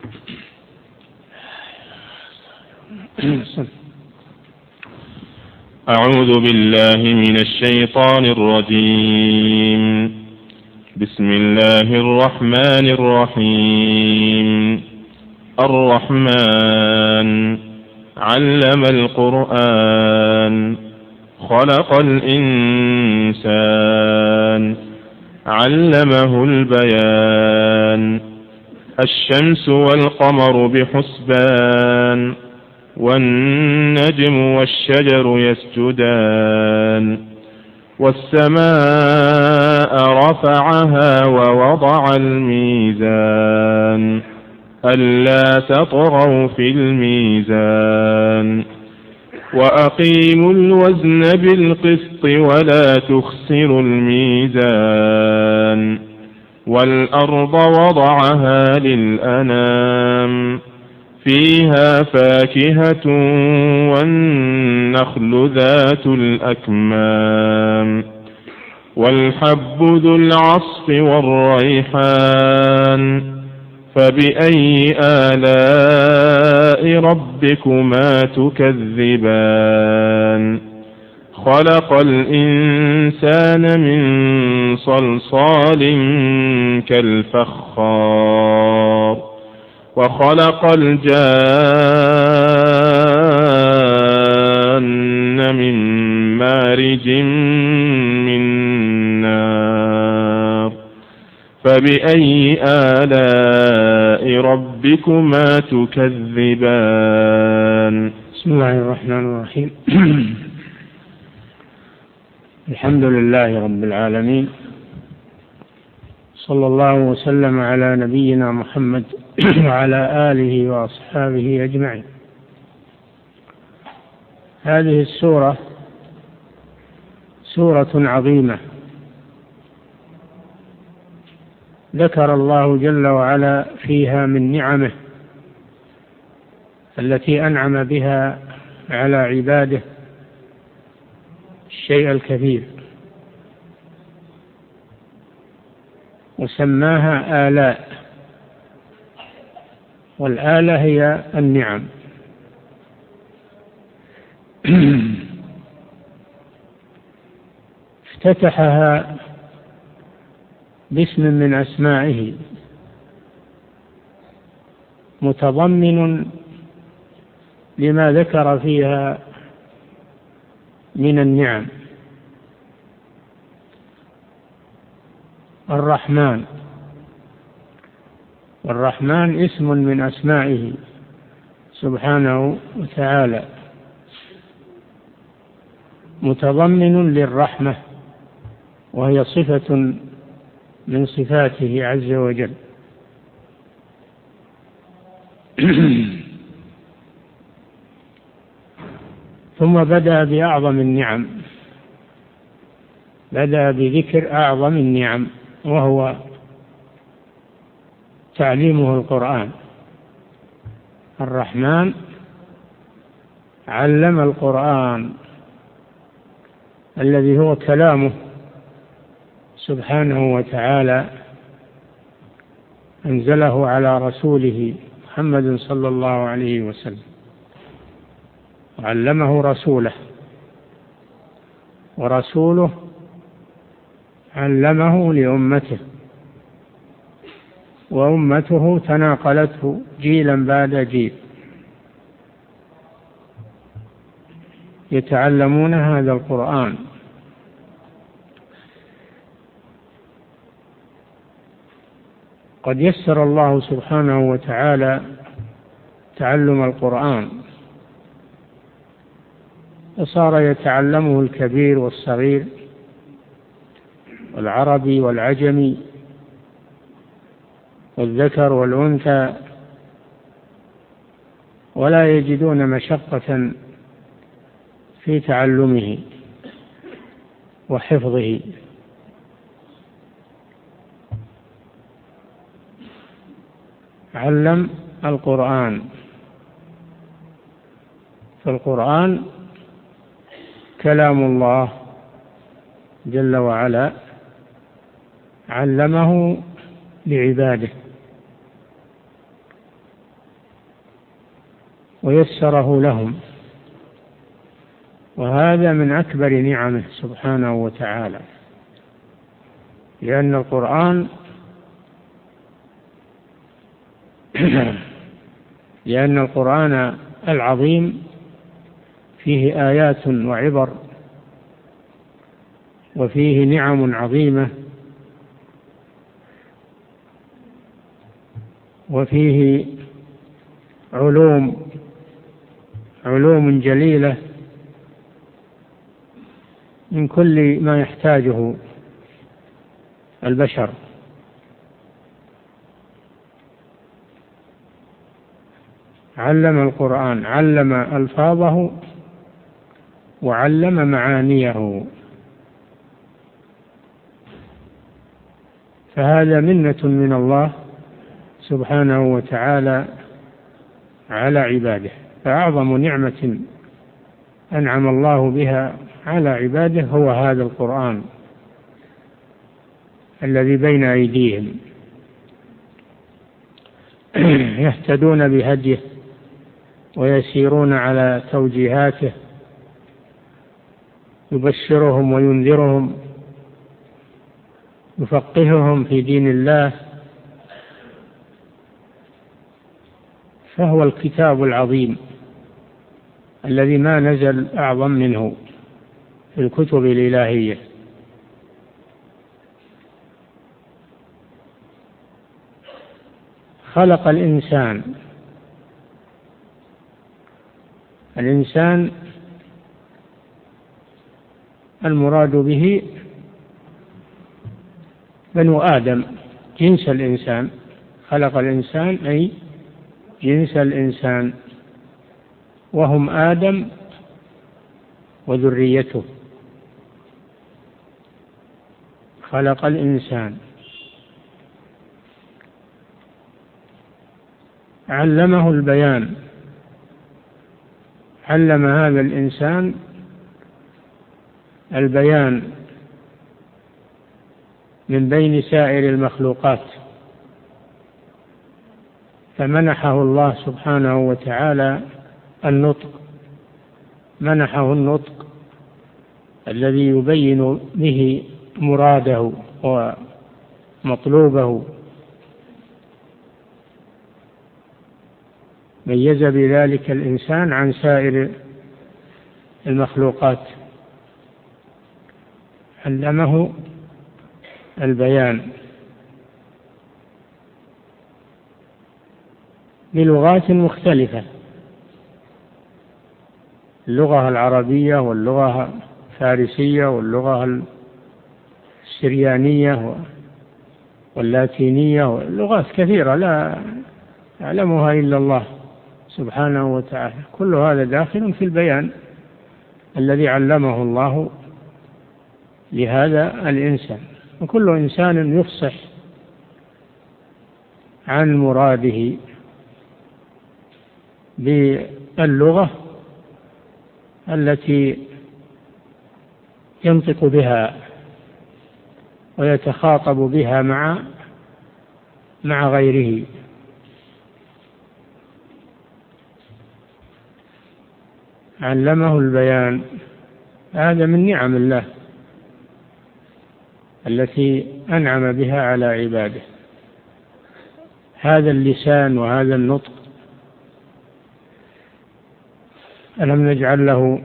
أعوذ بالله من الشيطان الرجيم. بسم الله الرحمن الرحيم. الرحمن علم القرآن خلق الإنسان علمه البيان. الشمس والقمر بحسبان والنجم والشجر يسجدان. والسماء رفعها ووضع الميزان ألا تطغوا في الميزان وأقيموا الوزن بالقسط ولا تخسروا الميزان. والأرض وضعها للأنام فيها فاكهة والنخل ذات الأكمام والحب ذو العصف والريحان. فبأي آلاء ربكما تكذبان. خلق الإنسان من صلصال كالفخار وخلق الجان من مارج من نار. فبأي آلاء ربكما تكذبان. بسم الله الرحمن الرحيم. الحمد لله رب العالمين، صلى الله وسلم على نبينا محمد وعلى آله وأصحابه أجمعين. هذه السورة سورة عظيمة، ذكر الله جل وعلا فيها من نعمه التي أنعم بها على عباده الشيء الكثير، وسماها آلاء، والآلة هي النعم. افتتحها باسم من أسمائه متضمن لما ذكر فيها من النعم. الرحمن، والرحمن اسم من أسمائه سبحانه وتعالى متضمن للرحمة، وهي صفة من صفاته عز وجل. ثم بدأ بأعظم النعم، بدأ بذكر أعظم النعم، وهو تعليمه القرآن. الرحمن علم القرآن الذي هو كلامه سبحانه وتعالى، أنزله على رسوله محمد صلى الله عليه وسلم، وعلمه رسوله، ورسوله علمه لأمته، وأمته تناقلته جيلا بعد جيل يتعلمون هذا القرآن. قد يسر الله سبحانه وتعالى تعلم القرآن، وصار يتعلمه الكبير والصغير والعربي والعجمي والذكر والأنثى، ولا يجدون مشقة في تعلمه وحفظه. علم القرآن، فالقرآن كلام الله جل وعلا علمه لعباده، ويسره لهم، وهذا من أكبر نعمه سبحانه وتعالى، لأن القرآن العظيم فيه آيات وعبر، وفيه نعم عظيمة، وفيه علوم جليلة من كل ما يحتاجه البشر. علم القرآن، علم ألفاظه وعلم معانيه، فهذا منة من الله سبحانه وتعالى على عباده. فأعظم نعمة أنعم الله بها على عباده هو هذا القرآن الذي بين أيديهم، يهتدون بهديه ويسيرون على توجيهاته، يبشرهم وينذرهم، يفقههم في دين الله. فهو الكتاب العظيم الذي ما نزل أعظم منه في الكتب الإلهية. خلق الإنسان المراد به بنو آدم، جنس الإنسان. خلق الإنسان أي جنس الإنسان، وهم آدم وذريته. خلق الإنسان، علمه البيان، علم هذا الإنسان البيان من بين سائر المخلوقات، فمنحه الله سبحانه وتعالى النطق، منحه النطق الذي يبين به مراده ومطلوبه، ميز بذلك الإنسان عن سائر المخلوقات، علمه البيان بلغات مختلفة، اللغة العربية واللغة الفارسية واللغة السريانية واللاتينية، ولغات كثيرة لا يعلمها إلا الله سبحانه وتعالى. كل هذا داخل في البيان الذي علمه الله لهذا الإنسان. وكل إنسان يفصح عن مراده باللغة التي ينطق بها ويتخاطب بها مع غيره. علمه البيان، هذا من نعم الله التي أنعم بها على عباده، هذا اللسان وهذا النطق. ألم نجعل له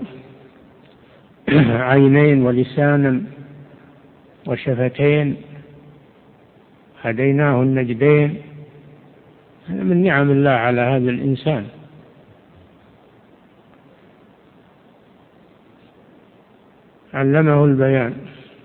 عينين ولسانا وشفتين، هديناه النجدين. هذا من نعم الله على هذا الإنسان. علمه البيان.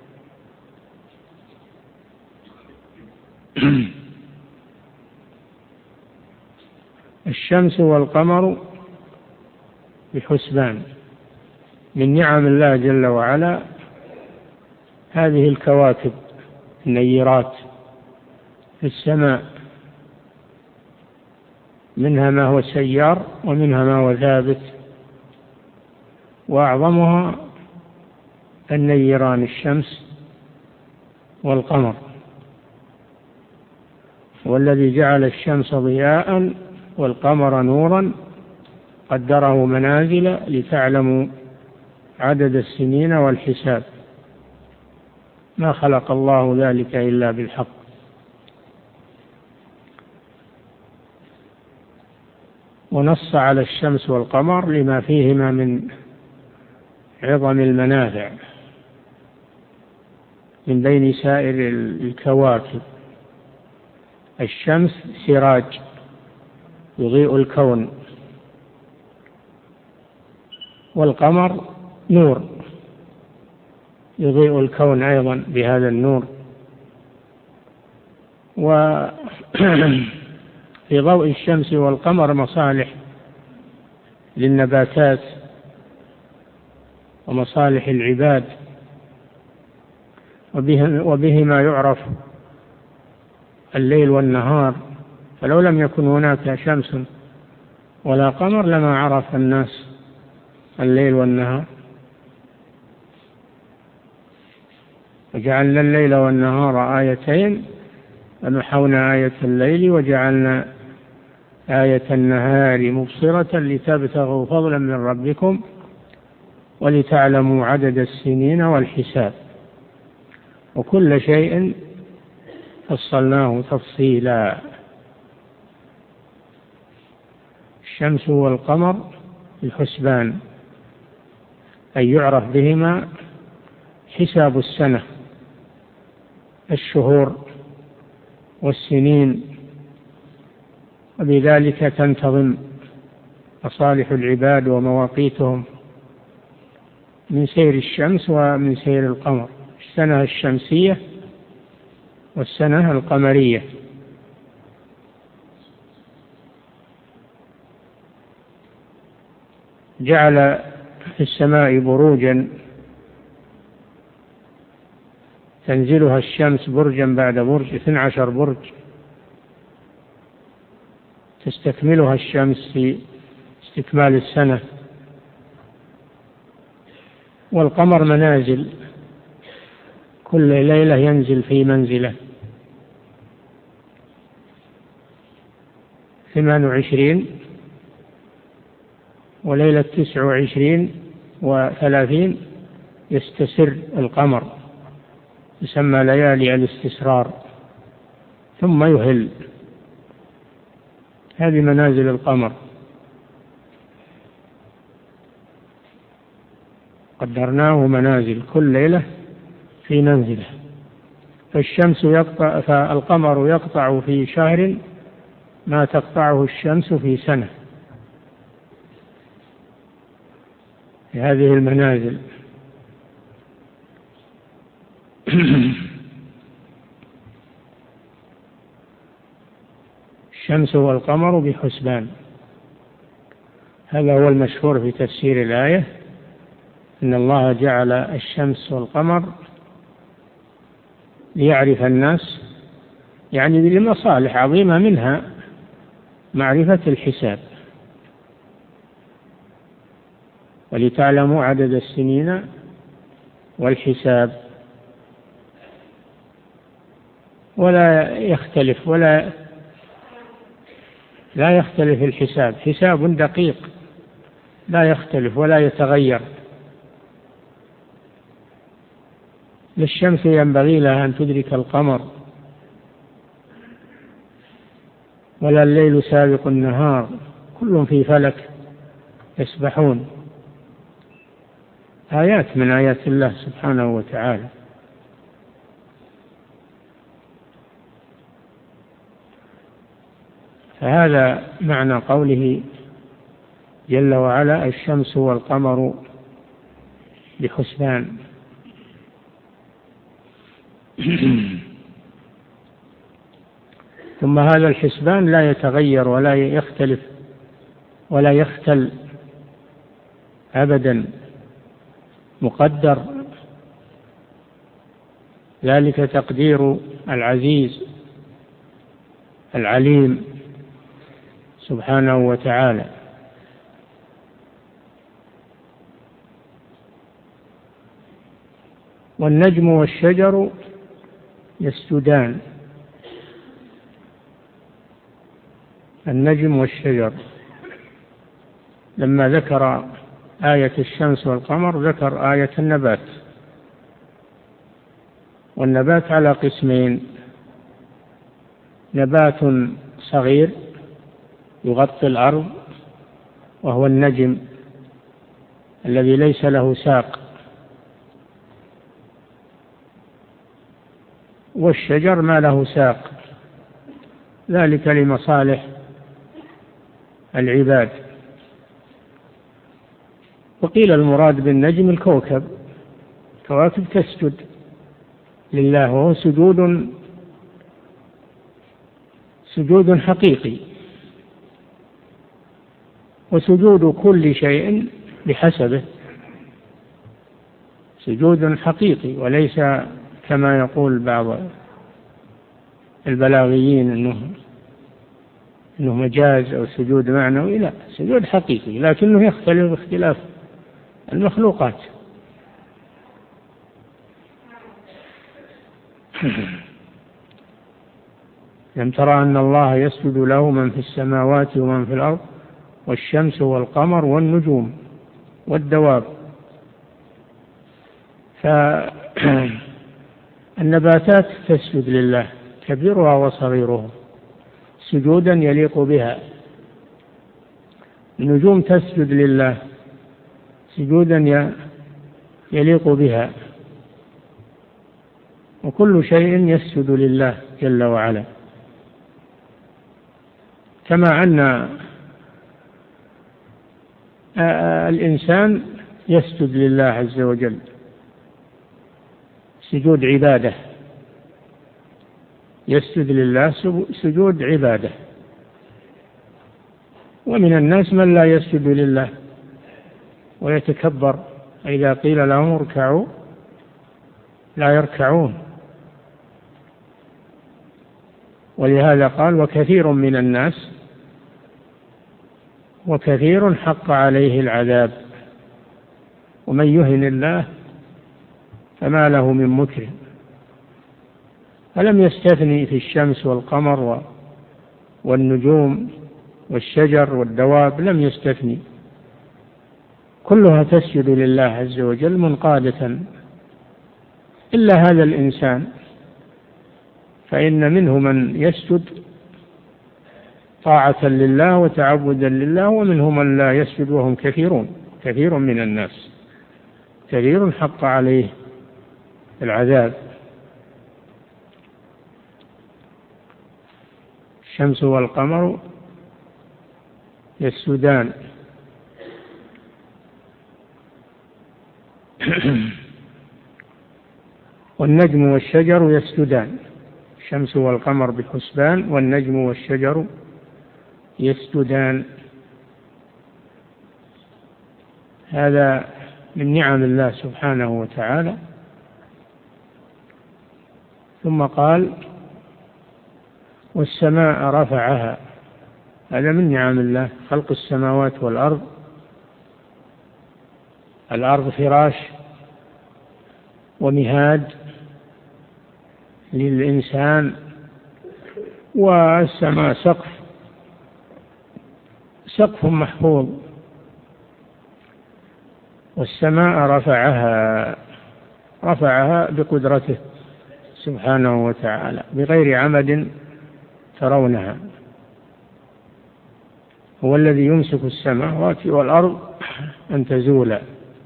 الشمس والقمر بحسبان، من نعم الله جل وعلا هذه الكواكب النيرات في السماء، منها ما هو سيار ومنها ما هو ثابت، وأعظمها النيران الشمس والقمر، والذي جعل الشمس ضياء والقمر نورا قدره منازل لتعلموا عدد السنين والحساب. ما خلق الله ذلك إلا بالحق. ونص على الشمس والقمر لما فيهما من عظم المنافع من بين سائر الكواكب. الشمس سراج يضيء الكون، والقمر نور يضيء الكون أيضا بهذا النور. وفي ضوء الشمس والقمر مصالح للنباتات ومصالح العباد، وبهما يعرف الليل والنهار. فلو لم يكن هناك شمس ولا قمر لما عرف الناس الليل والنهار. وجعلنا الليل والنهار آيتين فمحونا آية الليل وجعلنا آية النهار مبصرة لتبتغوا فضلا من ربكم ولتعلموا عدد السنين والحساب. وكل شيء فصلناه تفصيلا. الشمس والقمر الحسبان، أي يعرف بهما حساب السنة، الشهور والسنين، وبذلك تنتظم مصالح العباد ومواقيتهم من سير الشمس ومن سير القمر، السنة الشمسية والسنة القمرية. جعل في السماء بروجا تنزلها الشمس برجا بعد برج، 12 برج تستكملها الشمس في استكمال السنة. والقمر منازل، كل ليلة ينزل في منزله، 28 وليلة 29 و30 يستسر القمر، يسمى ليالي الاستسرار، ثم يهل. هذه منازل القمر قدرناه منازل، كل ليلة في منزله. فالقمر يقطع في شهر ما تقطعه الشمس في سنة، في هذه المنازل. الشمس والقمر بحسبان، هذا هو المشهور في تفسير الآية، إن الله جعل الشمس والقمر ليعرف الناس، يعني لمصالح عظيمة، منها معرفة الحساب، ولتعلموا عدد السنين والحساب. ولا يختلف لا يختلف الحساب، حساب دقيق لا يختلف ولا يتغير. للشمس ينبغي لها أن تدرك القمر، ولا الليل سابق النهار، كل في فلك يسبحون. آيات من آيات الله سبحانه وتعالى. فهذا معنى قوله جل وعلا الشمس والقمر بحسبان. ثم هذا الحسبان لا يتغير ولا يختلف ولا يختل أبدا، مقدر، ذلك تقدير العزيز العليم سبحانه وتعالى. والنجم والشجر يسجدان، النجم والشجر لما ذكر آية الشمس والقمر ذكر آية النبات. والنبات على قسمين: نبات صغير يغطي الأرض وهو النجم الذي ليس له ساق، والشجر ما له ساق، ذلك لمصالح العباد. وقيل المراد بالنجم الكوكب، كواكب تسجد لله، وهو سجود حقيقي، وسجود كل شيء بحسبه، سجود حقيقي، وليس كما يقول بعض البلاغيين إنه مجاز أو سجود معنوي. لا، سجود حقيقي، لكنه يختلف باختلاف المخلوقات. لم ترى أن الله يسجد له من في السماوات ومن في الأرض والشمس والقمر والنجوم والدواب. فالنباتات تسجد لله كبيرها وصغيرها سجودا يليق بها. النجوم تسجد لله سجودا يليق بها، وكل شيء يسجد لله جل وعلا. كما أن الإنسان يسجد لله عز وجل سجود عبادة، يسجد لله سجود عبادة. ومن الناس من لا يسجد لله ويتكبر، إذا قيل لهم اركعوا لا يركعون. ولهذا قال: وكثير من الناس وكثير حق عليه العذاب ومن يهن الله فما له من مكرم. فلم يستثني في الشمس والقمر والنجوم والشجر والدواب، لم يستثني، كلها تسجد لله عز وجل منقادة، إلا هذا الإنسان، فإن منه من يسجد طاعة لله وتعبدا لله، ومنهم من لا يسجد، وهم كثير من الناس، كثير حق عليه العذاب. الشمس والقمر يسجدان والنجم والشجر يسجدان. الشمس والقمر بحسبان، والنجم والشجر يسجدان. هذا من نعم الله سبحانه وتعالى. ثم قال: والسماء رفعها. هذا من نعم الله، خلق السماوات والأرض. الأرض فراش ومهاد للإنسان، والسماء سقف محفوظ. والسماء رفعها بقدرته سبحانه وتعالى بغير عمد ترونها. هو الذي يمسك السماوات والأرض أن تزولا،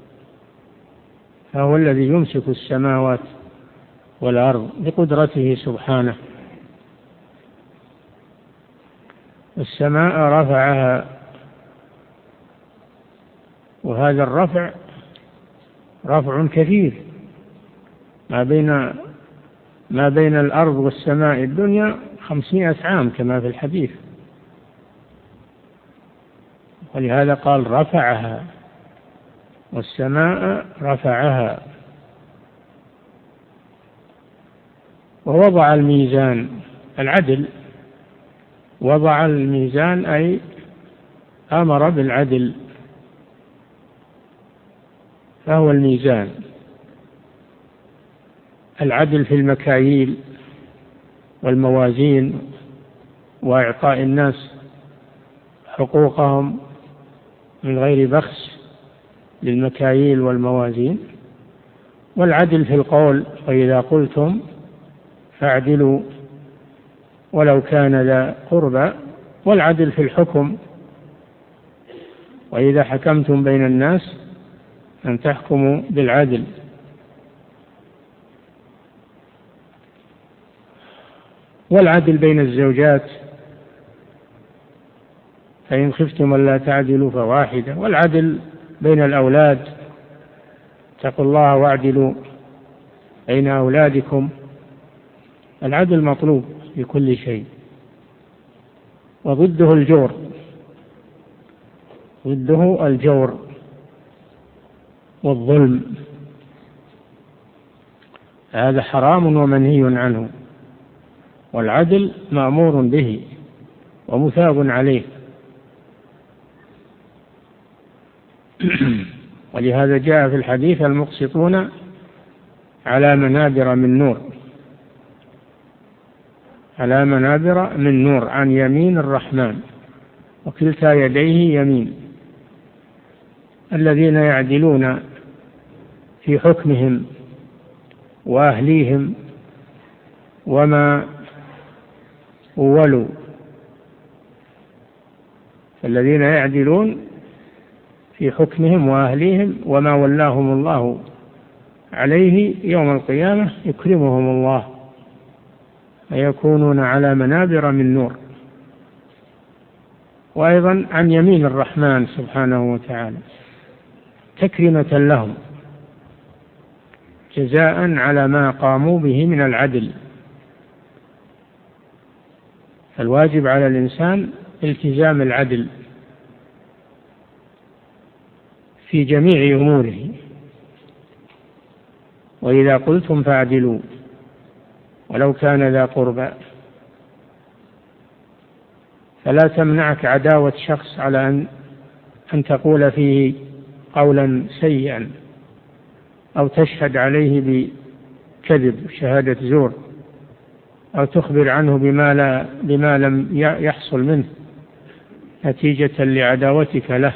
فهو الذي يمسك السماوات والأرض بقدرته سبحانه. السماء رفعها، وهذا الرفع رفع كثير، ما بين الأرض والسماء الدنيا 500 عام كما في الحديث، ولهذا قال: رفعها، والسماء رفعها. ووضع الميزان، العدل، وضع الميزان أي أمر بالعدل، فهو الميزان، العدل في المكاييل والموازين، وإعطاء الناس حقوقهم من غير بخس للمكاييل والموازين، والعدل في القول، وإذا قلتم فاعدلوا ولو كان ذا قربى، والعدل في الحكم، وإذا حكمتم بين الناس أن تحكموا بالعدل. والعدل بين الزوجات، فإن خفتم ألا تعدلوا فواحدة، والعدل بين الأولاد، اتقوا الله واعدلوا بين أولادكم. العدل مطلوب في كل شيء، وضده الجور، ضده الجور والظلم، هذا حرام ومنهي عنه، والعدل مأمور به ومثاب عليه. ولهذا جاء في الحديث: المقسطون على منابر من نور، على منابر من نور عن يمين الرحمن، وكلتا يديه يمين. الذين يعدلون في حكمهم وأهليهم وما ولوا، الذين يعدلون في حكمهم وأهليهم وما ولاهم الله عليه يوم القيامة يكرمهم الله ويكونون على منابر من نور. وأيضا عن يمين الرحمن سبحانه وتعالى تكريمة لهم، جزاء على ما قاموا به من العدل. الواجب على الإنسان التزام العدل في جميع أموره، وإذا قلتم فاعدلوا ولو كان ذا قربى. فلا تمنعك عداوة شخص على أن تقول فيه قولا سيئا، أو تشهد عليه بكذب شهادة زور، أو تخبر عنه بما لم يحصل منه نتيجة لعداوتك له.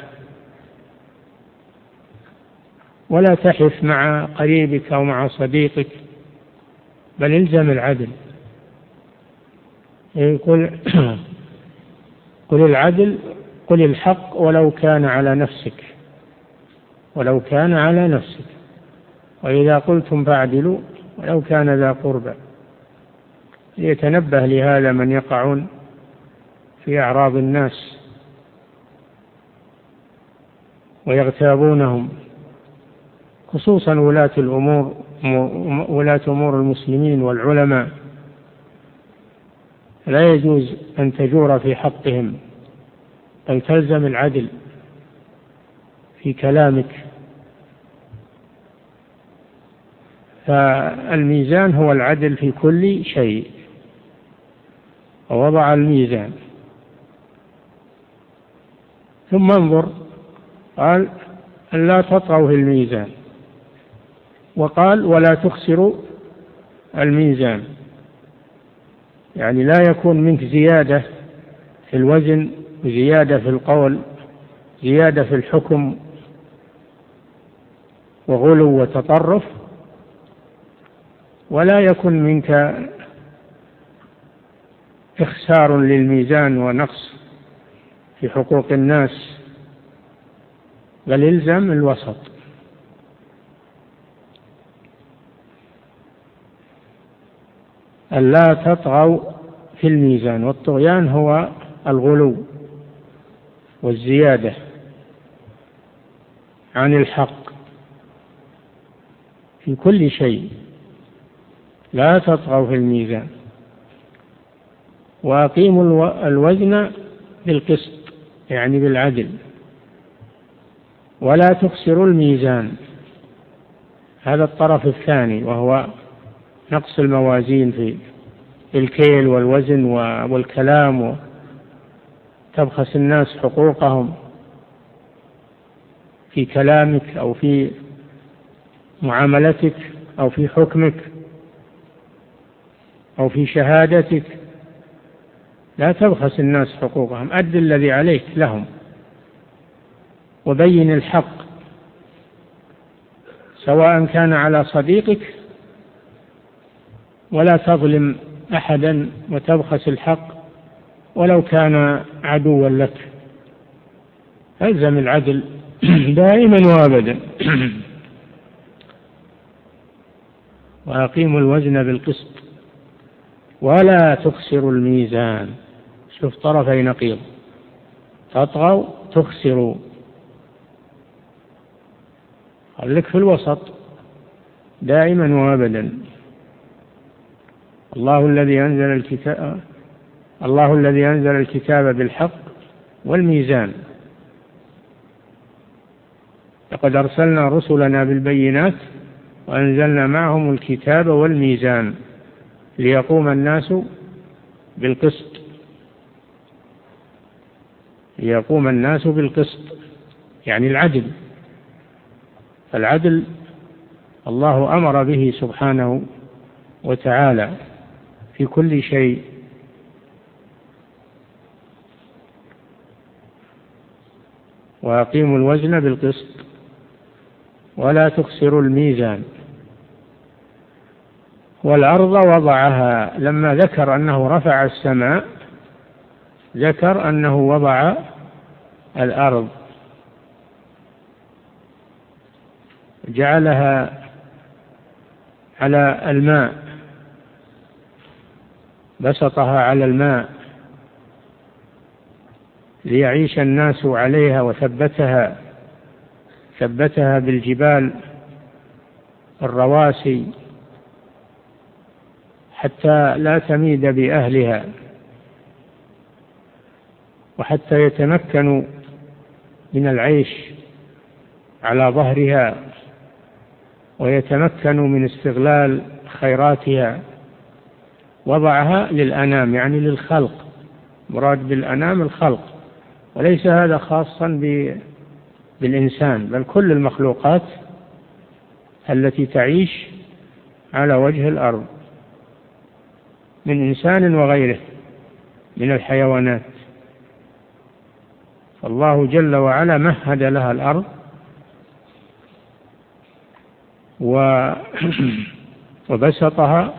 ولا تحف مع قريبك أو مع صديقك، بل الزم العدل. قل العدل، قل الحق ولو كان على نفسك، ولو كان على نفسك. وإذا قلتم فاعدلوا ولو كان ذا قربى. ليتنبه لهذا من يقعون في أعراض الناس ويغتابونهم، خصوصا ولاة الأمور، ولاة أمور المسلمين والعلماء. لا يجوز أن تجور في حقهم، بل تلزم العدل في كلامك. فالميزان هو العدل في كل شيء، ووضع الميزان. ثم انظر، قال ألا تطغوا في الميزان، وقال ولا تخسروا الميزان، يعني لا يكون منك زيادة في الوزن، زيادة في القول، زيادة في الحكم، وغلو وتطرف، ولا يكن منك إخسار للميزان ونقص في حقوق الناس، بل الزم الوسط. ألا تطغوا في الميزان، والطغيان هو الغلو والزيادة عن الحق في كل شيء. لا تطغوا في الميزان، وأقيموا الوزن بالقسط، يعني بالعدل، ولا تخسروا الميزان. هذا الطرف الثاني، وهو نقص الموازين في الكيل والوزن والكلام، وتبخس الناس حقوقهم في كلامك أو في معاملتك أو في حكمك أو في شهادتك. لا تبخس الناس حقوقهم، أد الذي عليك لهم. وبين الحق، سواء كان على صديقك، ولا تظلم أحدا وتبخس الحق ولو كان عدوا لك. ألزم العدل دائما وأبدا. وأقيموا الوزن بالقسط ولا تخسروا الميزان. شوف طرفي نقيض، تطغوا تخسروا. خليك في الوسط دائما وأبدا. الله الذي أنزل الكتاب بالحق والميزان. لقد أرسلنا رسلنا بالبينات وأنزلنا معهم الكتاب والميزان ليقوم الناس بالقسط. ليقوم الناس بالقسط يعني العدل. فالعدل الله أمر به سبحانه وتعالى في كل شيء. وأقيموا الوزن بالقسط ولا تخسروا الميزان. والأرض وضعها، لما ذكر أنه رفع السماء ذكر أنه وضع الأرض، جعلها على الماء، بسطها على الماء ليعيش الناس عليها، وثبتها بالجبال الرواسي حتى لا تميد بأهلها، وحتى يتمكنوا من العيش على ظهرها، ويتمكنوا من استغلال خيراتها. وضعها للأنام يعني للخلق، مراد بالأنام الخلق، وليس هذا خاصا بالإنسان، بل كل المخلوقات التي تعيش على وجه الأرض من إنسان وغيره من الحيوانات. فالله جل وعلا مهد لها الأرض وبسطها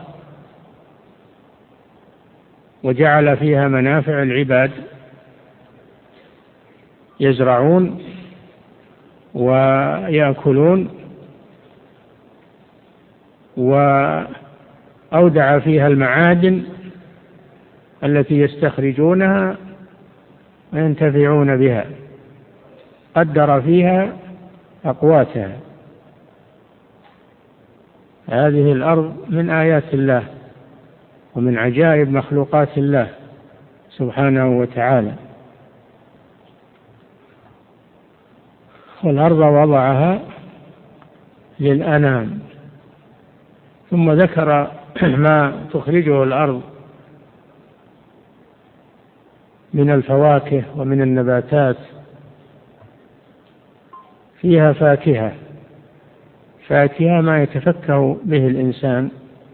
وجعل فيها منافع العباد، يزرعون ويأكلون، وأودع فيها المعادن التي يستخرجونها وينتفعون بها، قدر فيها أقواتها. هذه الأرض من آيات الله ومن عجائب مخلوقات الله سبحانه وتعالى. والأرض وضعها للأنام. ثم ذكر ما تخرجه الأرض من الفواكه ومن النباتات. فيها فاكهة ما يتفكه به الإنسان،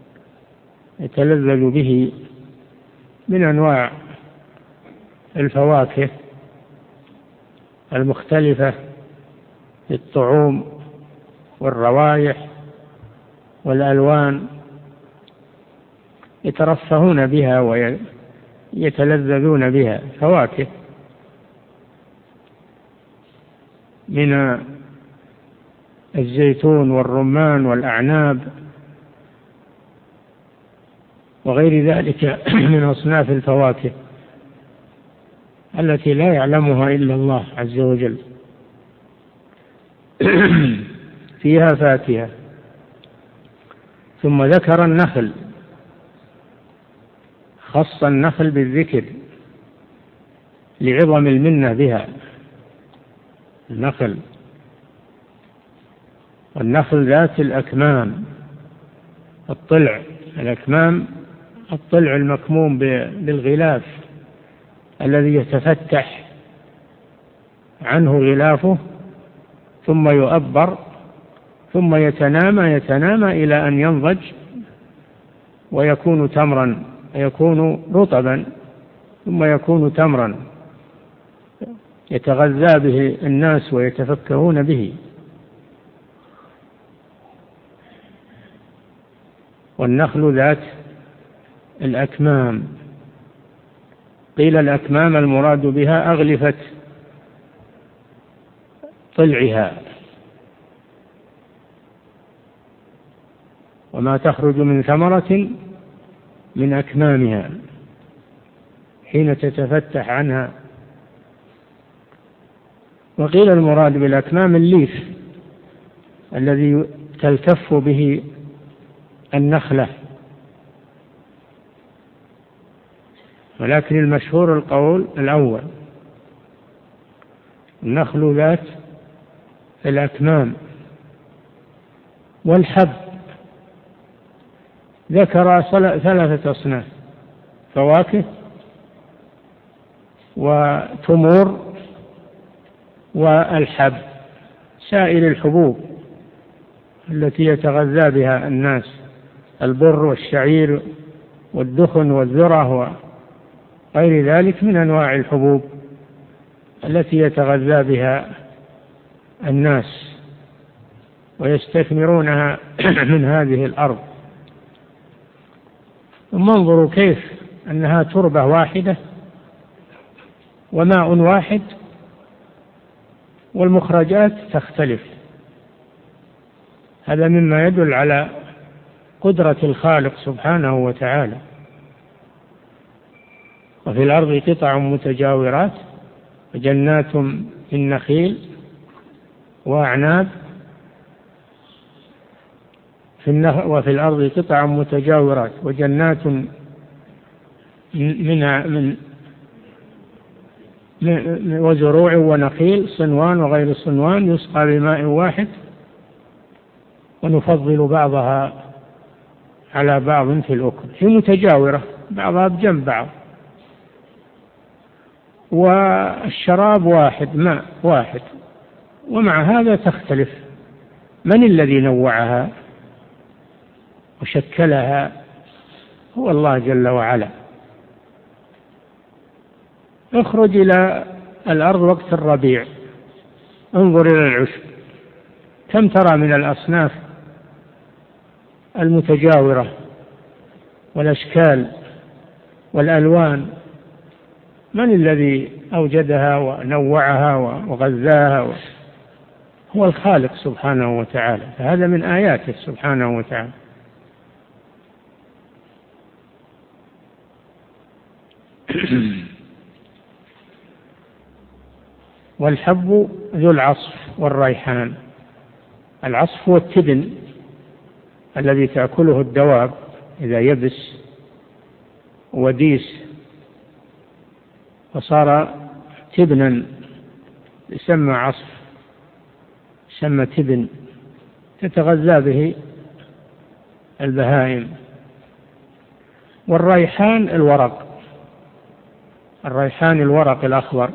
يتلذذ به من أنواع الفواكه المختلفة في الطعوم والروائح والألوان، يترفهون بها ويتلذذون بها. فواكه من الزيتون والرمان والأعناب وغير ذلك من أصناف الفواكه التي لا يعلمها إلا الله عز وجل. فيها فاكهة. ثم ذكر النخل، خص النخل بالذكر لعظم المنة بها. النخل ذات الأكمام، الأكمام الطلع المكموم بالغلاف الذي يتفتح عنه غلافه ثم يؤبر ثم يتنامى إلى أن ينضج ويكون تمرا، يكون رطبا ثم يكون تمرا، يتغذى به الناس ويتفكهون به. والنخل ذات الأكمام، قيل الأكمام المراد بها أغلفة طلعها، وما تخرج من ثمرة من أكمامها حين تتفتح عنها. وقيل المراد بالأكمام الليف الذي تلتف به النخلة، ولكن المشهور القول الأول، النخل ذات الأكمام. والحب ذكر 3 أصناف: فواكه وتمور والحب، سائر الحبوب التي يتغذى بها الناس، البر والشعير والدخن والذرة وغير ذلك من أنواع الحبوب التي يتغذى بها الناس ويستثمرونها من هذه الأرض. ثم انظروا كيف أنها تربة واحدة وماء واحد، والمخرجات تختلف. هذا مما يدل على قدرة الخالق سبحانه وتعالى. وفي الأرض قطع متجاورات وجنات من نخيل وأعناب، وفي الأرض قطع متجاورات وجنات من وزروع ونخيل صنوان وغير صنوان يسقى بماء واحد، ونفضل بعضها على بعض في الأكل، هي متجاورة بعضها بجنب بعض، والشراب واحد، ماء واحد، ومع هذا تختلف. من الذي نوعها وشكلها؟ هو الله جل وعلا. اخرج إلى الأرض وقت الربيع، انظر إلى العشب، كم ترى من الأصناف المتجاورة والأشكال والألوان. من الذي أوجدها ونوعها وغذاها؟ هو الخالق سبحانه وتعالى، فهذا من آياته سبحانه وتعالى. والحب ذو العصف والريحان. العصف هو التبن الذي تأكله الدواب إذا يبس وديس وصار تبنا يسمى عصف، يسمى تبن، تتغذى به البهائم. والريحان الورق، الريحان الورق الأخضر.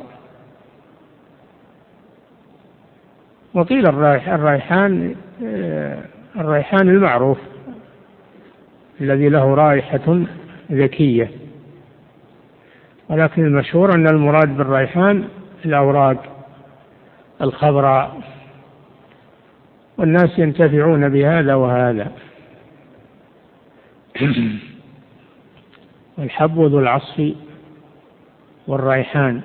وقيل الريحان المعروف الذي له رائحة ذكية، ولكن المشهور أن المراد بالريحان الأوراق الخضراء، والناس ينتفعون بهذا وهذا. والحب ذو العصف والريحان.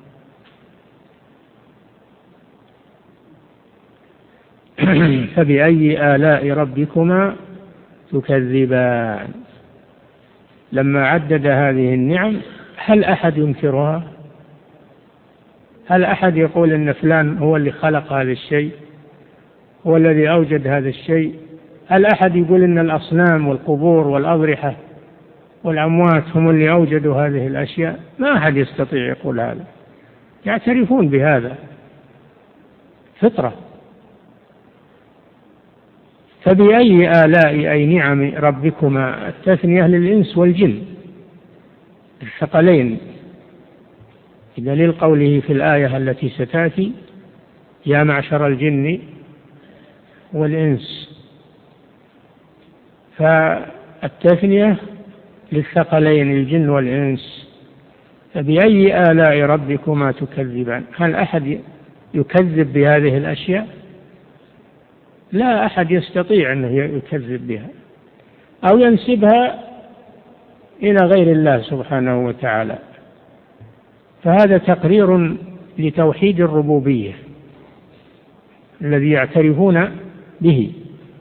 فبأي آلاء ربكما تكذبان. لما عدد هذه النعم هل أحد ينكرها؟ هل أحد يقول إن فلان هو اللي خلق هذا الشيء، هو الذي أوجد هذا الشيء؟ هل أحد يقول إن الأصنام والقبور والأضرحة والأموات هم اللي أوجدوا هذه الأشياء؟ ما أحد يستطيع يقول هذا، يعترفون بهذا فطرة. فبأي آلاء أي نعم ربكما، التثنية للإنس والجن الثقلين، بدليل قوله في الآية التي ستأتي: يا معشر الجن والإنس. فالتثنية للثقلين الجن والإنس. فبأي آلاء ربكما تكذبان؟ هل أحد يكذب بهذه الأشياء؟ لا أحد يستطيع أن يكذب بها أو ينسبها إلى غير الله سبحانه وتعالى. فهذا تقرير لتوحيد الربوبية الذي يعترفون به،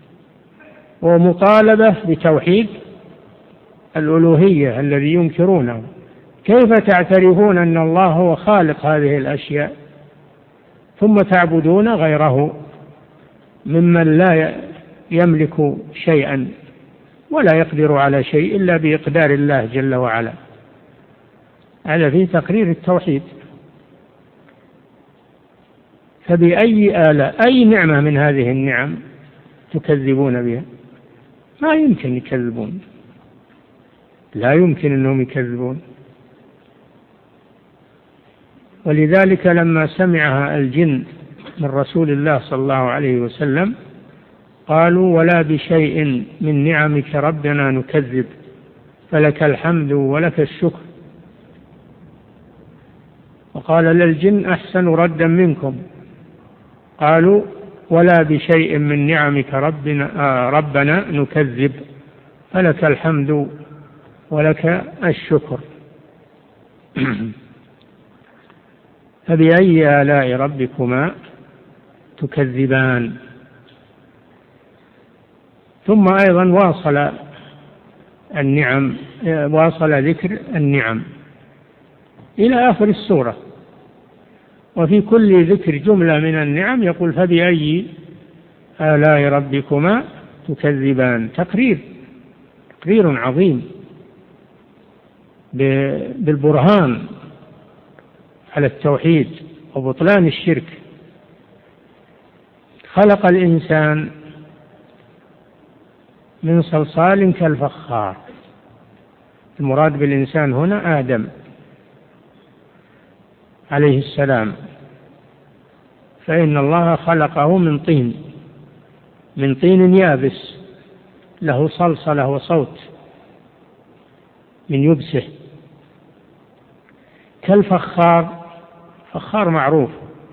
ومطالبة بتوحيد الألوهية الذي ينكرونه. كيف تعترفون أن الله هو خالق هذه الأشياء ثم تعبدون غيره ممن لا يملك شيئا ولا يقدر على شيء إلا بإقدار الله جل وعلا؟ هذا فيه تقرير التوحيد. فبأي آلاء، أي نعمة من هذه النعم تكذبون بها؟ ما يمكن يكذبون، لا يمكن أنهم يكذبون. ولذلك لما سمعها الجن من رسول الله صلى الله عليه وسلم قالوا ولا بشيء من نعمك ربنا نكذب فلك الحمد ولك الشكر. وقال للجن أحسن ردا منكم قالوا ولا بشيء من نعمك ربنا نكذب فلك الحمد ولك الشكر. فبأي آلاء ربكما تكذبان؟ ثم أيضا واصل ذكر النعم إلى آخر السورة، وفي كل ذكر جملة من النعم يقول فبأي آلاء ربكما تكذبان. تقرير عظيم بالبرهان على التوحيد وبطلان الشرك. خلق الإنسان من صلصال كالفخار. المراد بالإنسان هنا آدم عليه السلام، فإن الله خلقه من طين يابس له صلصلة وصوت من يبسه. كالفخار، فخار معروف،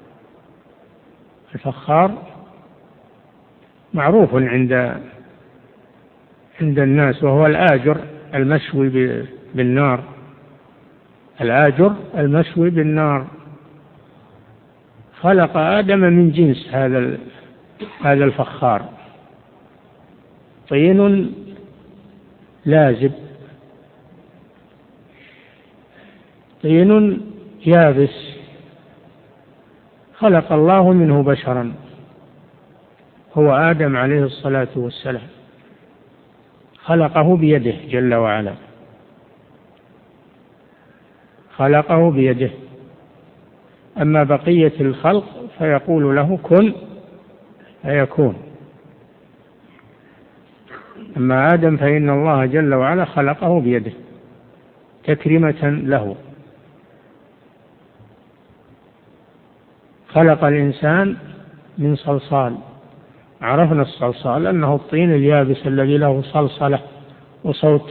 الفخار معروف عند الناس، وهو الآجر المشوي بالنار، الآجر المشوي بالنار. خلق آدم من جنس هذا الفخار، طين لازب، طين يابس، خلق الله منه بشرا هو آدم عليه الصلاة والسلام، خلقه بيده جل وعلا، خلقه بيده. أما بقية الخلق فيقول له كن فيكون. أما آدم فإن الله جل وعلا خلقه بيده تكريمة له. خلق الإنسان من صلصال، عرفنا الصلصال أنه الطين اليابس الذي له صلصلة وصوت.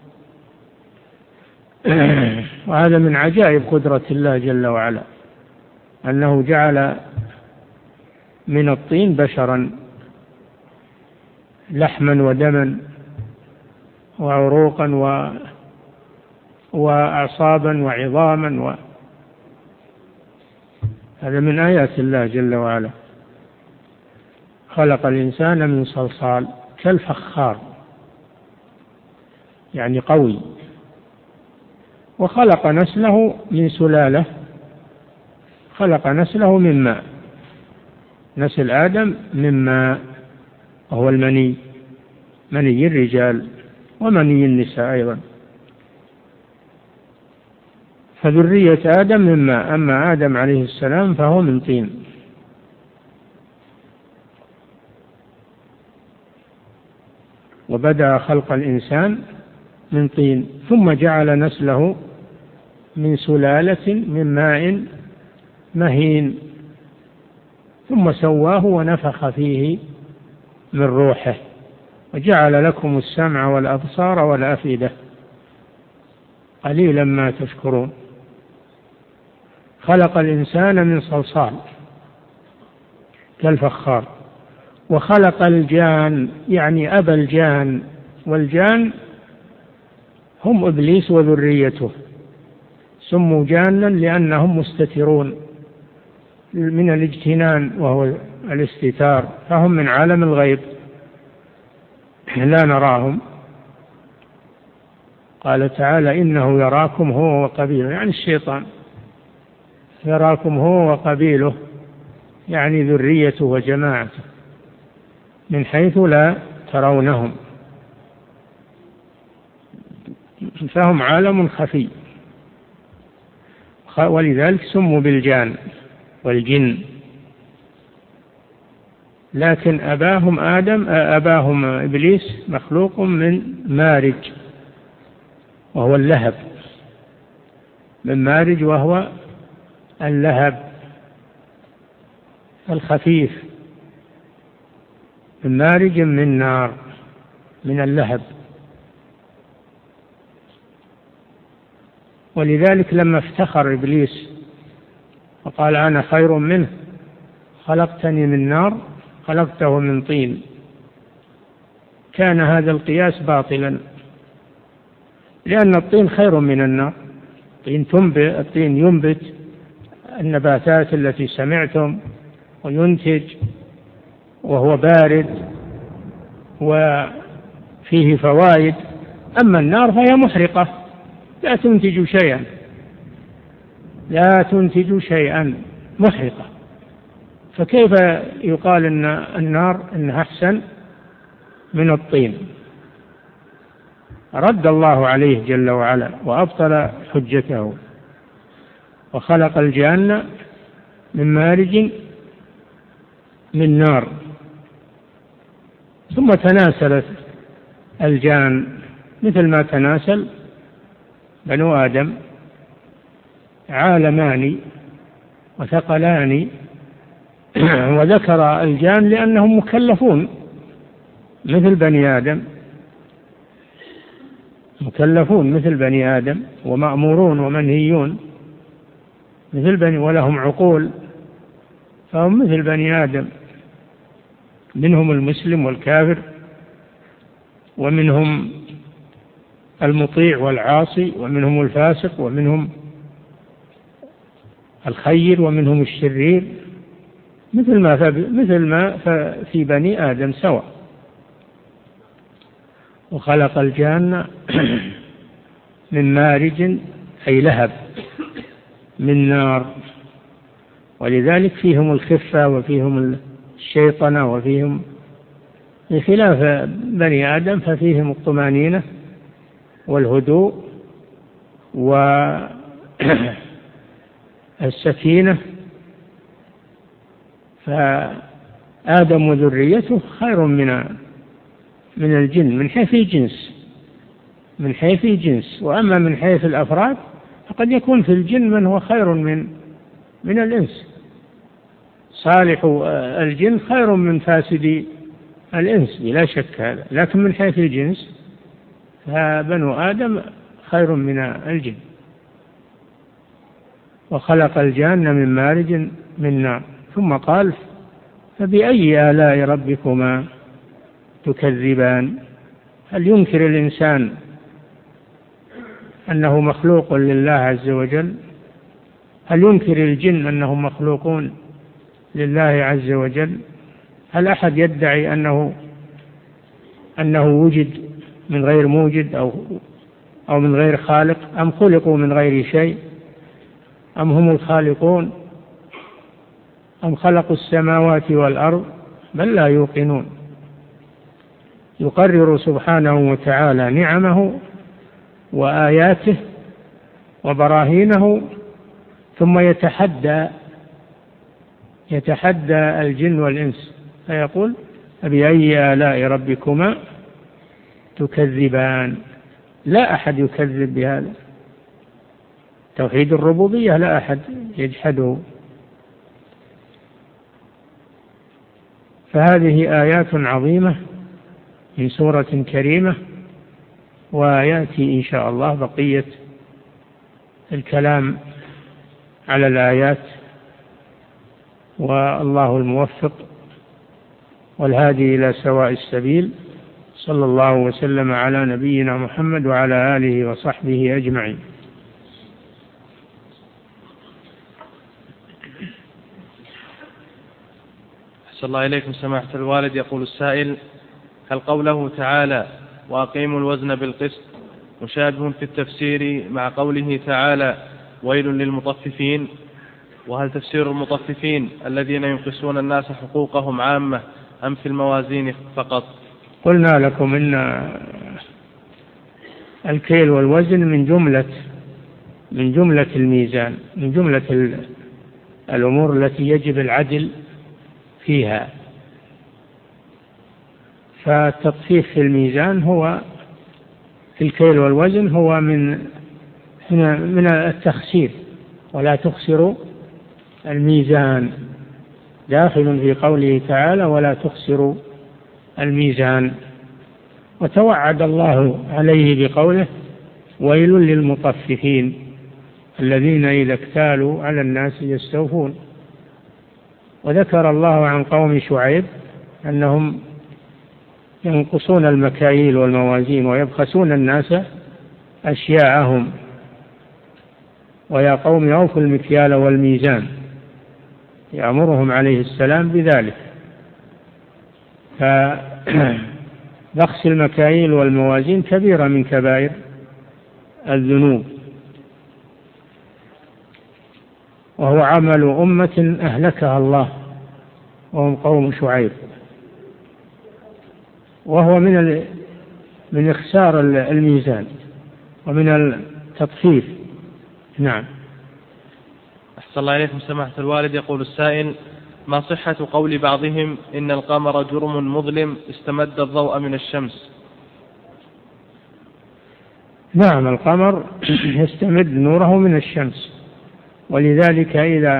وهذا من عجائب قدرة الله جل وعلا أنه جعل من الطين بشرا لحما ودما وعروقا وأعصابا وعظاما هذا من آيات الله جل وعلا. خلق الإنسان من صلصال كالفخار يعني قوي. وخلق نسله من سلالة، خلق نسله من ماء، نسل آدم من ماء وهو المني، مني الرجال ومني النساء أيضا. فذرية آدم من ماء، أما آدم عليه السلام فهو من طين. وبدأ خلق الإنسان من طين، ثم جعل نسله من سلالة من ماء مهين، ثم سواه ونفخ فيه من روحه، وجعل لكم السمع والأبصار والأفئدة قليلا ما تشكرون. خلق الإنسان من صلصال كالفخار، وخلق الجان يعني أبا الجان، والجان هم إبليس وذريته، سموا جانا لأنهم مستترون من الاجتنان وهو الاستتار، فهم من عالم الغيب لا نراهم. قال تعالى إنه يراكم هو وقبيله، يعني الشيطان يراكم هو وقبيله، يعني ذريته وجماعته، من حيث لا ترونهم، فهم عالم خفي، ولذلك سموا بالجان والجن. لكن أباهم إبليس مخلوق من مارج وهو اللهب، من مارج وهو اللهب الخفيف، من مارج من نار من اللهب. ولذلك لما افتخر إبليس وقال أنا خير منه خلقتني من نار خلقته من طين، كان هذا القياس باطلا، لأن الطين خير من النار. الطين ينبت النباتات التي سمعتم وينتج وهو بارد وفيه فوائد، أما النار فهي محرقة لا تنتج شيئا محرقة، فكيف يقال أن النار إنها أحسن من الطين؟ رد الله عليه جل وعلا وأبطل حجته، وخلق الجان من مارج من نار. ثم تناسلت الجان مثل ما تناسل بنو آدم، عالمان وثقلان. وذكر الجان لأنهم مكلفون مثل بني آدم، مكلفون مثل بني آدم، ومأمورون ومنهيون مثل بني، ولهم عقول، فهم مثل بني آدم، منهم المسلم والكافر، ومنهم المطيع والعاصي، ومنهم الفاسق، ومنهم الخير، ومنهم الشرير، مثل ما في بني آدم سواء. وخلق الجان من مارج أي لهب من نار، ولذلك فيهم الخفة وفيهم الشيطنة وفيهم، بخلاف بني آدم ففيهم الطمأنينة والهدوء والسكينة. فآدم وذريته خير من الجن من حيث الجنس، وأما من حيث الأفراد فقد يكون في الجن من هو خير من الإنس. صالح الجن خير من فاسد الإنس بلا شك هذا، لكن من حيث الجنس فبنو آدم خير من الجن. وخلق الجان من مارج من نار، ثم قال فبأي آلاء ربكما تكذبان؟ هل ينكر الإنسان أنه مخلوق لله عز وجل؟ هل ينكر الجن أنهم مخلوقون لله عز وجل؟ هل أحد يدعي أنه وجد من غير موجد أو من غير خالق؟ أم خلقوا من غير شيء؟ أم هم الخالقون؟ أم خلقوا السماوات والأرض؟ بل لا يوقنون. يقرر سبحانه وتعالى نعمه وآياته وبراهينه، ثم يتحدى الجن والإنس فيقول فبأي آلاء ربكما تكذبان؟ لا أحد يكذب بهذا، توحيد الربوبية لا أحد يجحده. فهذه آيات عظيمة من سورة كريمة، ويأتي إن شاء الله بقية الكلام على الآيات، والله الموفق والهادي إلى سواء السبيل. صلى الله وسلم على نبينا محمد وعلى آله وصحبه أجمعين. أحسن الله إليكم سماحة الوالد. يقول السائل: هل قوله تعالى وأقيموا الوزن بالقسط مشابه في التفسير مع قوله تعالى ويل للمطففين؟ وهل تفسير المطففين الذين ينقصون الناس حقوقهم عامة أم في الموازين فقط؟ قلنا لكم إن الكيل والوزن من جملة الميزان، من جملة الأمور التي يجب العدل فيها. فالتطفيف في الميزان هو في الكيل والوزن هو من التخسير، ولا تخسروا الميزان، داخل في قوله تعالى ولا تخسروا الميزان. وتوعد الله عليه بقوله ويل للمطففين الذين إذا اكتالوا على الناس يستوفون. وذكر الله عن قوم شعيب أنهم ينقصون المكاييل والموازين ويبخسون الناس أشياءهم. ويا قوم أوفوا المكيال والميزان، يأمرهم عليه السلام بذلك. فبخس المكاييل والموازين كبيرة من كبائر الذنوب، وهو عمل أمة أهلكها الله وهم قوم شعيب، وهو من إخسار الميزان ومن التطفيف. نعم. أحسن الله إليكم سماحة الوالد. يقول السائل: ما صحة قول بعضهم إن القمر جرم مظلم استمد الضوء من الشمس؟ نعم، القمر يستمد نوره من الشمس، ولذلك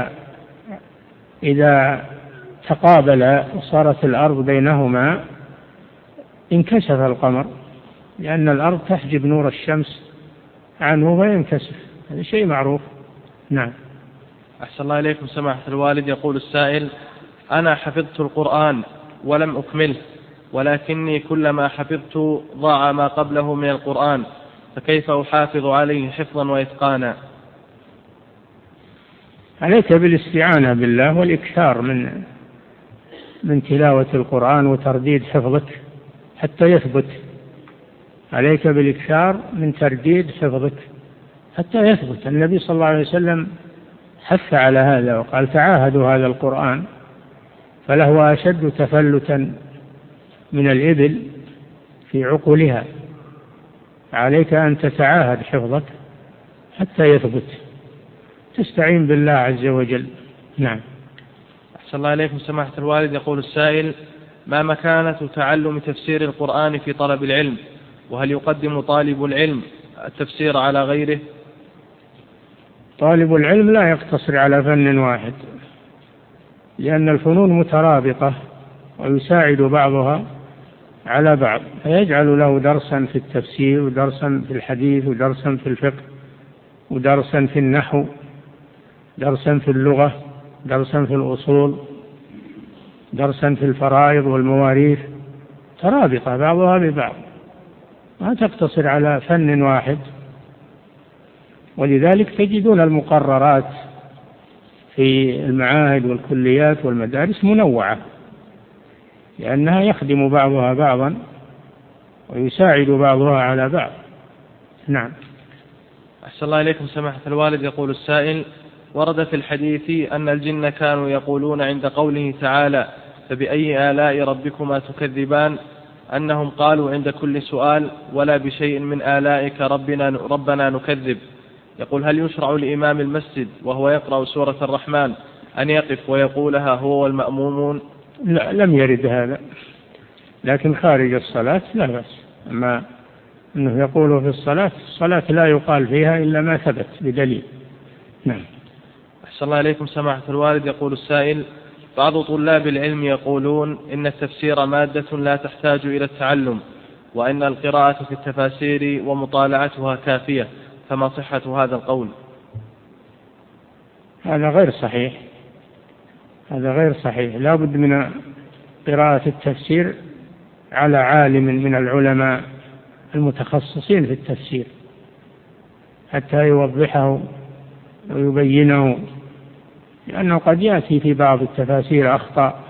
إذا تقابل وصارت الأرض بينهما انكشف القمر، لأن الأرض تحجب نور الشمس عنه وينكشف، هذا شيء معروف. نعم. أحسن الله إليكم سماحة الوالد. يقول السائل: أنا حفظت القرآن ولم أكمله، ولكني كلما حفظت ضاع ما قبله من القرآن، فكيف أحافظ عليه حفظا وإتقانا؟ عليك بالاستعانة بالله والإكثار من تلاوة القرآن وترديد حفظك حتى يثبت. عليك بالإكثار من ترديد حفظك حتى يثبت. النبي صلى الله عليه وسلم حث على هذا وقال: تعاهدوا هذا القرآن فلهو أشد تفلتا من الإبل في عقولها. عليك أن تتعاهد حفظك حتى يثبت، تستعين بالله عز وجل. نعم. أحسن الله إليكم سماحة الوالد. يقول السائل: ما مكانة تعلم تفسير القرآن في طلب العلم؟ وهل يقدم طالب العلم التفسير على غيره؟ طالب العلم لا يقتصر على فن واحد، لأن الفنون مترابطة ويساعد بعضها على بعض، فيجعل له درسا في التفسير ودرسا في الحديث ودرسا في الفقه ودرسا في النحو، درسا في اللغة، درسا في الأصول، درسا في الفرائض والمواريث، ترابطة بعضها ببعض، ما تقتصر على فن واحد. ولذلك تجدون المقررات في المعاهد والكليات والمدارس منوعة، لأنها يخدم بعضها بعضا ويساعد بعضها على بعض. نعم. أحسن الله إليكم سماحة الوالد. يقول السائل: ورد في الحديث أن الجن كانوا يقولون عند قوله تعالى فبأي آلاء ربكما تكذبان، أنهم قالوا عند كل سؤال ولا بشيء من آلائك ربنا نكذب. يقول: هل يشرع لإمام المسجد وهو يقرأ سورة الرحمن أن يقف ويقولها هو والمأمومون؟ لا، لم يرد هذا، لكن خارج الصلاة لا بأس. أما أنه يقول في الصلاة لا يقال فيها إلا ما ثبت بدليل. نعم. أحسن الله إليكم سماحة الوالد. يقول السائل: بعض طلاب العلم يقولون إن التفسير مادة لا تحتاج إلى التعلم، وإن القراءة في التفاسير ومطالعتها كافية، فما صحة هذا القول؟ هذا غير صحيح، هذا غير صحيح. لا بد من قراءة التفسير على عالم من العلماء المتخصصين في التفسير حتى يوضحه ويبينه، لأنه قد يأتي في بعض التفاسير أخطاء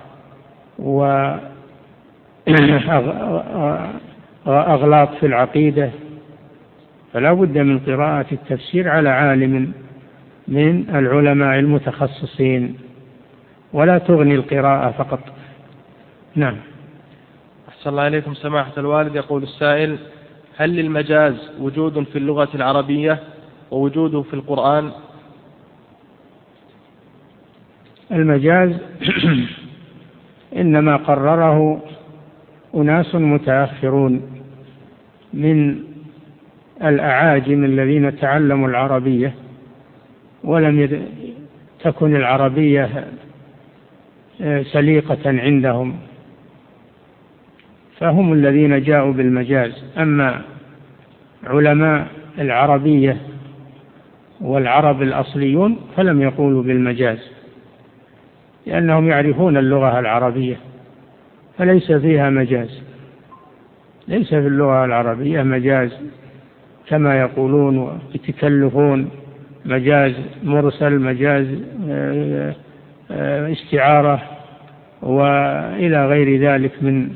وأغلاط في العقيدة، فلا بد من قراءة التفسير على عالم من العلماء المتخصصين، ولا تغني القراءة فقط. نعم. أحسن الله إليكم سماحة الوالد. يقول السائل: هل للمجاز وجود في اللغة العربية ووجوده في القرآن؟ المجاز إنما قرره أناس متأخرون من الأعاجم الذين تعلموا العربية ولم تكن العربية سليقة عندهم، فهم الذين جاءوا بالمجاز. أما علماء العربية والعرب الأصليون فلم يقولوا بالمجاز، لأنهم يعرفون اللغة العربية، فليس فيها مجاز، ليس في اللغة العربية مجاز كما يقولون ويتكلفون، مجاز مرسل، مجاز استعارة، وإلى غير ذلك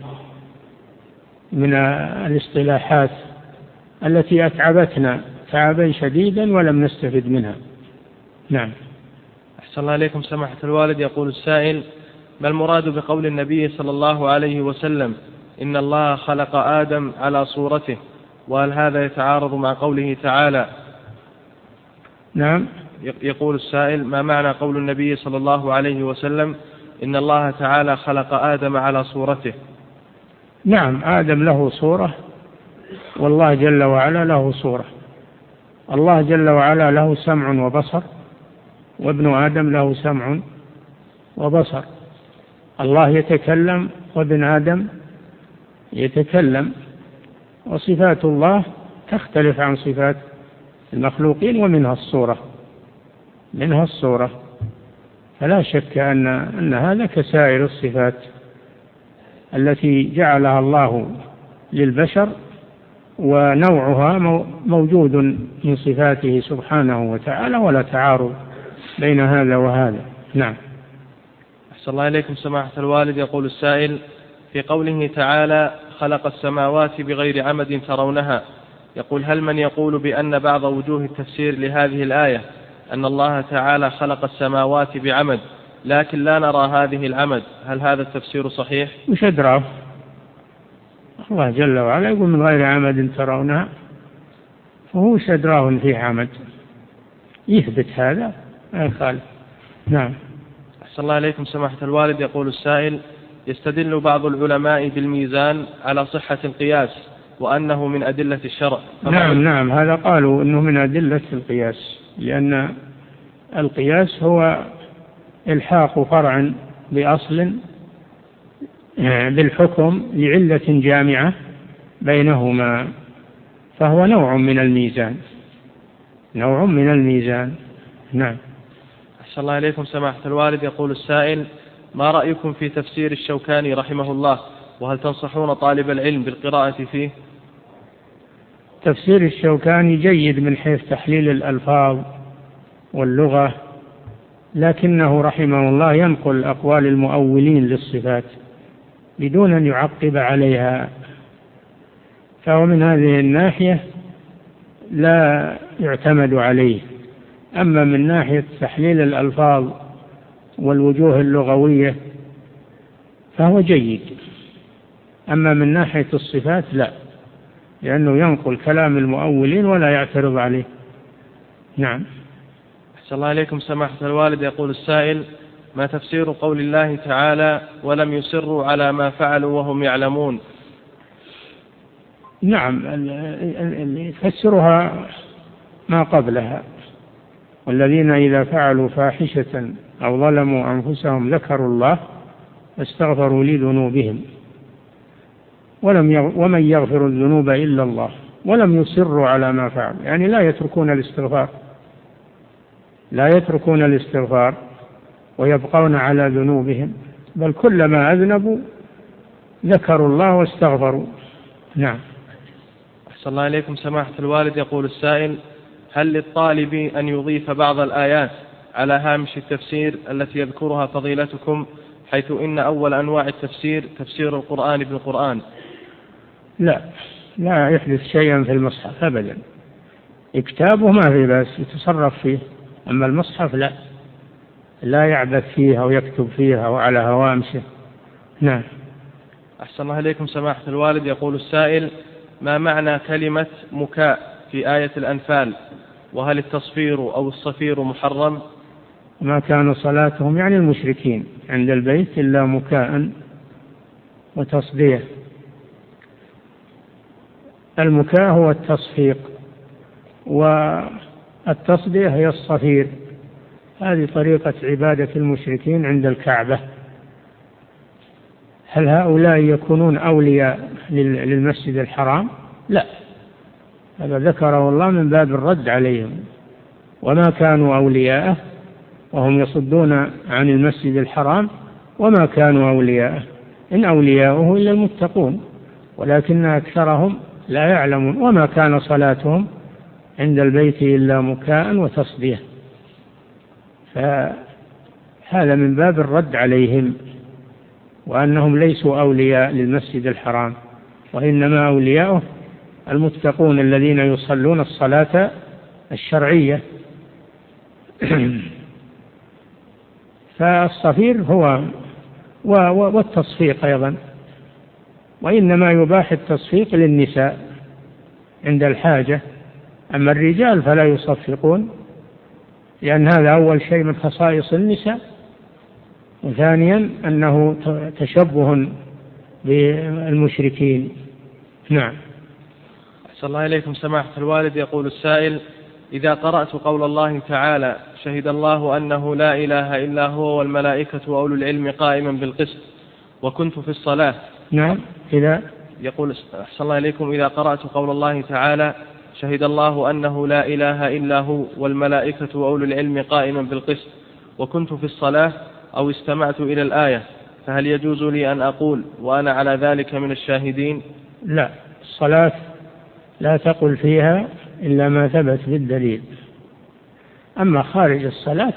من الاصطلاحات التي أتعبتنا تعبا شديدا ولم نستفد منها. نعم. أحسن الله إليكم سماحة الوالد. يقول السائل: ما المراد بقول النبي صلى الله عليه وسلم إن الله خلق آدم على صورته، وهل هذا يتعارض مع قوله تعالى؟ نعم. يقول السائل: ما معنى قول النبي صلى الله عليه وسلم إن الله تعالى خلق آدم على صورته؟ نعم، آدم له صورة، والله جل وعلا له صورة. الله جل وعلا له سمع وبصر، وابن آدم له سمع وبصر. الله يتكلم وابن آدم يتكلم، وصفات الله تختلف عن صفات المخلوقين، ومنها الصورة، منها الصورة. فلا شك أن هذا كسائر الصفات التي جعلها الله للبشر، ونوعها موجود من صفاته سبحانه وتعالى، ولا تعارض بين هذا وهذا. نعم. أحسن الله إليكم سماحة الوالد. يقول السائل: في قوله تعالى خلق السماوات بغير عمد ترونها، يقول: هل من يقول بأن بعض وجوه التفسير لهذه الآية أن الله تعالى خلق السماوات بعمد لكن لا نرى هذه العمد، هل هذا التفسير صحيح؟ مش أدراه، الله جل وعلا يقول من غير عمد ترونها، فهو أدراه فيه عمد، يثبت هذا ما يخالف. نعم. أحسن الله إليكم سماحة الوالد. يقول السائل: يستدل بعض العلماء بالميزان على صحة القياس وأنه من أدلة الشرع. نعم، هذا قالوا أنه من أدلة القياس، لأن القياس هو إلحاق فرع بأصل بالحكم لعلة جامعة بينهما، فهو نوع من الميزان، نوع من الميزان. نعم. أحسن الله إليكم سماحة الوالد. يقول السائل: ما رأيكم في تفسير الشوكاني رحمه الله، وهل تنصحون طالب العلم بالقراءة فيه؟ تفسير الشوكاني جيد من حيث تحليل الألفاظ واللغة، لكنه رحمه الله ينقل أقوال المؤولين للصفات بدون أن يعقب عليها، فهو من هذه الناحية لا يعتمد عليه. أما من ناحية تحليل الألفاظ والوجوه اللغوية فهو جيد، أما من ناحية الصفات لا، لأنه ينقل كلام المؤولين ولا يعترض عليه. نعم. أحسن الله إليكم سماحة الوالد. يقول السائل: ما تفسير قول الله تعالى ولم يصروا على ما فعلوا وهم يعلمون؟ نعم، اللي يفسرها ما قبلها: والذين إذا فعلوا فاحشة أو ظلموا أنفسهم ذكروا الله فاستغفروا لذنوبهم ومن يغفر الذنوب إلا الله ولم يصروا على ما فعلوا، يعني لا يتركون الاستغفار، لا يتركون الاستغفار ويبقون على ذنوبهم، بل كلما أذنبوا ذكروا الله واستغفروا. نعم. أحسن الله إليكم سماحة الوالد. يقول السائل: هل للطالب أن يضيف بعض الآيات على هامش التفسير التي يذكرها فضيلتكم، حيث إن أول أنواع التفسير تفسير القرآن بالقرآن؟ لا يحدث شيئا في المصحف أبدا. كتابه ما في بس يتصرف فيه، أما المصحف لا يعبث فيها ويكتب فيها وعلى هوامشه. نعم. أحسن الله إليكم سماحة الوالد. يقول السائل: ما معنى كلمة مكاء في آية الأنفال؟ وهل التصفير أو الصفير محرم؟ ما كان صلاتهم يعني المشركين عند البيت إلا مكاء وتصدية. المكاء هو التصفيق، والتصدية هي الصفير. هذه طريقة عبادة المشركين عند الكعبة. هل هؤلاء يكونون أولياء للمسجد الحرام؟ لا، هذا ذكره الله من باب الرد عليهم. وما كانوا أولياءه وهم يصدون عن المسجد الحرام، وما كانوا أولياءه إن أولياؤه إلا المتقون ولكن أكثرهم لا يعلمون. وما كان صلاتهم عند البيت إلا مكاء وتصدية. فهذا من باب الرد عليهم، وأنهم ليسوا أولياء للمسجد الحرام، وإنما أولياؤه المتقون الذين يصلون الصلاة الشرعية. فالصفير هو والتصفيق أيضا، وإنما يباح التصفيق للنساء عند الحاجة، أما الرجال فلا يصفقون، لأن هذا أول شيء من خصائص النساء، وثانيا أنه تشبه بالمشركين. نعم. أحسن الله إليكم سماحة الوالد. يقول السائل: إذا قرأت قول الله تعالى: شهد الله أنه لا إله إلا هو والملائكة وأولو العلم قائما بالقسط، وكنت في الصلاة. نعم. إذا يقول أحسن الله إليكم: إذا قرأت قول الله تعالى: شهد الله أنه لا إله إلا هو والملائكة وأولو العلم قائما بالقسط، وكنت في الصلاة، أو استمعت إلى الآية، فهل يجوز لي أن أقول وأنا على ذلك من الشاهدين؟ لا، الصلاة لا تقل فيها إلا ما ثبت بالدليل. أما خارج الصلاة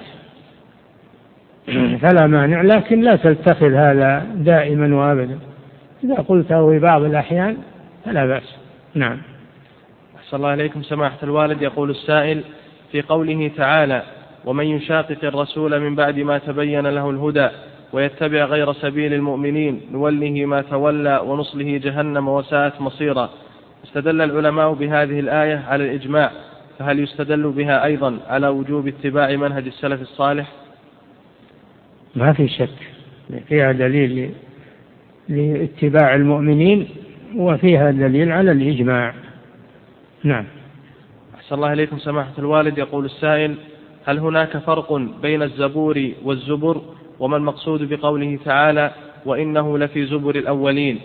فلا مانع، لكن لا تتخذ هذا دائما وأبدا. إذا قلته في بعض الأحيان فلا بأس. نعم. أحسن الله إليكم سماحة الوالد. يقول السائل: في قوله تعالى: ومن يشاقق الرسول من بعد ما تبين له الهدى ويتبع غير سبيل المؤمنين نوله ما تولى ونصله جهنم وساءت مصيرا، استدل العلماء بهذه الآية على الإجماع، فهل يستدل بها أيضا على وجوب اتباع منهج السلف الصالح؟ ما في شك فيها دليل لاتباع المؤمنين، وفيها دليل على الإجماع. نعم. أحسن الله إليكم سماحة الوالد. يقول السائل: هل هناك فرق بين الزبور والزبر؟ وما المقصود بقوله تعالى: وإنه لفي زبر الأولين؟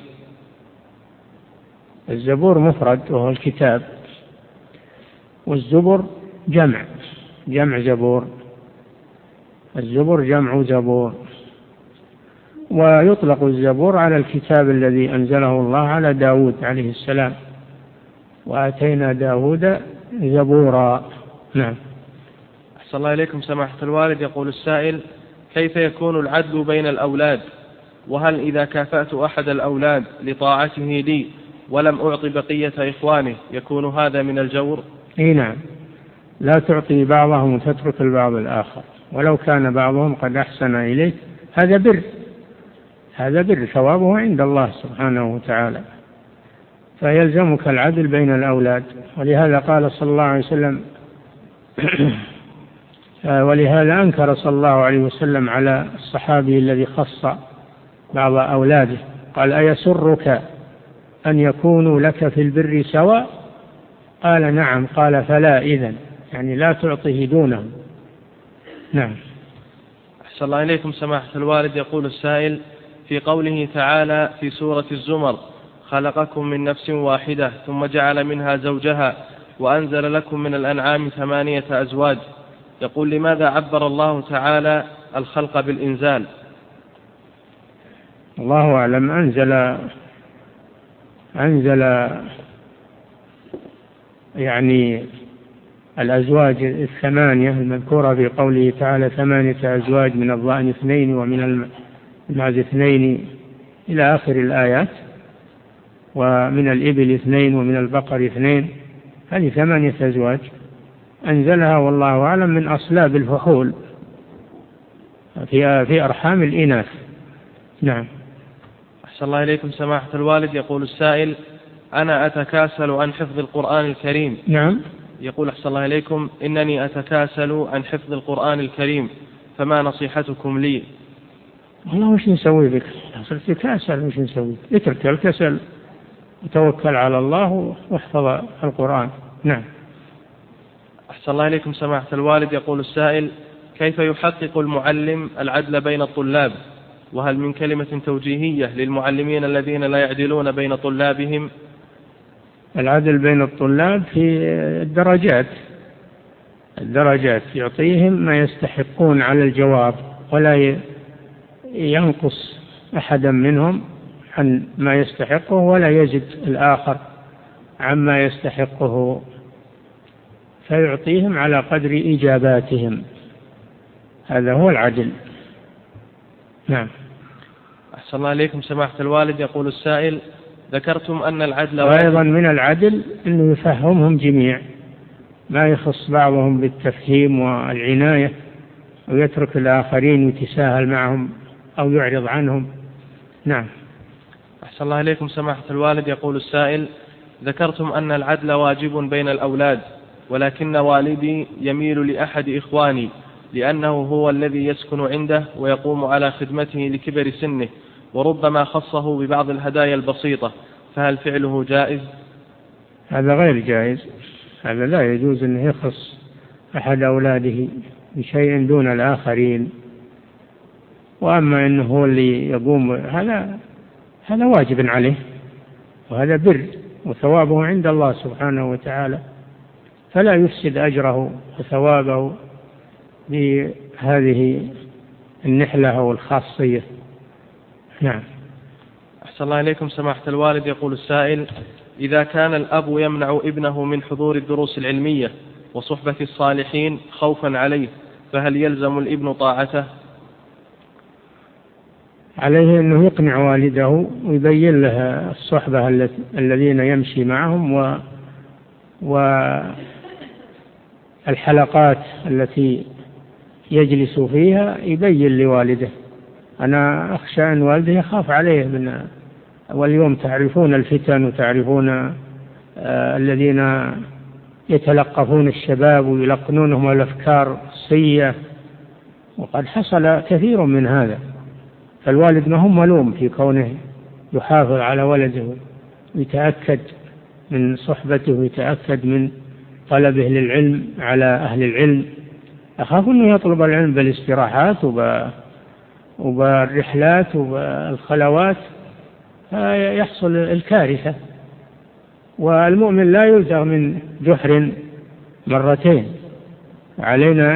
الزبور مفرد وهو الكتاب، والزبر جمع زبور. الزبر جمع زبور، ويطلق الزبور على الكتاب الذي أنزله الله على داود عليه السلام، وآتينا داود زبورا. نعم. أحسن الله إليكم سماحة الوالد. يقول السائل: كيف يكون العدل بين الأولاد؟ وهل إذا كافأت أحد الأولاد لطاعته لي ولم أعطي بقية إخوانه يكون هذا من الجور؟ نعم، لا تعطي بعضهم وتترك البعض الآخر، ولو كان بعضهم قد أحسن إليك، هذا بر ثوابه عند الله سبحانه وتعالى. فيلزمك العدل بين الأولاد، ولهذا قال صلى الله عليه وسلم ولهذا أنكر صلى الله عليه وسلم على الصحابي الذي خص بعض أولاده، قال: أيسرك أن يكونوا لك في البر سواء؟ قال: نعم. قال: فلا إذن، يعني لا تعطيه دونهم. نعم. أحسن الله إليكم سماحة الوالد. يقول السائل: في قوله تعالى في سورة الزمر: خلقكم من نفس واحدة ثم جعل منها زوجها وأنزل لكم من الأنعام 8 أزواج، يقول: لماذا عبر الله تعالى الخلق بالإنزال؟ الله أعلم. أنزل يعني الأزواج الثمانية المذكورة في قوله تعالى: 8 أزواج من الضأن 2 ومن المعز 2 إلى آخر الآيات، ومن الإبل 2 ومن البقر 2. هذه 8 أزواج أنزلها والله أعلم من أصلاب الفحول في أرحام الإناث. نعم. أحسن الله إليكم سماحة الوالد. يقول السائل: أنا أتكاسل عن حفظ القرآن الكريم. نعم. يقول: أحسن الله إليكم، إنني أتكاسل عن حفظ القرآن الكريم، فما نصيحتكم لي؟ والله وش نسوي بك؟ تكاسل، وش نسوي؟ اترك الكسل وتوكل على الله واحفظ القرآن. نعم. أحسن الله إليكم سماحة الوالد. يقول السائل: كيف يحقق المعلم العدل بين الطلاب؟ وهل من كلمة توجيهية للمعلمين الذين لا يعدلون بين طلابهم؟ العدل بين الطلاب في الدرجات يعطيهم ما يستحقون على الجواب، ولا ينقص أحدا منهم عن ما يستحقه، ولا يزد الآخر عما يستحقه، فيعطيهم على قدر إجاباتهم. هذا هو العدل. نعم. أحسن الله إليكم سماحة الوالد. يقول السائل: ذكرتم أن العدل وأيضا من العدل أنه يفهمهم جميع، ما يخص بعضهم بالتفهيم والعناية ويترك الآخرين ويتساهل معهم أو يعرض عنهم. نعم. أحسن الله إليكم سماحة الوالد. يقول السائل: ذكرتم أن العدل واجب بين الأولاد، ولكن والدي يميل لأحد إخواني لأنه هو الذي يسكن عنده ويقوم على خدمته لكبر سنه، وربما خصه ببعض الهدايا البسيطة، فهل فعله جائز؟ هذا غير جائز. هذا لا يجوز أن يخص أحد أولاده بشيء دون الآخرين. وأما أنه هو اللي يقوم، هذا واجب عليه، وهذا بر وثوابه عند الله سبحانه وتعالى، فلا يفسد أجره وثوابه بهذه النحلة أو الخاصية. نعم. أحسن الله إليكم سماحة الوالد. يقول السائل: إذا كان الأب يمنع ابنه من حضور الدروس العلمية وصحبة الصالحين خوفا عليه، فهل يلزم الابن طاعته؟ عليه أنه يقنع والده ويبين له الصحبة الذين يمشي معهم والحلقات التي يجلس فيها، يبين لوالده. أنا أخشى أن والده يخاف عليه واليوم تعرفون الفتن، وتعرفون الذين يتلقفون الشباب ويلقنونهم الأفكار السيئة، وقد حصل كثير من هذا. فالوالد ما هو ملوم في كونه يحافظ على ولده ويتأكد من صحبته ويتأكد من طلبه للعلم على أهل العلم. أخاف أنه يطلب العلم بالاستراحات وبالرحلات وبالخلوات، يحصل الكارثة. والمؤمن لا يلدغ من جحر مرتين. علينا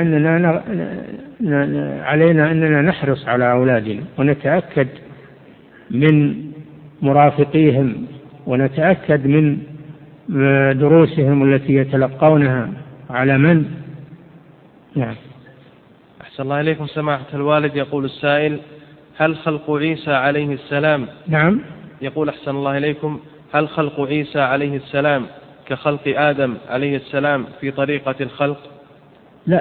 أننا نحرص على أولادنا ونتأكد من مرافقيهم، ونتأكد من دروسهم التي يتلقونها على من. نعم. أحسن الله إليكم سماحة الوالد. يقول السائل: هل خلق عيسى عليه السلام؟ نعم. يقول: أحسن الله إليكم، هل خلق عيسى عليه السلام كخلق آدم عليه السلام في طريقة الخلق؟ لا.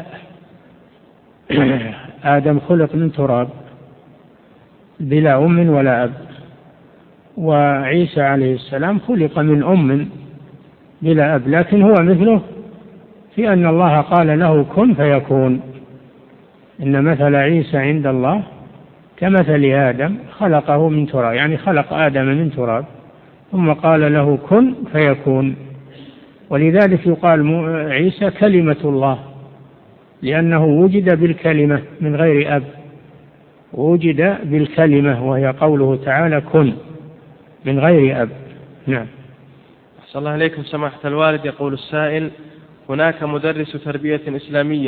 آدم خلق من تراب بلا أم ولا أب، وعيسى عليه السلام خلق من أم بلا أب، لكن هو مثله في أن الله قال له كن فيكون. إن مثل عيسى عند الله كمثل آدم خلقه من تراب، يعني خلق آدم من تراب ثم قال له كن فيكون. ولذلك يقال عيسى كلمة الله، لأنه وجد بالكلمة من غير أب، وجد بالكلمة وهي قوله تعالى كن، من غير أب. نعم. أحسن الله إليكم سماحة الوالد. يقول السائل: هناك مدرس تربية إسلامية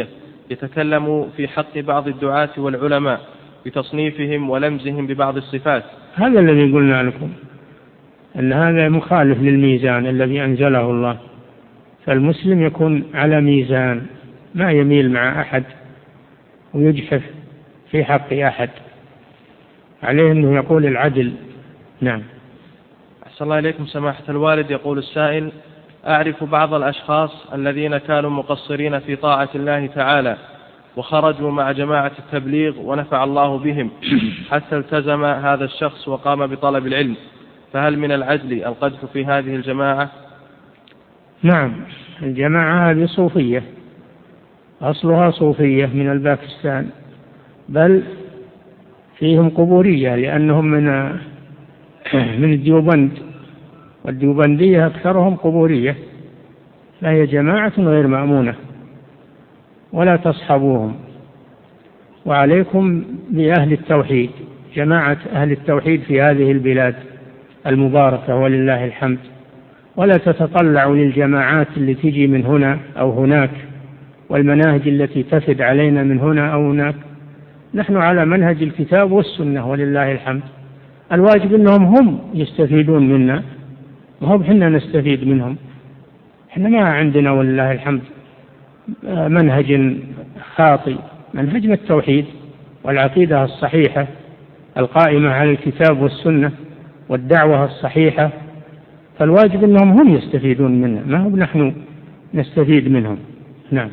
يتكلم في حق بعض الدعاة والعلماء بتصنيفهم ولمزهم ببعض الصفات. هذا الذي قلنا لكم أن هذا مخالف للميزان الذي أنزله الله، فالمسلم يكون على ميزان، ما يميل مع أحد ويجحف في حق أحد، عليه أنه يقول العدل. نعم. أحسن الله إليكم سماحة الوالد. يقول السائل: أعرف بعض الأشخاص الذين كانوا مقصرين في طاعة الله تعالى وخرجوا مع جماعة التبليغ ونفع الله بهم حتى التزم هذا الشخص وقام بطلب العلم، فهل من العدل القذف في هذه الجماعة؟ نعم، الجماعة هذه صوفية، أصلها صوفية من الباكستان، بل فيهم قبورية لأنهم من الديوبند، والديوبندية أكثرهم قبورية، فهي جماعة غير مأمونة ولا تصحبوهم. وعليكم بأهل التوحيد، جماعة أهل التوحيد في هذه البلاد المباركة ولله الحمد، ولا تتطلعوا للجماعات اللي تجي من هنا أو هناك والمناهج التي تفد علينا من هنا أو هناك. نحن على منهج الكتاب والسنة ولله الحمد. الواجب أنهم هم يستفيدون منا وهم حنا نستفيد منهم. احنا ما عندنا ولله الحمد منهج خاطئ، منهجنا التوحيد والعقيدة الصحيحة القائمة على الكتاب والسنة والدعوة الصحيحة، فالواجب أنهم هم يستفيدون منا، ما هو نحن نستفيد منهم. نعم.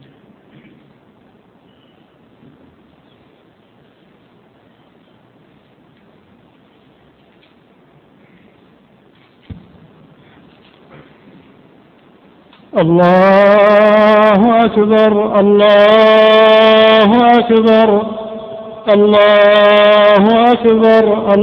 الله أكبر الله أكبر الله أكبر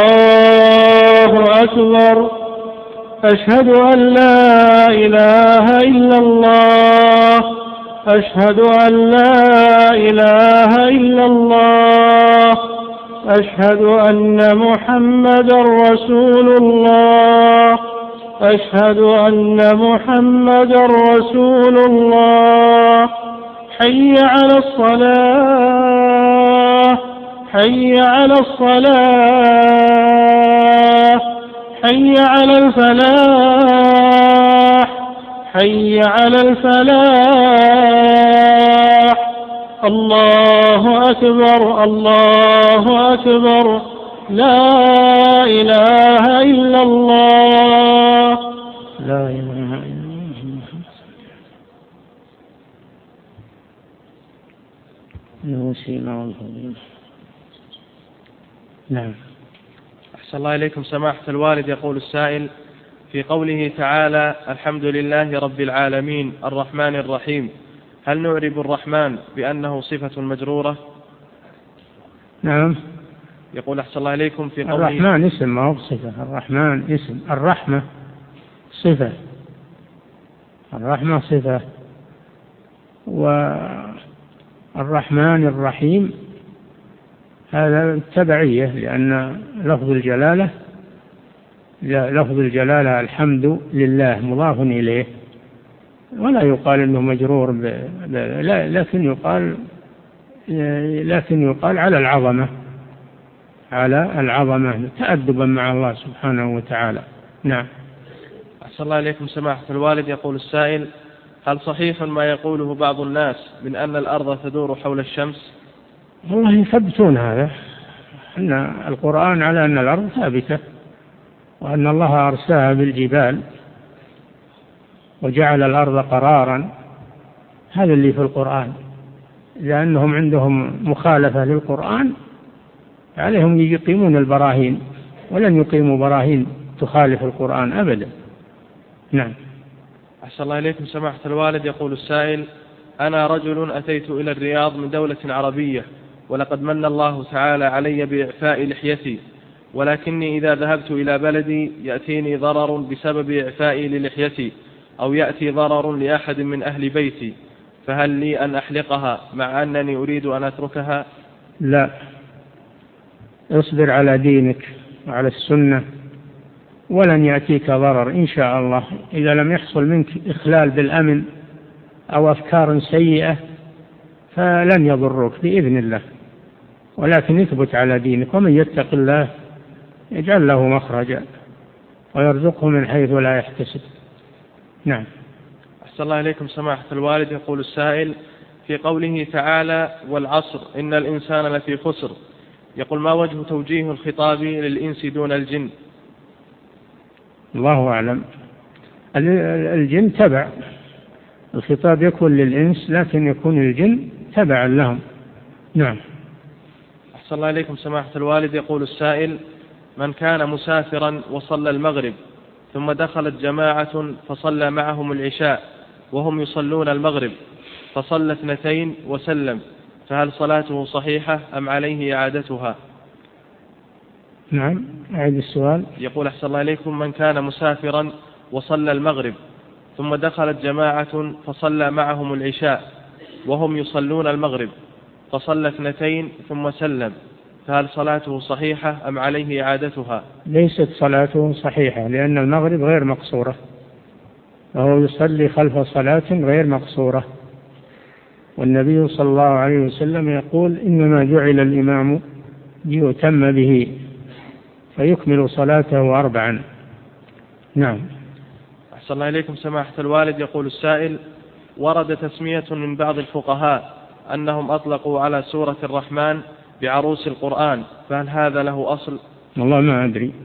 الله أكبر. أشهد أن لا إله إلا الله، أشهد أن لا إله إلا الله، أشهد أن محمدا رسول الله، أشهد أن محمدا رسول الله. حي على الصلاة، حي على الصلاة، حي على الفلاح، حي على الفلاح. الله أكبر الله أكبر، لا إله إلا الله، لا إله إلا الله. نعم. أحسن الله إليكم سماحة الوالد. يقول السائل: في قوله تعالى: الحمد لله رب العالمين الرحمن الرحيم، هل نعرب الرحمن بأنه صفة مجرورة؟ نعم. يقول: أحسن الله إليكم في قوله: الرحمن اسم ما هو صفة، الرحمن اسم، الرحمة صفة، الرحمة صفة، والرحمن الرحيم هذا تبعية، لأن لفظ الجلالة الحمد لله مضاف إليه، ولا يقال إنه مجرور لكن يقال على العظمة تأدبا مع الله سبحانه وتعالى. نعم. أحسن الله إليكم سماحة الوالد. يقول السائل: هل صحيح ما يقوله بعض الناس من أن الأرض تدور حول الشمس؟ والله يثبتون هذا، أن القرآن على أن الأرض ثابتة، وأن الله أرساها بالجبال وجعل الأرض قرارا، هذا اللي في القرآن. لأنهم عندهم مخالفة للقرآن عليهم يقيمون البراهين، ولن يقيموا براهين تخالف القرآن أبدا. نعم. أحسن الله إليكم سماحة الوالد. يقول السائل: أنا رجل أتيت إلى الرياض من دولة عربية، ولقد من الله تعالى علي بإعفاء لحيتي، ولكني إذا ذهبت إلى بلدي يأتيني ضرر بسبب إعفائي للحيتي، أو يأتي ضرر لأحد من أهل بيتي، فهل لي أن أحلقها مع أنني أريد أن أتركها؟ لا، اصبر على دينك وعلى السنة، ولن يأتيك ضرر إن شاء الله، إذا لم يحصل منك إخلال بالأمن أو أفكار سيئة فلن يضروك بإذن الله، ولكن اثبت على دينك. ومن يتق الله يجعل له مخرجا ويرزقه من حيث لا يحتسب. نعم. أحسن الله إليكم سماحة الوالد. يقول السائل: في قوله تعالى: والعصر إن الإنسان لفي خسر، يقول: ما وجه توجيه الخطاب للإنس دون الجن؟ الله أعلم. الجن تبع، الخطاب يكون للإنس لكن يكون الجن تبعا لهم. نعم. أحسن الله إليكم سماحة الوالد. يقول السائل: من كان مسافرا وصلى المغرب ثم دخلت جماعة فصلى معهم العشاء وهم يصلون المغرب فصلى 2 وسلم، فهل صلاته صحيحة أم عليه إعادتها؟ نعم، أعيد السؤال. يقول: أحسن الله إليكم، من كان مسافرا وصلى المغرب ثم دخلت جماعة فصلى معهم العشاء وهم يصلون المغرب فصلى 2 ثم سلم، فهل صلاته صحيحة أم عليه إعادتها؟ ليست صلاته صحيحة، لأن المغرب غير مقصورة، وهو يصلي خلف صلاة غير مقصورة، والنبي صلى الله عليه وسلم يقول: إنما جعل الإمام ليؤتم به، فيكمل صلاته 4. نعم. أحسن الله إليكم سماحة الوالد. يقول السائل: ورد تسمية من بعض الفقهاء أنهم أطلقوا على سورة الرحمن بعروس القرآن، فهل هذا له أصل؟ والله ما أدري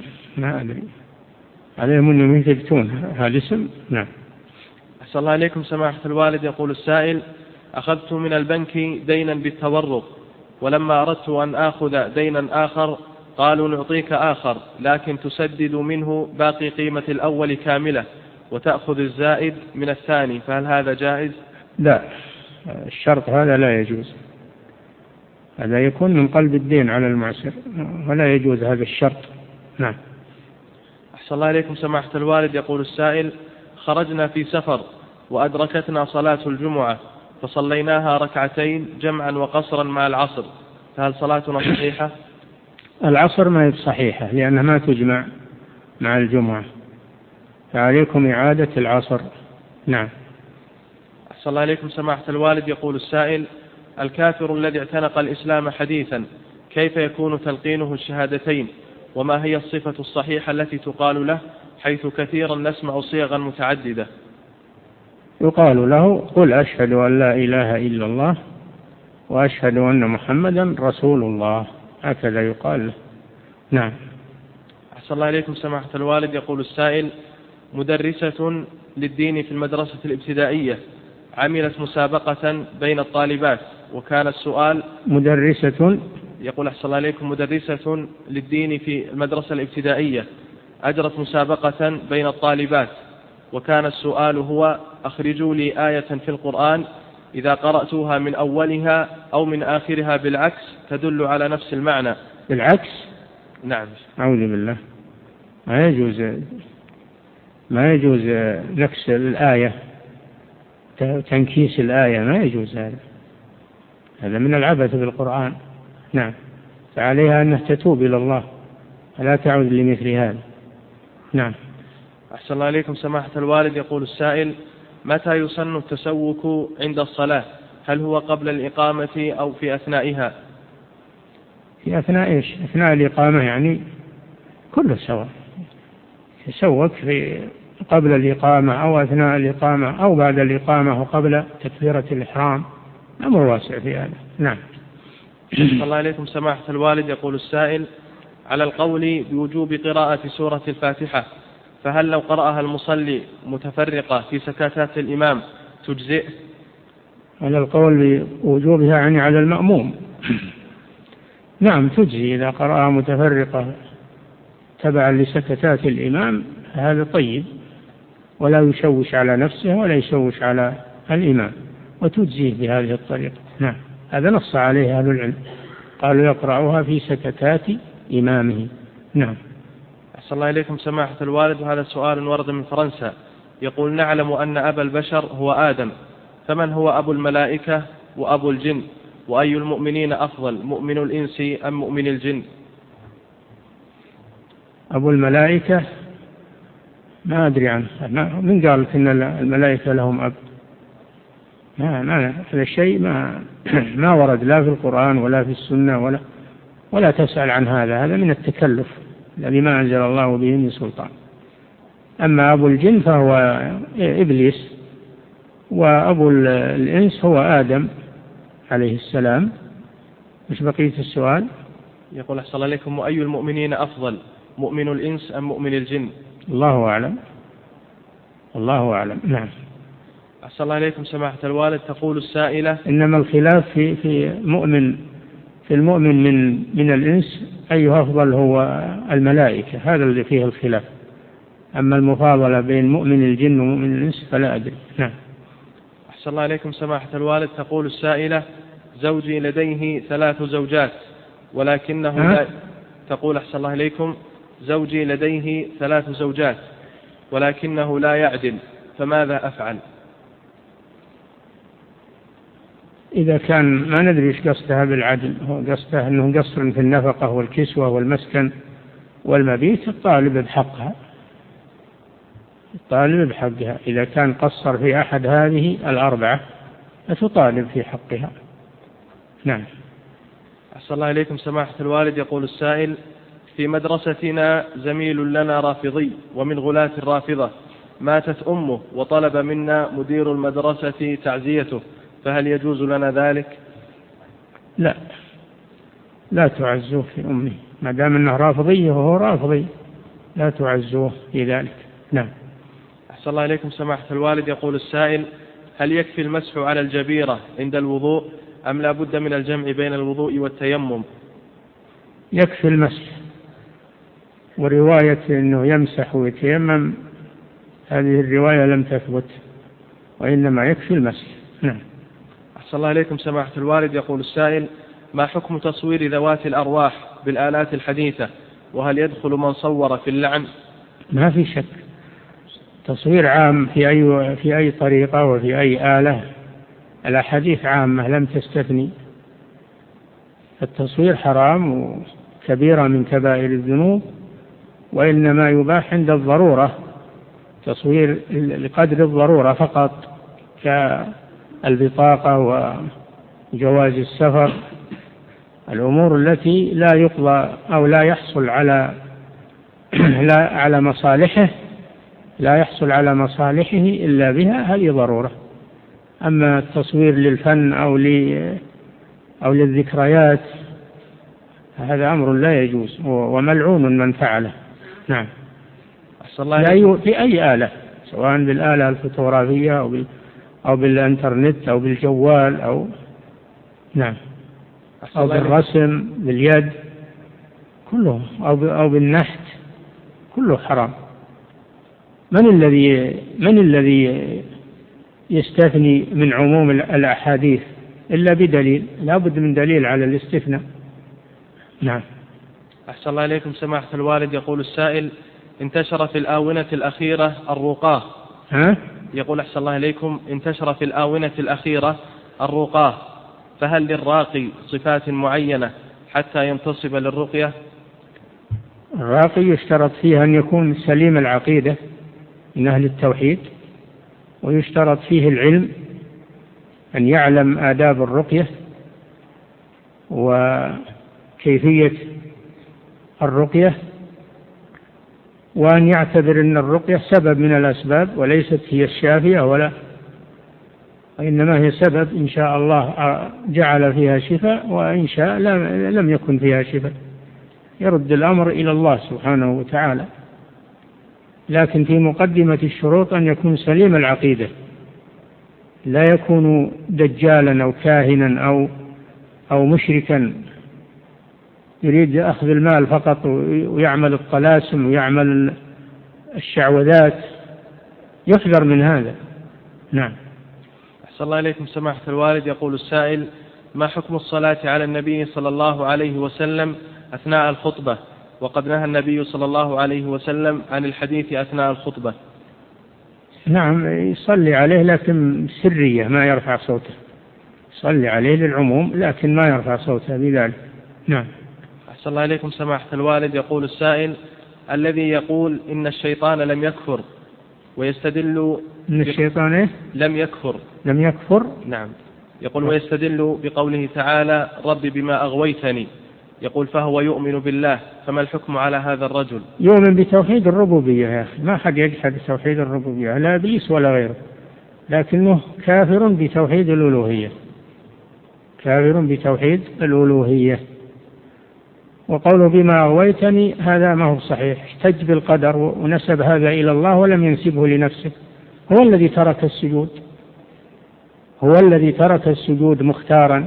عليهم أنهم يثبتون هذا الاسم. نعم. أحسن الله إليكم سماحة الوالد. يقول السائل: أخذت من البنك دينا بالتورق، ولما أردت أن أخذ دينا آخر قالوا: نعطيك آخر لكن تسدد منه باقي قيمة الأول كاملة وتأخذ الزائد من الثاني، فهل هذا جائز؟ لا، الشرط هذا لا يجوز، هذا يكون من قلب الدين على المعسر، ولا يجوز هذا الشرط. نعم. أحسن الله إليكم سماحة الوالد. يقول السائل: خرجنا في سفر وأدركتنا صلاة الجمعة فصليناها 2 جمعا وقصرا مع العصر، فهل صلاتنا صحيحة؟ العصر ما هي صحيحة لأنها ما تجمع مع الجمعة، فعليكم إعادة العصر. نعم. أحسن الله إليكم سماحة الوالد. يقول السائل: الكافر الذي اعتنق الإسلام حديثا كيف يكون تلقينه الشهادتين، وما هي الصفة الصحيحة التي تقال له، حيث كثيرا نسمع صيغا متعددة؟ يقال له: قل أشهد أن لا إله إلا الله وأشهد أن محمدا رسول الله، هكذا يقال له. نعم. أحسن الله إليكم سماحة الوالد. يقول السائل: مدرسة للدين في المدرسة الابتدائية عملت مسابقة بين الطالبات، وكان السؤال مدرسة، يقول أحسن الله إليكم، مدرسة للدين في المدرسة الابتدائية أجرت مسابقة بين الطالبات، وكان السؤال هو: أخرجوا لي آية في القرآن إذا قرأتوها من أولها أو من آخرها بالعكس تدل على نفس المعنى. بالعكس؟ نعم. أعوذ بالله، ما يجوز نكس الآية، تنكيس الآية ما يجوز، هذا من العبث بالقرآن. نعم. فعليها أنها تتوب إلى الله فلا تعود لمثل هذا. نعم. أحسن الله إليكم سماحة الوالد. يقول السائل: متى يسن التسوك عند الصلاة؟ هل هو قبل الإقامة أو في أثنائها؟ في أثناء إيش؟ أثناء الإقامة يعني كله سواء، يسوك في قبل الإقامة أو أثناء الإقامة أو بعد الإقامة وقبل تكبيرة الإحرام، أمر واسع في هذا. نعم. أحسن الله إليكم سماحة الوالد. يقول السائل: على القول بوجوب قراءة سورة الفاتحة، فهل لو قرأها المصلي متفرقة في سكتات الإمام تجزئ؟ على القول بوجوبها يعني على المأموم. نعم تجزي إذا قرأها متفرقة تبعا لسكتات الإمام، هذا طيب، ولا يشوش على نفسه ولا يشوش على الإمام، وتجزيه بهذه الطريقة. نعم. هذا نص عليه أهل العلم، قالوا يقرأها في سكتات إمامه. نعم. أحسن الله إليكم سماحة الوالد. وهذا سؤال ورد من فرنسا، يقول: نعلم أن أبا البشر هو آدم، فمن هو أبو الملائكة وأبو الجن، وأي المؤمنين أفضل، مؤمن الإنس أم مؤمن الجن؟ أبو الملائكة ما أدري عنه، من قال إن الملائكة لهم أب؟ هذا الشيء ما ورد لا في القرآن ولا في السنة ولا تسأل عن هذا من التكلف الذي ما أنزل الله به من سلطان. أما أبو الجن فهو إبليس، وأبو الإنس هو آدم عليه السلام. مش بقية السؤال؟ يقول أحسن الله إليكم: وأي المؤمنين أفضل، مؤمن الإنس أم مؤمن الجن؟ الله أعلم. الله أعلم. نعم. أحسن الله إليكم سماحة الوالد، تقول السائلة: إنما الخلاف في المؤمن من الإنس أيه أفضل هو الملائكة، هذا اللي فيه الخلاف. أما المفاضلة بين مؤمن الجن ومؤمن الإنس فلا أدري. نعم. أحسن الله إليكم سماحة الوالد، تقول السائلة: زوجي لديه 3 زوجات ولكنه تقول أحسن الله إليكم: زوجي لديه 3 زوجات ولكنه لا يعدل، فماذا أفعل؟ إذا كان ما ندري إيش قصدها بالعدل، هو قصده أنه قصر في النفقة والكسوة والمسكن والمبيت، الطالب بحقها. إذا كان قصر في أحد هذه 4 فتطالب في حقها. نعم. أحسن الله إليكم سماحة الوالد، يقول السائل: في مدرستنا زميل لنا رافضي ومن غلاة الرافضة، ماتت أمه وطلب منا مدير المدرسة تعزيته، فهل يجوز لنا ذلك؟ لا تعزوه في أمه، ما دام أنه رافضي وهو رافضي لا تعزوه في ذلك. نعم. أحسن الله إليكم سماحة الوالد، يقول السائل: هل يكفي المسح على الجبيرة عند الوضوء أم لا بد من الجمع بين الوضوء والتيمم؟ يكفي المسح، ورواية أنه يمسح ويتيمم هذه الرواية لم تثبت، وإنما يكفي المسح. نعم. أحسن الله إليكم سماحة الوالد، يقول السائل: ما حكم تصوير ذوات الأرواح بالآلات الحديثة، وهل يدخل من صور في اللعن؟ ما في شك، تصوير عام في أي طريقة وفي أي آلة، الأحاديث عامة لم تستثني. التصوير حرام وكبيرة من كبائر الذنوب، وإنما يباح عند الضرورة، تصوير لقدر الضرورة فقط، كالبطاقة وجواز السفر، الأمور التي لا يقضى أو لا يحصل على مصالحه، لا يحصل على مصالحه إلا بها، هذه ضرورة. أما التصوير للفن أو للذكريات هذا أمر لا يجوز، وملعون من فعله. نعم. في أي آلة، سواء بالآلة الفوتوغرافية أو بالإنترنت أو بالجوال نعم، أو بالرسم باليد، كله أو بالنحت، كله حرام. من الذي يستثني من عموم الأحاديث إلا بدليل؟ لا بد من دليل على الاستثناء. نعم. أحسن الله إليكم سماحة الوالد، يقول السائل: انتشر في الآونة الأخيرة الرقاة. يقول أحسن الله إليكم: انتشر في الآونة الأخيرة الرقاة، فهل للراقي صفات معينة حتى ينتصب للرقية؟ الراقي يشترط فيه أن يكون سليم العقيدة من أهل التوحيد، ويشترط فيه العلم، أن يعلم آداب الرقية وكيفية الرقية، وأن يعتبر أن الرقية سبب من الأسباب وليست هي الشافية وإنما هي سبب، إن شاء الله جعل فيها شفاء، وإن شاء لم يكن فيها شفاء، يرد الأمر إلى الله سبحانه وتعالى. لكن في مقدمة الشروط أن يكون سليم العقيدة، لا يكون دجالا أو كاهنا أو مشركا يريد أخذ المال فقط ويعمل الطلاسم ويعمل الشعوذات، يحذر من هذا. نعم. أحسن الله إليكم سماحة الوالد، يقول السائل: ما حكم الصلاة على النبي صلى الله عليه وسلم أثناء الخطبة، وقد نهى النبي صلى الله عليه وسلم عن الحديث أثناء الخطبة؟ نعم، يصلي عليه لكن سرية، ما يرفع صوته، يصلي عليه للعموم لكن ما يرفع صوته بذلك. نعم. أحسن الله إليكم سماحة الوالد، يقول السائل: الذي يقول إن الشيطان لم يكفر ويستدل من الشيطان إيه؟ لم يكفر. نعم. يقول ويستدل بقوله تعالى رب بما أغويتني، يقول فهو يؤمن بالله، فما الحكم على هذا الرجل؟ يؤمن بتوحيد الربوبية يا أخي، ما حد يجحد توحيد الربوبية، لا إبليس ولا غيره، لكنه كافر بتوحيد الألوهية، كافر بتوحيد الألوهية. وقوله بما أغويتني هذا ما هو صحيح، احتج بالقدر ونسب هذا إلى الله ولم ينسبه لنفسه. هو الذي ترك السجود، هو الذي ترك السجود مختارا،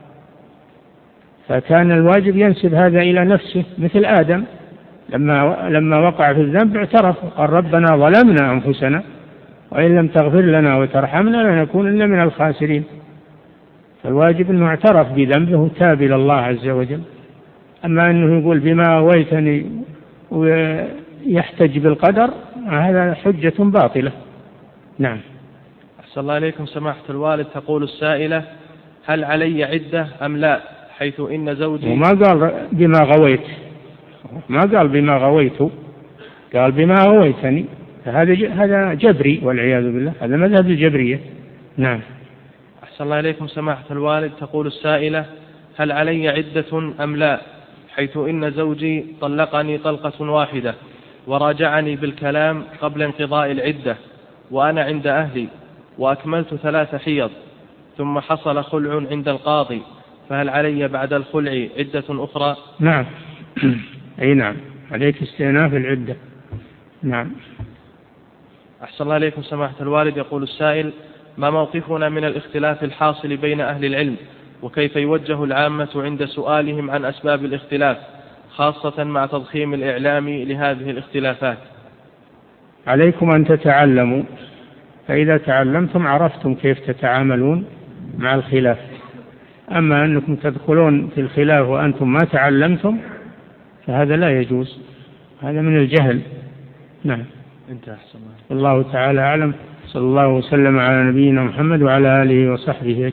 فكان الواجب ينسب هذا إلى نفسه، مثل آدم لما وقع في الذنب اعترف وقال ربنا ظلمنا أنفسنا وإن لم تغفر لنا وترحمنا لنكونن من الخاسرين. فالواجب أنه اعترف بذنبه وتاب إلى الله عز وجل. أما أنه يقول بما أغويتني ويحتج بالقدر هذا حجة باطلة. نعم. أحسن الله إليكم سماحة الوالد. تقول السائلة هل علي عدة أم لا، حيث إن زوجي وما قال بما غويت، ما قال بما غويت، قال بما غويتني، هذا جبري والعياذ بالله، هذا مذهب الجبرية. نعم. أحسن الله إليكم سماحة الوالد. تقول السائلة هل علي عدة أم لا، حيث إن زوجي طلقني طلقة واحدة وراجعني بالكلام قبل انقضاء العدة وأنا عند أهلي وأكملت 3 حيض، ثم حصل خلع عند القاضي، فهل علي بعد الخلع عدة أخرى؟ نعم. أي نعم، عليك استئناف العدة. نعم. أحسن الله إليكم سماحة الوالد. يقول السائل ما موقفنا من الاختلاف الحاصل بين أهل العلم، وكيف يوجه العامة عند سؤالهم عن أسباب الاختلاف، خاصة مع تضخيم الإعلام لهذه الاختلافات؟ عليكم أن تتعلموا، فإذا تعلمتم عرفتم كيف تتعاملون مع الخلاف. أما أنكم تدخلون في الخلاف وأنتم ما تعلمتم فهذا لا يجوز، هذا من الجهل. نعم. انتهى. أحسن الله تعالى أعلم. صلى الله وسلم على نبينا محمد وعلى آله وصحبه.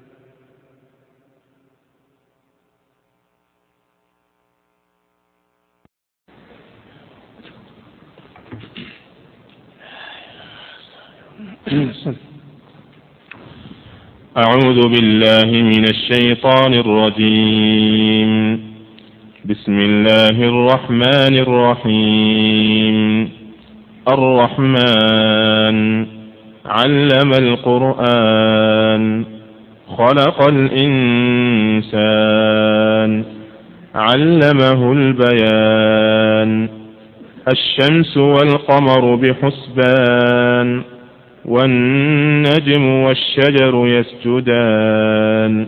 أعوذ بالله من الشيطان الرجيم. بسم الله الرحمن الرحيم. الرحمن علم القرآن خلق الإنسان علمه البيان. الشمس والقمر بحسبان والنجم والشجر يسجدان.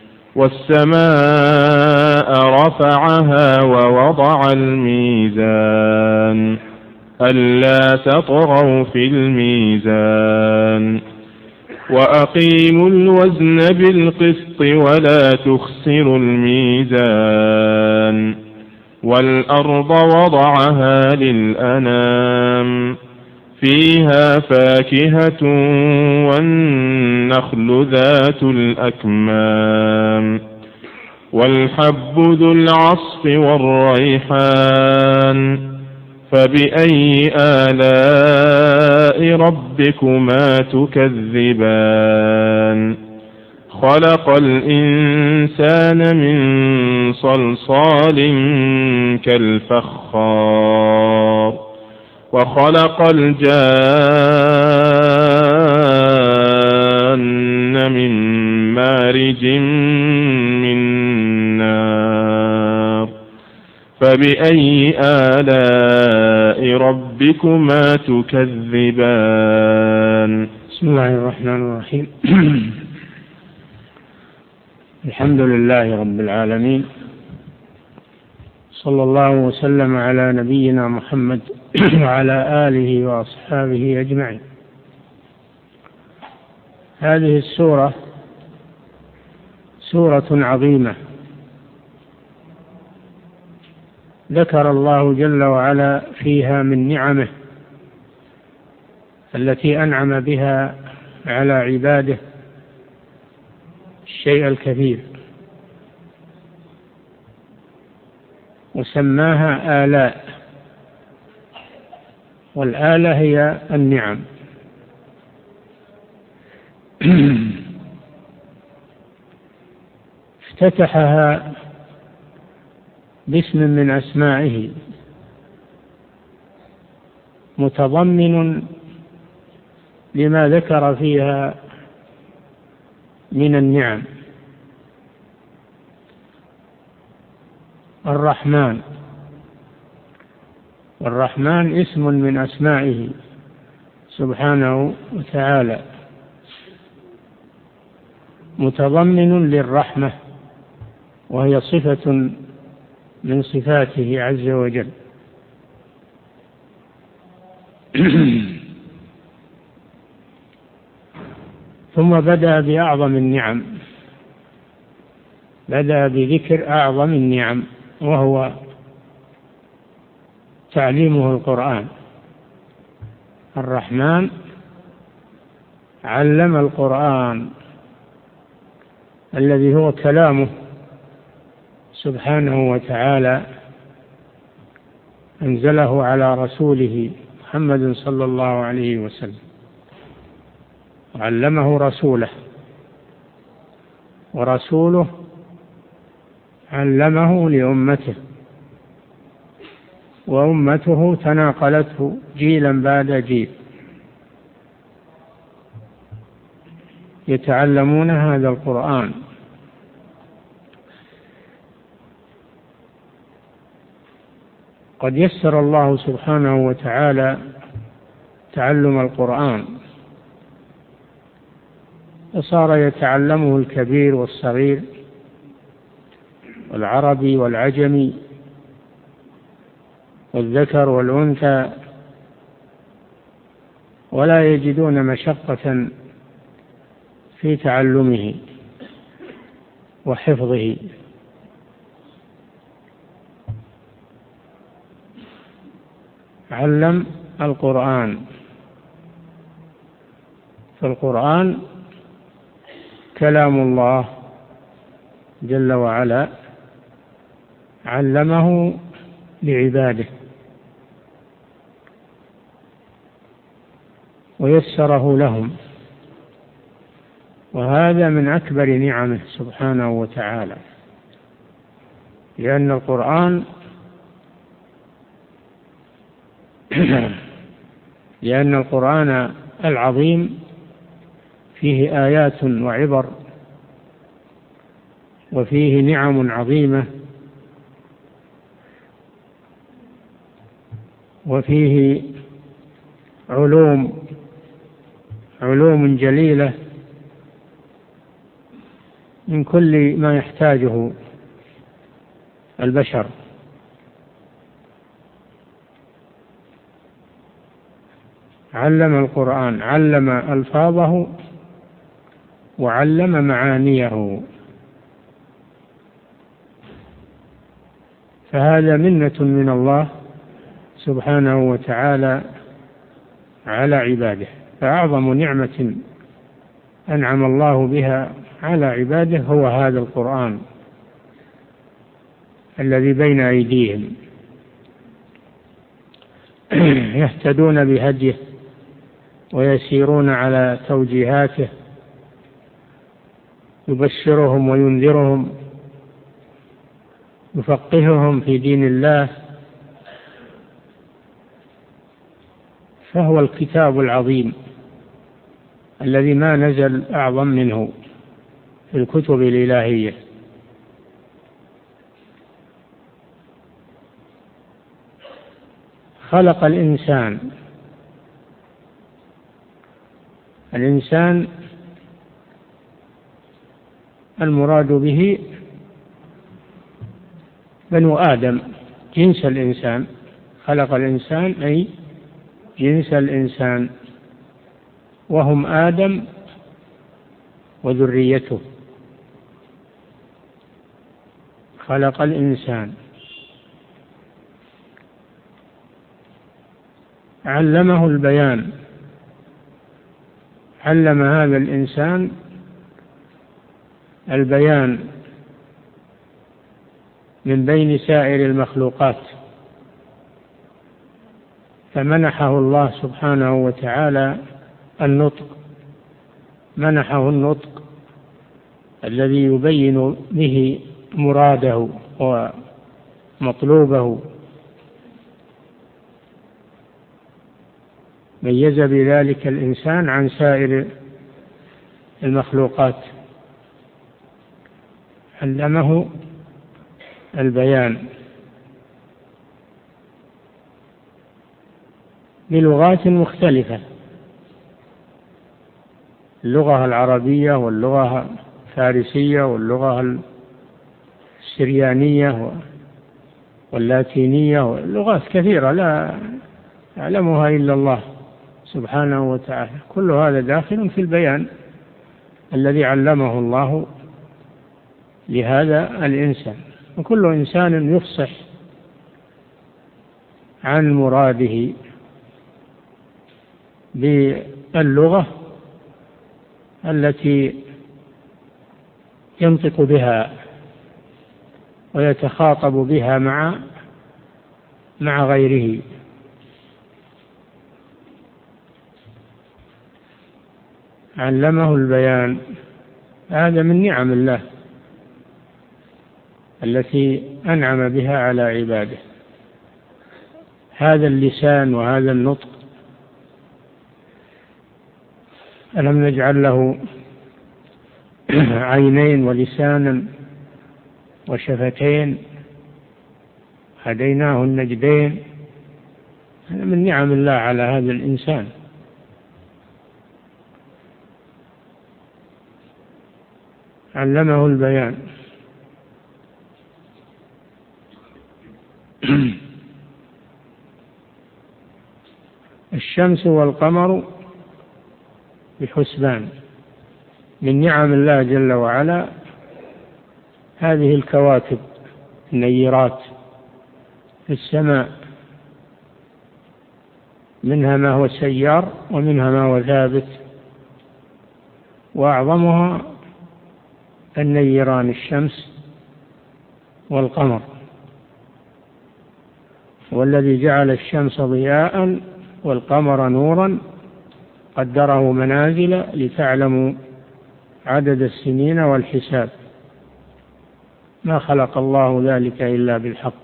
والسماء رفعها ووضع الميزان ألا تطغوا في الميزان وأقيموا الوزن بالقسط ولا تخسروا الميزان. والأرض وضعها للأنام فيها فاكهة والنخل ذات الأكمام والحب ذو العصف والريحان. فبأي آلاء ربكما تكذبان؟ خلق الإنسان من صلصال كالفخار وخلق الجان من مارج من نار. فبأي آلاء ربكما تكذبان؟ بسم الله الرحمن الرحيم. الحمد لله رب العالمين، صلى الله وسلم على نبينا محمد وعلى آله وأصحابه أجمعين. هذه السورة سورة عظيمة، ذكر الله جل وعلا فيها من نعمه التي أنعم بها على عباده الشيء الكثير، وسماها آلاء، والآلة هي النعم. افتتحها باسم من أسمائه متضمن لما ذكر فيها من النعم. الرحمن، والرحمن اسم من أسمائه سبحانه وتعالى متضمن للرحمة، وهي صفة من صفاته عز وجل. ثم بدأ بأعظم النعم، بدأ بذكر أعظم النعم، وهو تعليمه القرآن. الرحمن علم القرآن الذي هو كلامه سبحانه وتعالى، أنزله على رسوله محمد صلى الله عليه وسلم، علمه رسوله، ورسوله علمه لأمته، وأمته تناقلته جيلا بعد جيل يتعلمون هذا القرآن. قد يسر الله سبحانه وتعالى تعلم القرآن، فصار يتعلمه الكبير والصغير والعربي والعجمي والذكر والأنثى، ولا يجدون مشقة في تعلمه وحفظه. علم القرآن، فالقرآن كلام الله جل وعلا، علمه لعباده ويسره لهم، وهذا من أكبر نعمه سبحانه وتعالى، لأن القرآن العظيم فيه آيات وعبر، وفيه نعم عظيمة، وفيه علوم جليلة من كل ما يحتاجه البشر. علم القرآن، علم ألفاظه وعلم معانيه، فهذا منة من الله سبحانه وتعالى على عباده. فأعظم نعمة أنعم الله بها على عباده هو هذا القرآن الذي بين أيديهم، يهتدون بهديه ويسيرون على توجيهاته، يبشرهم وينذرهم، يفقههم في دين الله. فهو الكتاب العظيم الذي ما نزل أعظم منه في الكتب الإلهية. خلق الإنسان المراد به بنو آدم، جنس الإنسان. خلق الإنسان أي جنس الإنسان، وهم آدم وذريته. خلق الإنسان، علمه البيان، علم هذا الإنسان البيان من بين سائر المخلوقات، فمنحه الله سبحانه وتعالى النطق، منحه النطق الذي يبين به مراده ومطلوبه، ميز بذلك الإنسان عن سائر المخلوقات، علمه البيان بلغات مختلفة، اللغة العربية واللغة الفارسية واللغة السريانية واللاتينية، لغات كثيرة لا يعلمها إلا الله سبحانه وتعالى. كل هذا داخل في البيان الذي علمه الله لهذا الإنسان. وكل إنسان يفصح عن مراده باللغة التي ينطق بها ويتخاطب بها مع غيره. علمه البيان، هذا من نعم الله التي أنعم بها على عباده، هذا اللسان وهذا النطق. ألم نجعل له عينين ولسانا وشفتين، هديناه النجدين. هذا من نعم الله على هذا الإنسان. علمه البيان. الشمس والقمر بحسبان، من نعم الله جل وعلا هذه الكواكب النيرات في السماء، منها ما هو سيار ومنها ما هو ثابت، وأعظمها النيران الشمس والقمر. والذي جعل الشمس ضياء والقمر نورا قدره منازل لتعلموا عدد السنين والحساب، ما خلق الله ذلك إلا بالحق.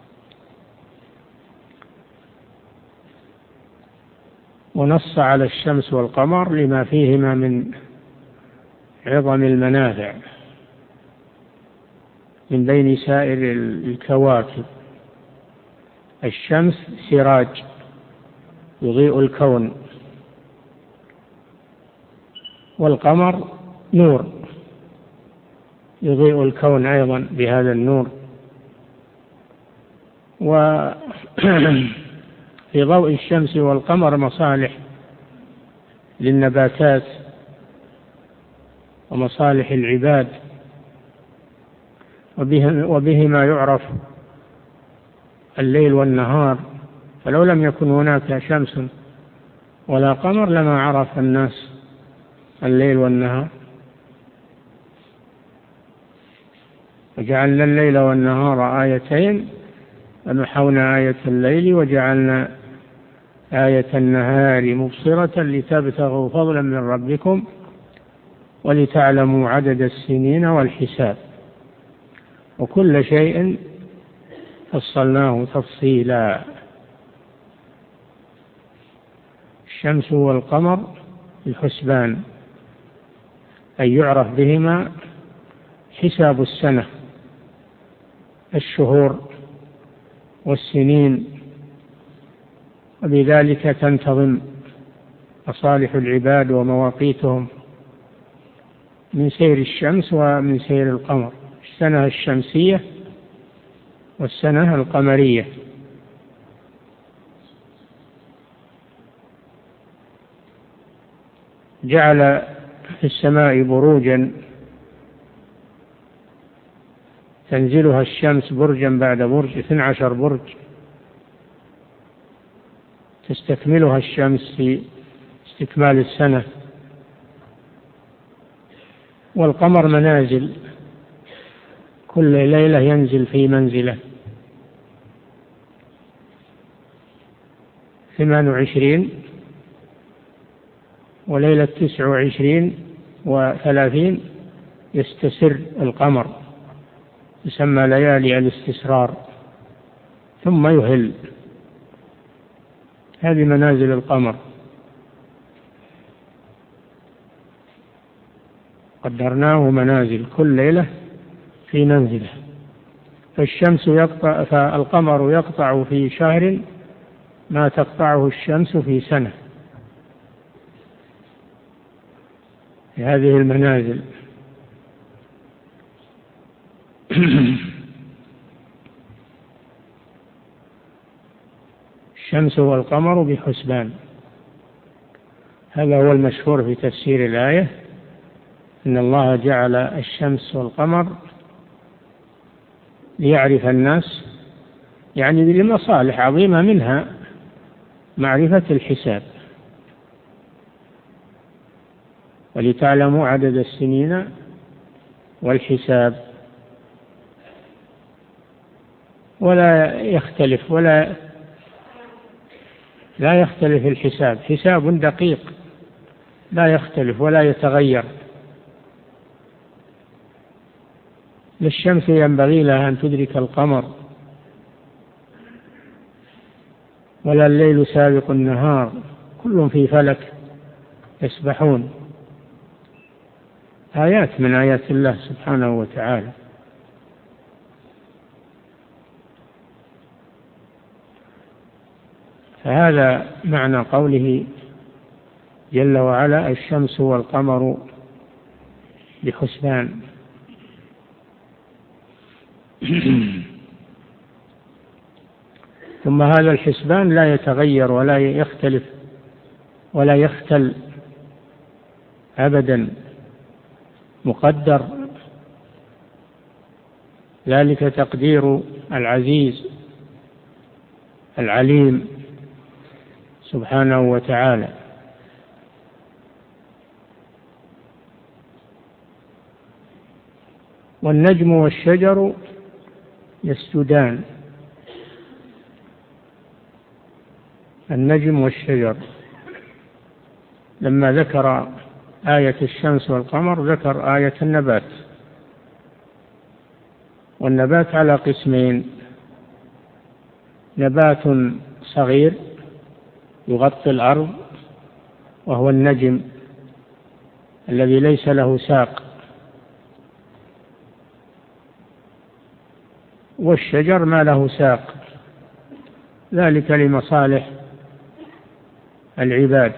ونص على الشمس والقمر لما فيهما من عظم المنافع من بين سائر الكواكب. الشمس سراج يضيء الكون، والقمر نور يضيء الكون أيضا بهذا النور. وفي ضوء الشمس والقمر مصالح للنباتات ومصالح العباد، وبهما يعرف الليل والنهار. فلو لم يكن هناك شمس ولا قمر لما عرف الناس الليل والنهار. وجعلنا الليل والنهار آيتين فمحونا آية الليل وجعلنا آية النهار مبصرة لتبتغوا فضلا من ربكم ولتعلموا عدد السنين والحساب، وكل شيء فصلناه تفصيلا. الشمس والقمر الحسبان، أي يعرف بهما حساب السنة، الشهور والسنين، وبذلك تنتظم مصالح العباد ومواقيتهم من سير الشمس ومن سير القمر، السنة الشمسية والسنة القمرية. جعل في السماء بروجا تنزلها الشمس برجا بعد برج، 12 برج تستكملها الشمس في استكمال السنة. والقمر منازل، كل ليلة ينزل في منزله 28 وليلة 29 و30 يستسر القمر، يسمى ليالي الاستسرار، ثم يهل. هذه منازل القمر قدرناه منازل، كل ليلة في منزله. فالقمر يقطع في شهر ما تقطعه الشمس في سنة، في هذه المنازل. الشمس والقمر بحسبان، هذا هو المشهور في تفسير الآية، إن الله جعل الشمس والقمر ليعرف الناس، يعني لمصالح عظيمة، منها معرفة الحساب، ولتعلموا عدد السنين والحساب. ولا يختلف لا يختلف الحساب، حساب دقيق لا يختلف ولا يتغير. للشمس ينبغي لها أن تدرك القمر، ولا الليل سابق النهار، كل في فلك يسبحون. آيات من آيات الله سبحانه وتعالى. فهذا معنى قوله جل وعلا الشمس والقمر بحسبان. ثم هذا الحسبان لا يتغير ولا يختلف ولا يختل أبدا، مقدر، ذلك تقدير العزيز العليم سبحانه وتعالى. والنجم والشجر يسجدان. النجم والشجر، لما ذكر آية الشمس والقمر ذكر آية النبات. والنبات على قسمين: نبات صغير يغطي الأرض وهو النجم الذي ليس له ساق، والشجر ما له ساق، ذلك لمصالح العباد.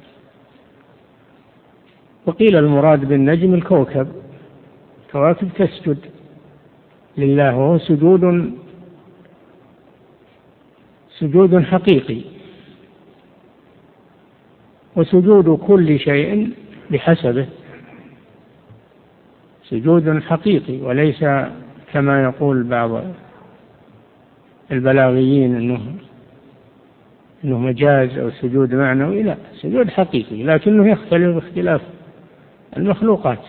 وقيل المراد بالنجم الكوكب، كواكب تسجد لله، وهو سجود حقيقي، وسجود كل شيء بحسبه، سجود حقيقي، وليس كما يقول بعض البلاغيين إنه مجاز أو سجود معنوي. لا، سجود حقيقي، لكنه يختلف باختلاف المخلوقات.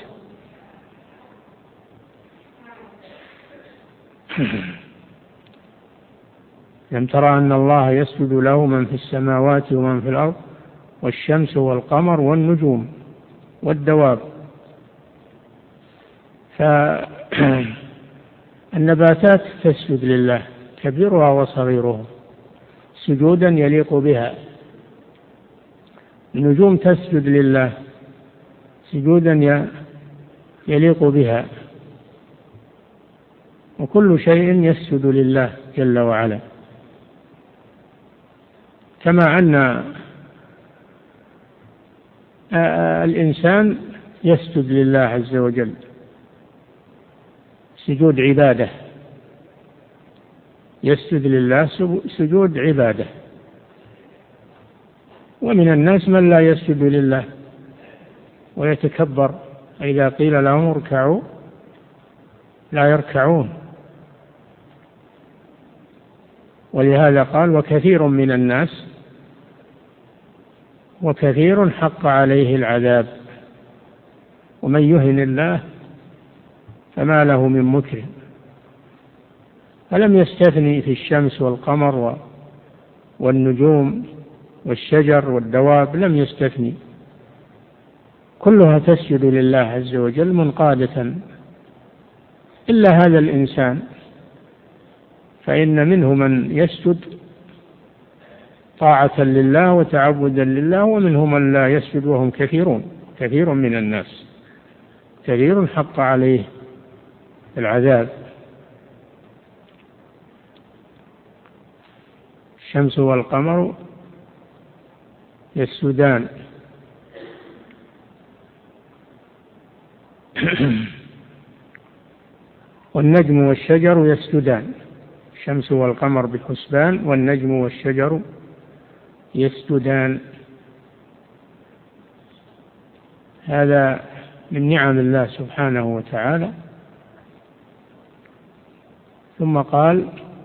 لم ترى أن الله يسجد له من في السماوات ومن في الأرض والشمس والقمر والنجوم والدواب. فالنباتات تسجد لله كبيرها وصغيرها سجودا يليق بها، النجوم تسجد لله سجودا يليق بها، وكل شيء يسجد لله جل وعلا. كما أن الإنسان يسجد لله عز وجل سجود عبادة، يسجد لله سجود عبادة. ومن الناس من لا يسجد لله ويتكبر، إذا قيل لهم اركعوا لا يركعون. ولهذا قال وكثير من الناس وكثير حق عليه العذاب ومن يهن الله فما له من مكرم. فلم يستثني في الشمس والقمر والنجوم والشجر والدواب لم يستثني، كلها تسجد لله عز وجل منقادة، إلا هذا الإنسان فإن منه من يسجد طاعة لله وتعبدا لله، ومنهم من لا يسجد وهم كثير من الناس، كثير حق عليه العذاب. الشمس والقمر يسجدان والنجم والشجر يسجدان، الشمس والقمر بحسبان والنجم والشجر يسجدان. هذا من نعم الله سبحانه وتعالى. ثم قال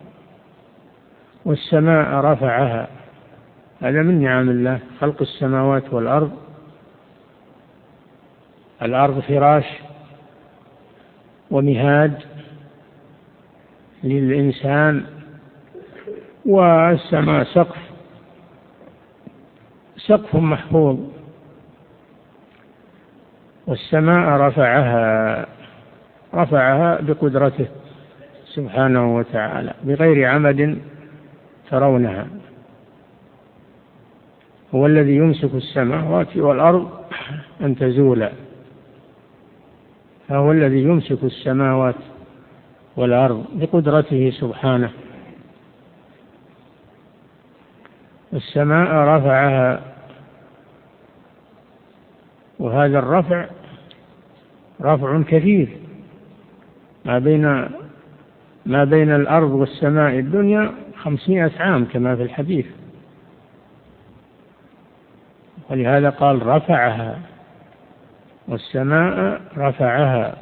والسماء رفعها، هذا من نعم الله، خلق السماوات والأرض. الأرض فراش ومهاد للإنسان، والسماء سقف محفوظ. والسماء رفعها بقدرته سبحانه وتعالى بغير عمد ترونها. هو الذي يمسك السماوات والأرض أن تزولا، فهو الذي يمسك السماوات والأرض بقدرته سبحانه. السماء رفعها، وهذا الرفع رفع كثير، ما بين الأرض والسماء الدنيا 500 عام كما في الحديث، ولهذا قال رفعها، والسماء رفعها.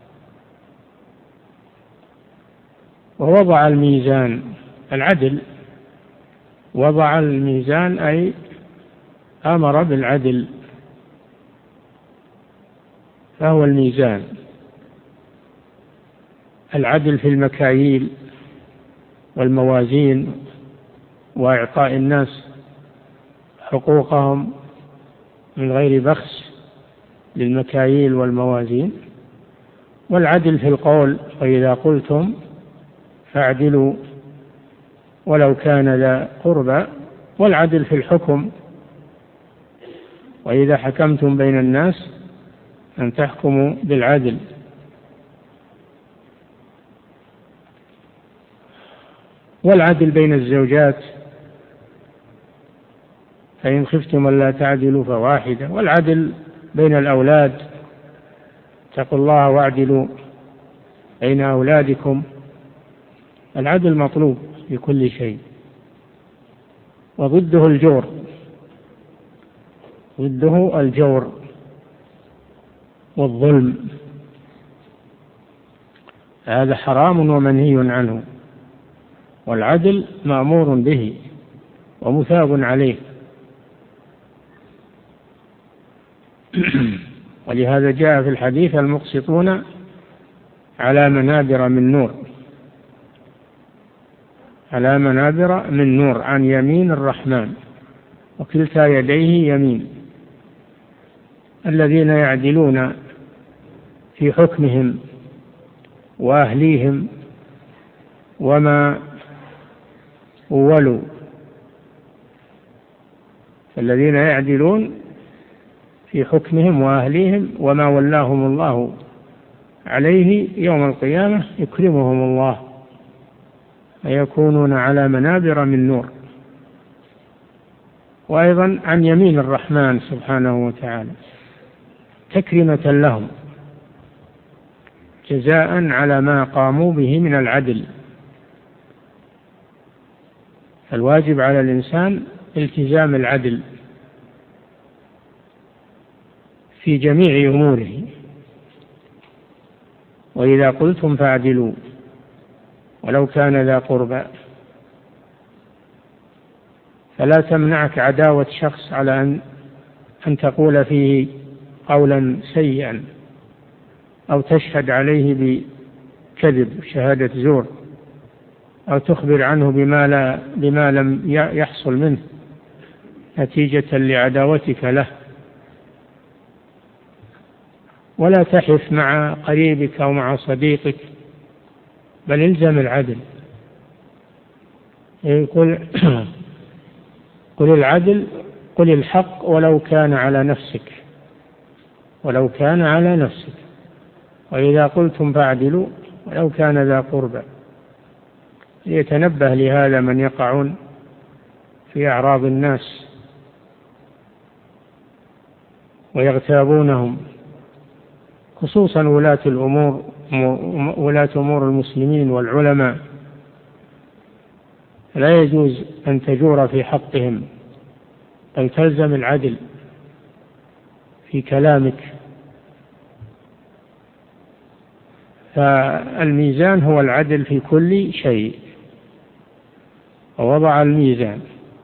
ووضع الميزان، العدل، وضع الميزان أي أمر بالعدل، فهو الميزان، العدل في المكاييل والموازين، وإعطاء الناس حقوقهم من غير بخس للمكاييل والموازين، والعدل في القول، وإذا قلتم فاعدلوا ولو كان ذا قربى، والعدل في الحكم، وإذا حكمتم بين الناس أن تحكموا بالعدل. والعدل بين الزوجات، فإن خفتم ألا تعدلوا فواحدة، والعدل بين الأولاد، اتقوا الله واعدلوا بين أولادكم. العدل مطلوب في كل شيء، وضده الجور، ضده الجور والظلم، هذا حرام ومنهي عنه، والعدل مأمور به ومثاب عليه. ولهذا جاء في الحديث المقسطون على منابر من نور، على منابر من نور عن يمين الرحمن، وكلتا يديه يمين، الذين يعدلون في حكمهم وأهليهم وما ولوا، الذين يعدلون في حكمهم وأهليهم وما ولاهم الله عليه يوم القيامة يكرمهم الله ويكونون على منابر من نور. وأيضا عن يمين الرحمن سبحانه وتعالى تكريمة لهم، جزاء على ما قاموا به من العدل. الواجب على الإنسان التزام العدل في جميع أموره، وإذا قلتم فاعدلوا ولو كان ذا قربى، فلا تمنعك عداوة شخص على أن تقول فيه قولا سيئا أو تشهد عليه بكذب شهادة زور، أو تخبر عنه بما لم يحصل منه، نتيجة لعداوتك له، ولا تحف مع قريبك أو مع صديقك، بل الزم العدل. قل العدل، قل الحق ولو كان على نفسك، ولو كان على نفسك، وإذا قلتم فاعدلوا ولو كان ذا قربى. ليتنبه لهذا من يقعون في أعراض الناس ويغتابونهم، خصوصا ولاة الأمور، ولاة أمور المسلمين والعلماء. لا يجوز أن تجور في حقهم، بل تلزم العدل في كلامك. فالميزان هو العدل في كل شيء، ووضع الميزان.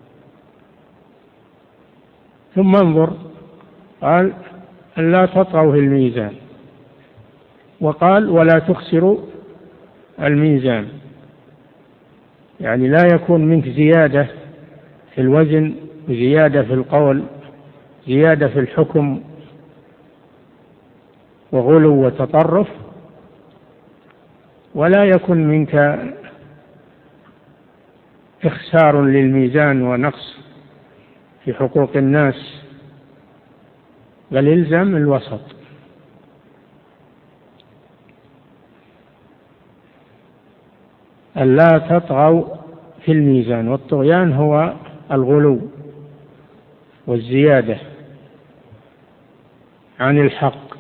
ثم انظر، قال لا تطغوا في الميزان، وقال ولا تخسروا الميزان، يعني لا يكون منك زيادة في الوزن، زيادة في القول، زيادة في الحكم، وغلو وتطرف، ولا يكن منك إخسار للميزان ونقص في حقوق الناس، بل الزم الوسط. ألا تطغوا في الميزان، والطغيان هو الغلو والزيادة عن الحق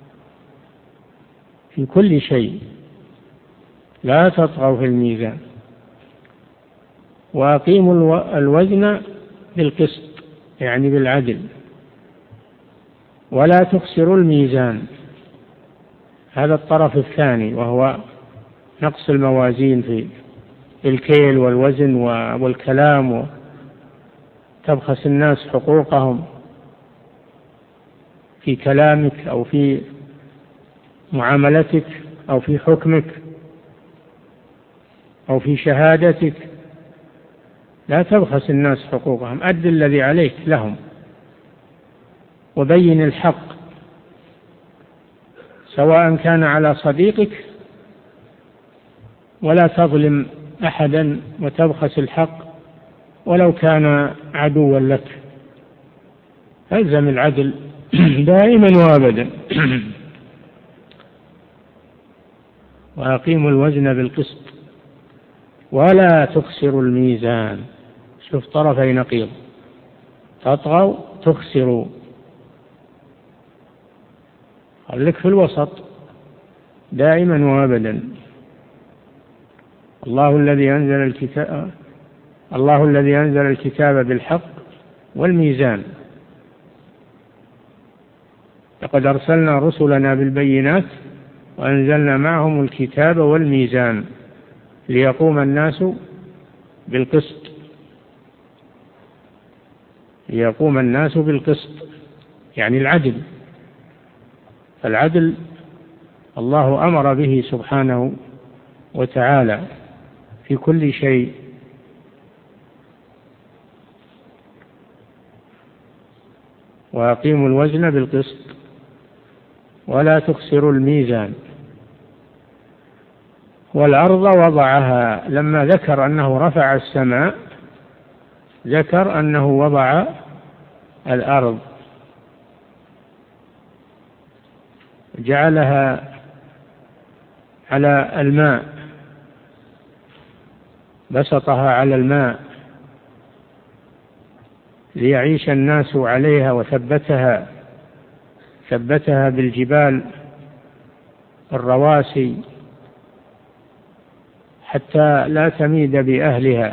في كل شيء. لا تطغوا في الميزان، وأقيموا الوزن بالقسط، يعني بالعدل، ولا تخسروا الميزان. هذا الطرف الثاني، وهو نقص الموازين في الكيل والوزن والكلام، وتبخس الناس حقوقهم في كلامك أو في معاملتك أو في حكمك أو في شهادتك. لا تبخس الناس حقوقهم، أد الذي عليك لهم، وبين الحق، سواء كان على صديقك، ولا تظلم أحدا وتبخس الحق ولو كان عدوا لك. ألزم العدل دائما وأبدا. وأقيموا الوزن بالقسط ولا تخسروا الميزان. شوف طرفي نقيض، تطغوا تخسروا، خليك في الوسط دائما وأبدا. الله الذي أنزل الكتاب بالحق والميزان، لقد أرسلنا رسلنا بالبينات وأنزلنا معهم الكتاب والميزان ليقوم الناس بالقسط، ليقوم الناس بالقسط يعني العدل. فالعدل الله أمر به سبحانه وتعالى في كل شيء. وأقيموا الوزن بالقسط ولا تخسروا الميزان. والأرض وضعها، لما ذكر أنه رفع السماء ذكر أنه وضع الأرض، جعلها على الماء، بسطها على الماء ليعيش الناس عليها، وثبتها بالجبال الرواسي حتى لا تميد بأهلها،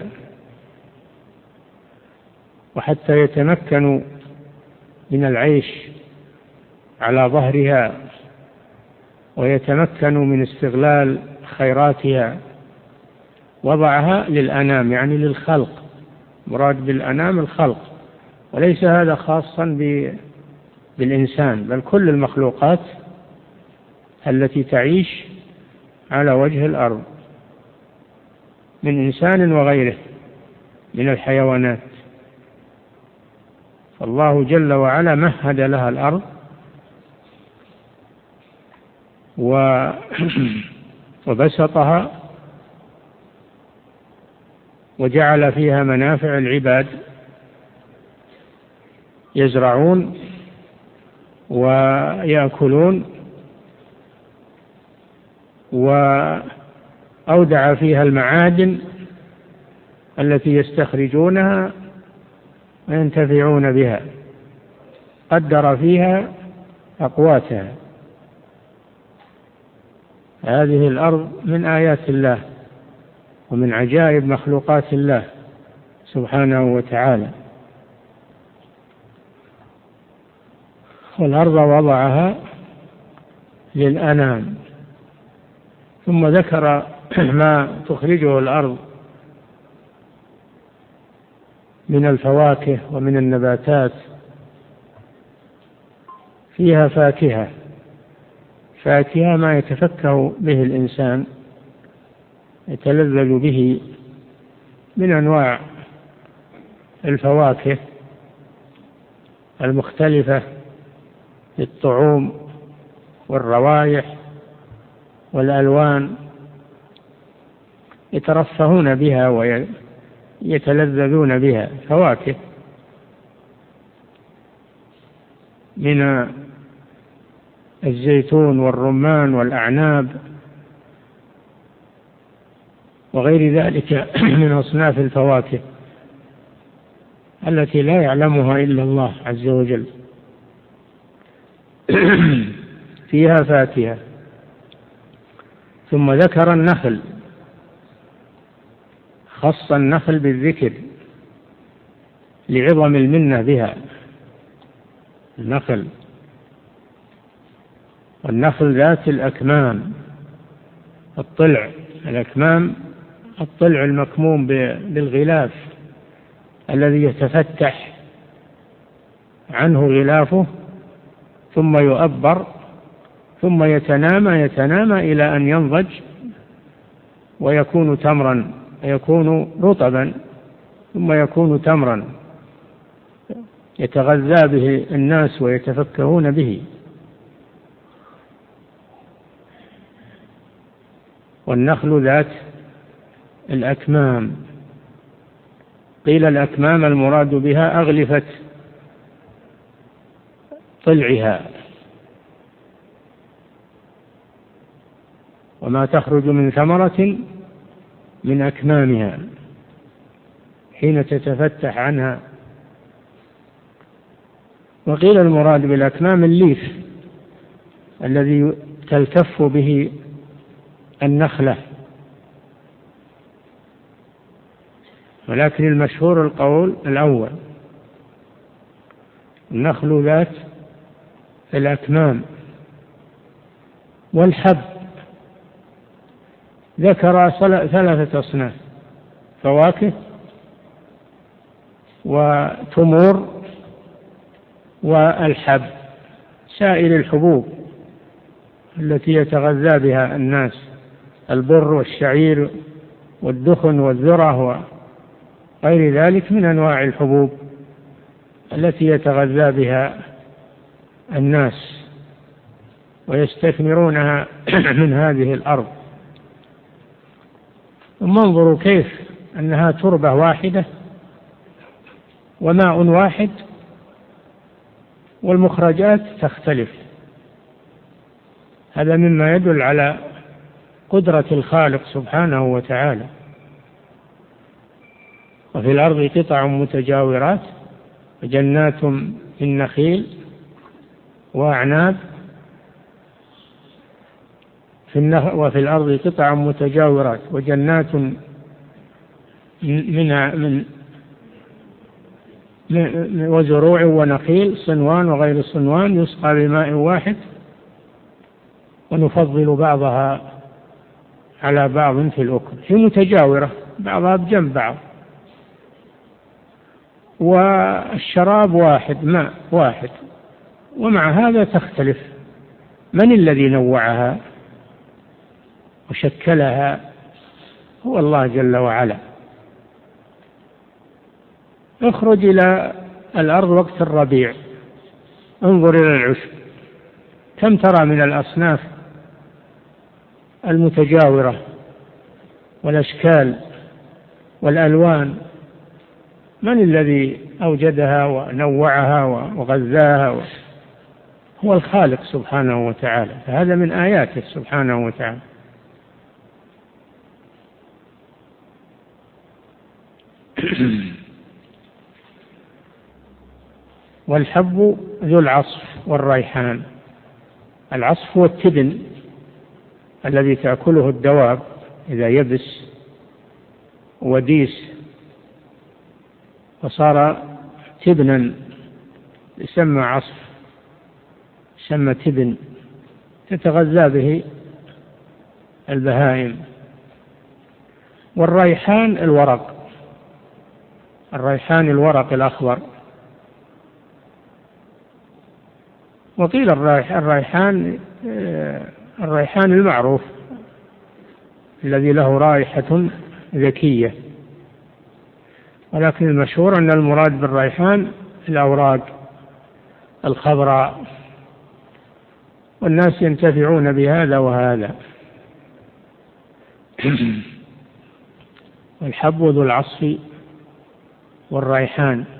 وحتى يتمكنوا من العيش على ظهرها، ويتمكنوا من استغلال خيراتها. وضعها للأنام يعني للخلق، مراد بالأنام الخلق، وليس هذا خاصا بالإنسان، بل كل المخلوقات التي تعيش على وجه الأرض من إنسان وغيره من الحيوانات. الله جل وعلا مهد لها الأرض وبسطها وجعل فيها منافع العباد، يزرعون ويأكلون، وأودع فيها المعادن التي يستخرجونها وينتفعون بها، قدر فيها أقواتها. هذه الأرض من آيات الله ومن عجائب مخلوقات الله سبحانه وتعالى. والأرض وضعها للأنام. ثم ذكر ما تخرجه الأرض من الفواكه ومن النباتات. فيها فاكهة ما يتفكه به الإنسان، يتلذذ به من أنواع الفواكه المختلفة في الطعوم والروائح والألوان، يترفهون بها ويتلذذون بها. فواكه من الزيتون والرمان والأعناب وغير ذلك من أصناف الفواكه التي لا يعلمها إلا الله عز وجل. فيها فاكهة. ثم ذكر النخل، خص النخل بالذكر لعظم المنة بها. النخل، والنخل ذات الأكمام، الأكمام الطلع المكموم بالغلاف الذي يتفتح عنه غلافه ثم يؤبر ثم يتنامى إلى أن ينضج ويكون تمرا، يكون رطبا ثم يكون تمرا يتغذى به الناس ويتفكهون به. والنخل ذات الأكمام، قيل الأكمام المراد بها أغلفة طلعها، وما تخرج من ثمرة من أكمامها حين تتفتح عنها. وقيل المراد بالأكمام الليف الذي تلتف به النخلة، ولكن المشهور القول الأول، النخل ذات الأكمام. والحب ذكر 3 أصناف: فواكه وتمور والحب، سائر الحبوب التي يتغذى بها الناس، البر والشعير والدخن والذرة وغير ذلك من أنواع الحبوب التي يتغذى بها الناس ويستثمرونها من هذه الأرض. ثم انظروا كيف أنها تربة واحدة وماء واحد والمخرجات تختلف. هذا مما يدل على قدرة الخالق سبحانه وتعالى. وفي الأرض قطع متجاورات وجنات من نخيل وأعناب، وفي الأرض قطع متجاورات وجنات من وزروع ونخيل صنوان وغير صنوان يسقى بماء واحد، ونفضل بعضها على بعض في الأكل، هي متجاورة بعضها بجنب بعض، والشراب واحد، ماء واحد، ومع هذا تختلف. من الذي نوعها وشكلها؟ هو الله جل وعلا. اخرج إلى الأرض وقت الربيع، انظر إلى العشب كم ترى من الأصناف المتجاورة والأشكال والألوان. من الذي أوجدها ونوعها وغذاها؟ هو الخالق سبحانه وتعالى، فهذا من آياته سبحانه وتعالى. والحب ذو العصف والريحان. العصف هو التبن الذي تأكله الدواب إذا يبس وديس وصار تبنا يسمى عصف، يسمى تبن تتغذى به البهائم. والريحان الورق، الريحان الورق الأخضر. وقيل الريحان المعروف الذي له رائحة ذكية، ولكن المشهور أن المراد بالريحان الأوراق الخضراء، والناس ينتفعون بهذا وهذا. والحب ذو العصف والريحان.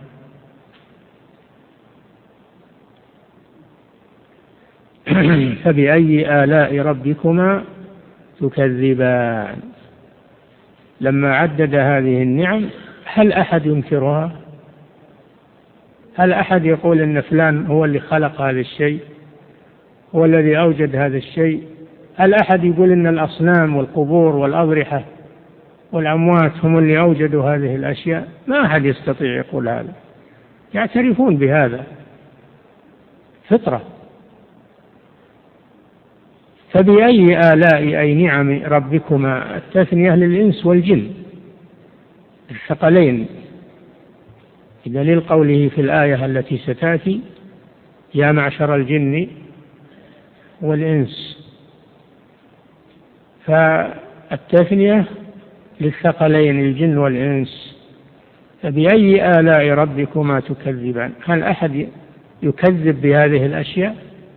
فبأي آلاء ربكما تكذبان. لما عدد هذه النعم هل أحد ينكرها؟ هل أحد يقول إن فلان هو اللي خلق هذا الشيء، هو الذي أوجد هذا الشيء؟ هل أحد يقول إن الأصنام والقبور والأضرحة والأموات هم اللي أوجدوا هذه الأشياء؟ ما أحد يستطيع يقول هذا، يعترفون بهذا فطرة. فبأي آلاء أي نعم ربكما، التثنية للإنس والجن الثقلين، بدليل قوله في الآية التي ستأتي: يا معشر الجن والإنس. فالتثنية للثقلين الجن والإنس. فبأي آلاء ربكما تكذبان. هل أحد يكذب بهذه الأشياء؟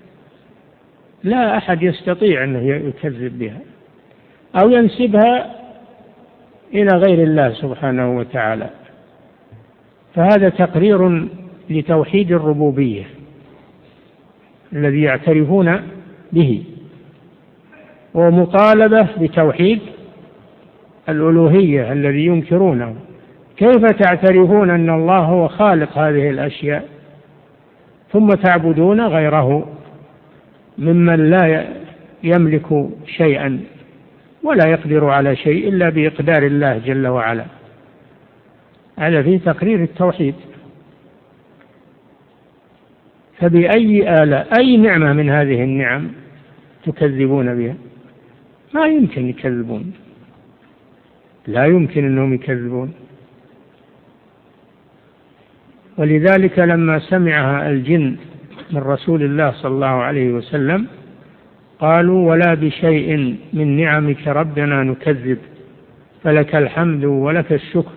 لا أحد يستطيع أن يكذب بها أو ينسبها إلى غير الله سبحانه وتعالى. فهذا تقرير لتوحيد الربوبية الذي يعترفون به، ومطالبة بتوحيد الألوهية الذي ينكرونه. كيف تعترفون أن الله هو خالق هذه الأشياء ثم تعبدون غيره ممن لا يملك شيئا ولا يقدر على شيء إلا بإقدار الله جل وعلا؟ هذا فيه تقرير التوحيد. فبأي آلاء، أي نعمة من هذه النعم تكذبون بها؟ ما يمكن يكذبون، لا يمكن أنهم يكذبون. ولذلك لما سمعها الجن من رسول الله صلى الله عليه وسلم قالوا: ولا بشيء من نعمك ربنا نكذب، فلك الحمد ولك الشكر.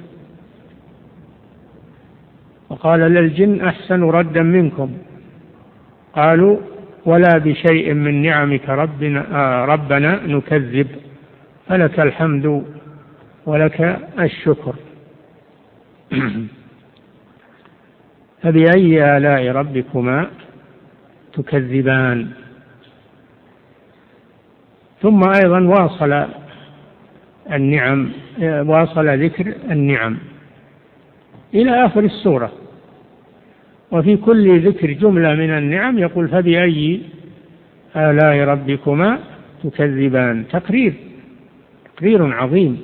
وقال للجن: أحسن ردا منكم. قالوا: ولا بشيء من نعمك ربنا نكذب، فلك الحمد ولك الشكر. فبأي آلاء ربكما تكذبان. ثم أيضا واصل ذكر النعم إلى آخر السورة، وفي كل ذكر جملة من النعم يقول: فبأي آلاء ربكما تكذبان. تقرير عظيم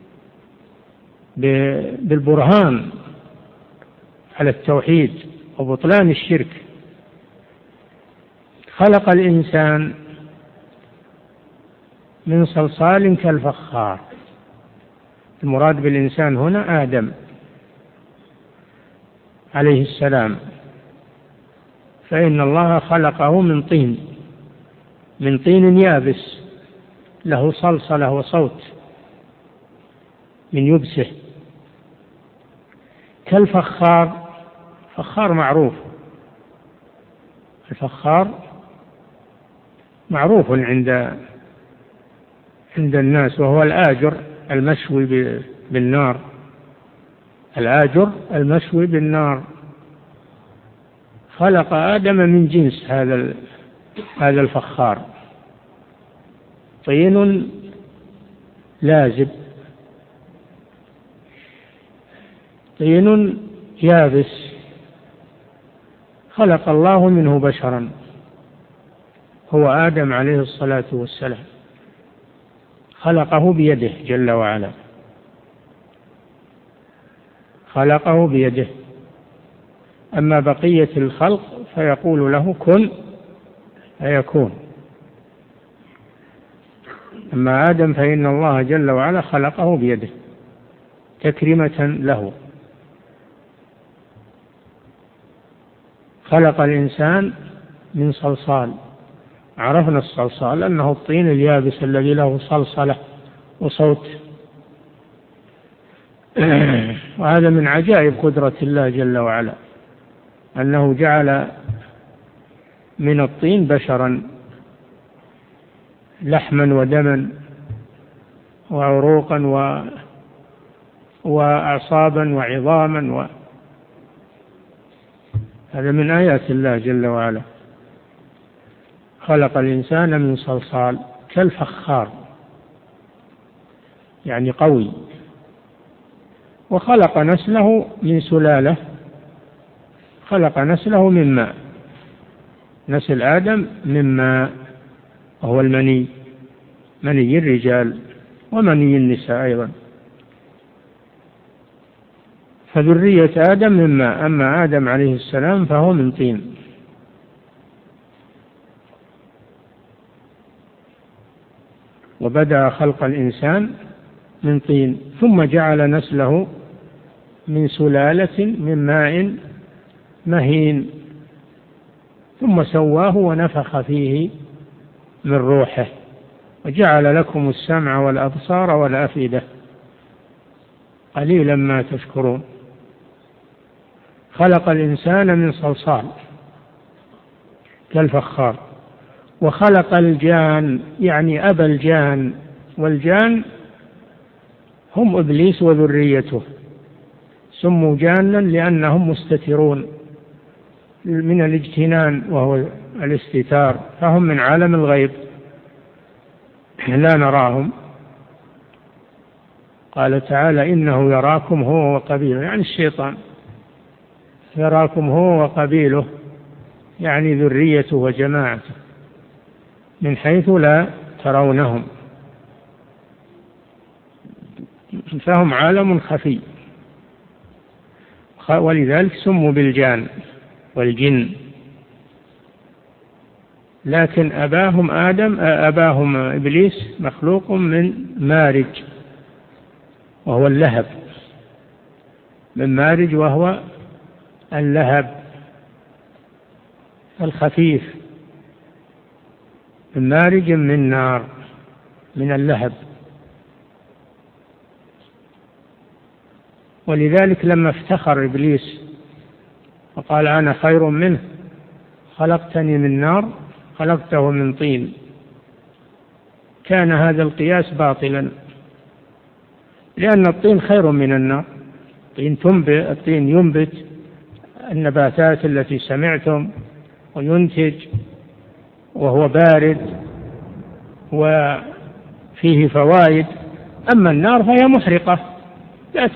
بالبرهان على التوحيد وبطلان الشرك. خلق الإنسان من صلصال كالفخار. المراد بالإنسان هنا آدم عليه السلام، فإن الله خلقه من طين يابس له صلصلة وصوت من يبسه. كالفخار، الفخار معروف، الفخار معروف عند الناس، وهو الآجر المشوي بالنار، الآجر المشوي بالنار. خلق آدم من جنس هذا الفخار، طين لازب، طين يابس، خلق الله منه بشرا هو آدم عليه الصلاة والسلام، خلقه بيده جل وعلا، خلقه بيده. أما بقية الخلق فيقول له كن فيكون. أما آدم فإن الله جل وعلا خلقه بيده تكريمة له. خلق الإنسان من صلصال، عرفنا الصلصال أنه الطين اليابس الذي له صلصلة وصوت. وهذا من عجائب قدرة الله جل وعلا، أنه جعل من الطين بشرا، لحما ودما وعروقا وأعصابا وعظاما هذا من آيات الله جل وعلا. خلق الإنسان من صلصال كالفخار، يعني قوي. وخلق نسله من سلالة، خلق نسله من ماء، نسل آدم من ماء، وهو المني، مني الرجال ومني النساء أيضا. فذرية آدم من ماء، أما آدم عليه السلام فهو من طين. وبدأ خلق الإنسان من طين، ثم جعل نسله من سلالة من ماء مهين، ثم سواه ونفخ فيه من روحه، وجعل لكم السمع والأبصار والأفئدة قليلا ما تشكرون. خلق الإنسان من صلصال كالفخار. وخلق الجان، يعني أبا الجان، والجان هم إبليس وذريته، سموا جانا لأنهم مستترون من الاجتنان وهو الاستتار، فهم من عالم الغيب لا نراهم. قال تعالى إنه يراكم هو وقبيله، يعني الشيطان يراكم هو وقبيله، يعني ذريته وجماعته، من حيث لا ترونهم، فهم عالم خفي، ولذلك سموا بالجان والجن. لكن أباهم إبليس مخلوق من مارج، وهو اللهب، من مارج وهو اللهب الخفيف، من مارج من نار، من اللهب. ولذلك لما افتخر إبليس وقال أنا خير منه، خلقتني من نار خلقته من طين، كان هذا القياس باطلا، لأن الطين خير من النار. الطين ينبت النباتات التي سمعتم، وينتج، وهو بارد وفيه فوائد. أما النار فهي محرقة، لا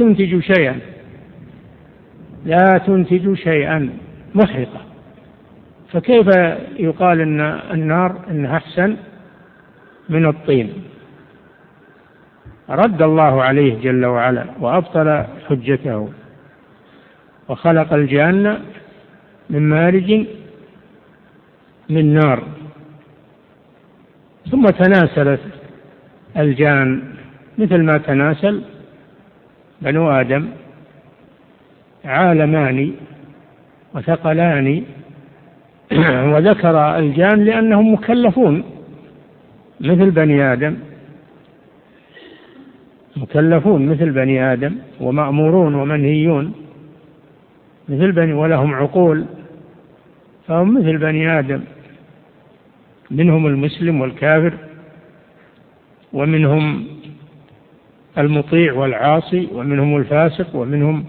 تنتج شيئا، محرقة. فكيف يقال أن النار إنها أحسن من الطين؟ رد الله عليه جل وعلا وأبطل حجته. وخلق الجان من مارج من نار. ثم تناسلت الجان مثل ما تناسل بنو آدم، عالمان وثقلان. وذكر الجان لأنهم مكلفون مثل بني آدم، مكلفون مثل بني آدم، ومأمورون ومنهيون ولهم عقول، فهم مثل بني آدم، منهم المسلم والكافر، ومنهم المطيع والعاصي، ومنهم الفاسق، ومنهم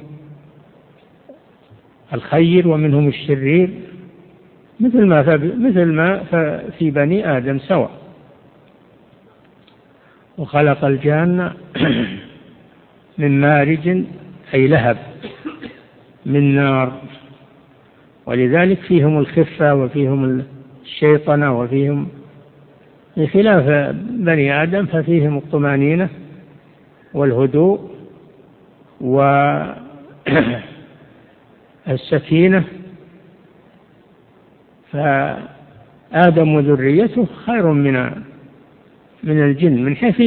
الخير، ومنهم الشرير، مثل ما في بني آدم سواء. وخلق الجان من مارج أي لهب من نار، ولذلك فيهم الخفة وفيهم الشيطنة وفيهم، بخلاف بني آدم ففيهم الطمأنينة والهدوء والسكينة. فآدم وذريته خير من الجن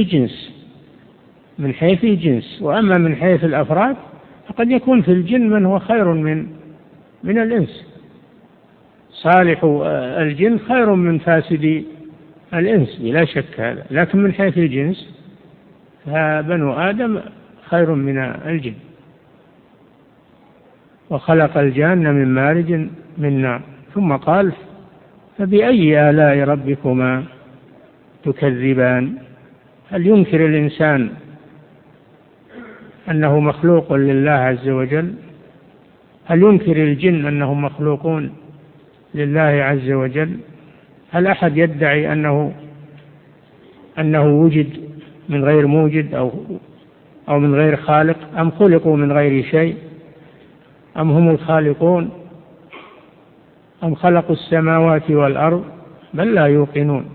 من حيث الجنس، وأما من حيث الأفراد فقد يكون في الجن من هو خير من الإنس. صالح الجن خير من فاسد الإنس بلا شك هذا، لكن من حيث الجنس فبنو آدم خير من الجن. وخلق الجان من مارج من نار، ثم قال فبأي آلاء ربكما تكذبان. هل ينكر الإنسان أنه مخلوق لله عز وجل؟ هل ينكر الجن أنهم مخلوقون لله عز وجل؟ هل أحد يدعي أنه وجد من غير موجد أو من غير خالق، أم خلقوا من غير شيء، أم هم الخالقون، أم خلقوا السماوات والأرض؟ بل لا يوقنون.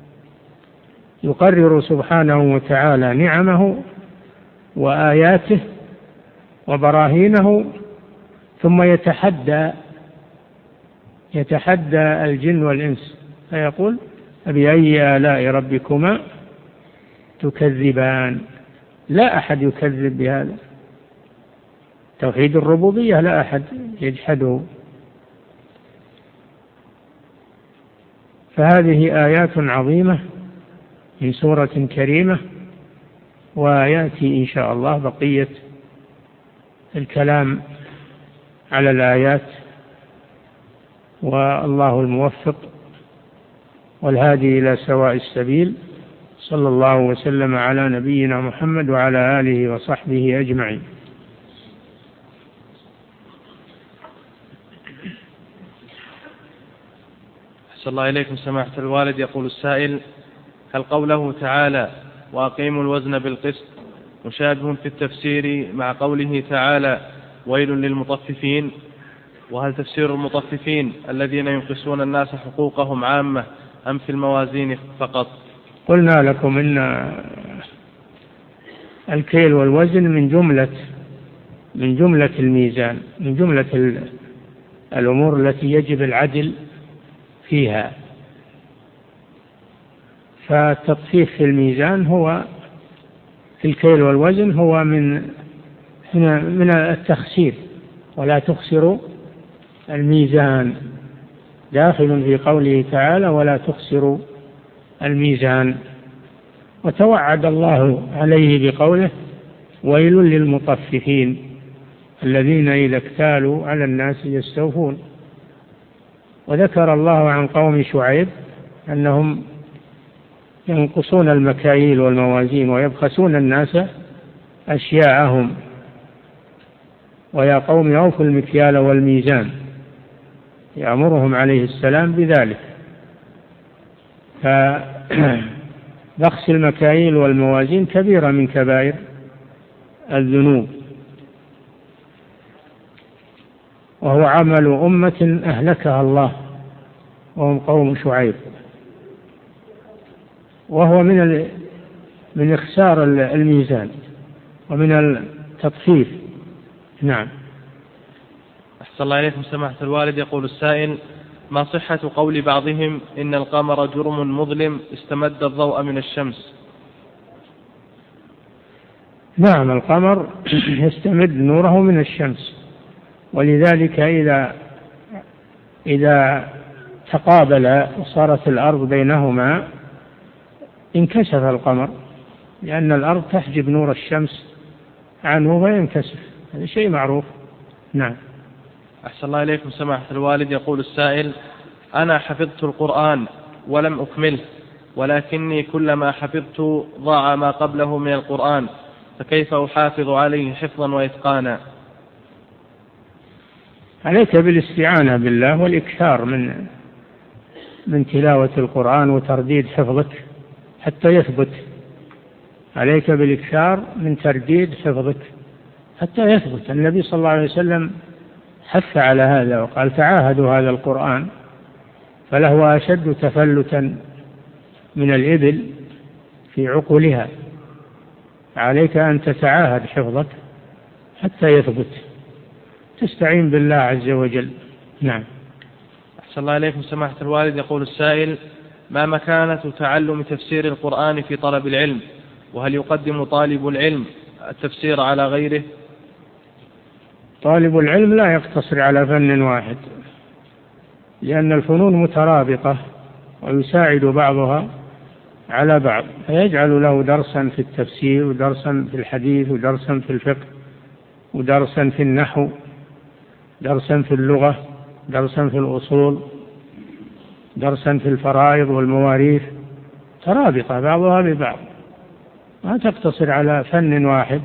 يقرر سبحانه وتعالى نعمه وآياته وبراهينه، ثم يتحدى الجن والإنس فيقول فبأي آلاء ربكما تكذبان. لا أحد يكذب بهذا، توحيد الربوبية لا أحد يجحده. فهذه آيات عظيمة من سورة كريمة، ويأتي إن شاء الله بقية الكلام على الآيات، والله الموفق والهادي إلى سواء السبيل. صلى الله وسلم على نبينا محمد وعلى آله وصحبه أجمعين. أحسن الله إليكم سماحة الوالد. يقول السائل: هل قوله تعالى وأقيموا الوزن بالقسط مشابه في التفسير مع قوله تعالى ويل للمطففين؟ وهل تفسير المطففين الذين ينقصون الناس حقوقهم عامة أم في الموازين فقط؟ قلنا لكم إن الكيل والوزن من جملة الميزان، من جملة الأمور التي يجب العدل فيها. فالتطفيف في الميزان هو في الكيل والوزن هو من التخسير، ولا تخسروا الميزان، داخل في قوله تعالى ولا تخسروا الميزان. وتوعد الله عليه بقوله ويل للمطففين الذين إذا اكتالوا على الناس يستوفون. وذكر الله عن قوم شعيب أنهم ينقصون المكاييل والموازين ويبخسون الناس أشياءهم. ويا قوم أوفوا المكيال والميزان، يأمرهم عليه السلام بذلك. فبخس المكاييل والموازين كبيرة من كبائر الذنوب، وهو عمل أمة أهلكها الله وهم قوم شعيب، وهو من إخسار الميزان ومن التطفيف. نعم. أحسن الله إليكم سماحة الوالد. يقول السائل: ما صحة قول بعضهم إن القمر جرم مظلم استمد الضوء من الشمس؟ نعم، القمر يستمد نوره من الشمس، ولذلك إذا تقابل وصارت الأرض بينهما انكشف القمر، لأن الأرض تحجب نور الشمس عنه وينكشف، هذا شيء معروف. نعم. أحسن الله إليكم سماحة الوالد. يقول السائل: أنا حفظت القرآن ولم أكمله، ولكني كلما حفظت ضاع ما قبله من القرآن، فكيف أحافظ عليه حفظا وإتقانا؟ عليك بالاستعانة بالله والإكثار من تلاوة القرآن وترديد حفظك حتى يثبت. عليك بالإكثار من ترديد حفظك حتى يثبت. النبي صلى الله عليه وسلم حث على هذا وقال: تعاهدوا هذا القرآن فلهو أشد تفلتا من الإبل في عقولها. عليك أن تتعاهد حفظك حتى يثبت، تستعين بالله عز وجل. نعم. أحسن الله إليكم سماحة الوالد. يقول السائل: ما مكانة تعلم تفسير القرآن في طلب العلم؟ وهل يقدم طالب العلم التفسير على غيره؟ طالب العلم لا يقتصر على فن واحد، لأن الفنون مترابطة ويساعد بعضها على بعض، فيجعل له درسا في التفسير ودرسا في الحديث ودرسا في الفقه ودرسا في النحو، درسا في اللغة، درسا في الأصول، درسا في الفرائض والمواريث، ترابطة بعضها ببعض، ما تقتصر على فن واحد.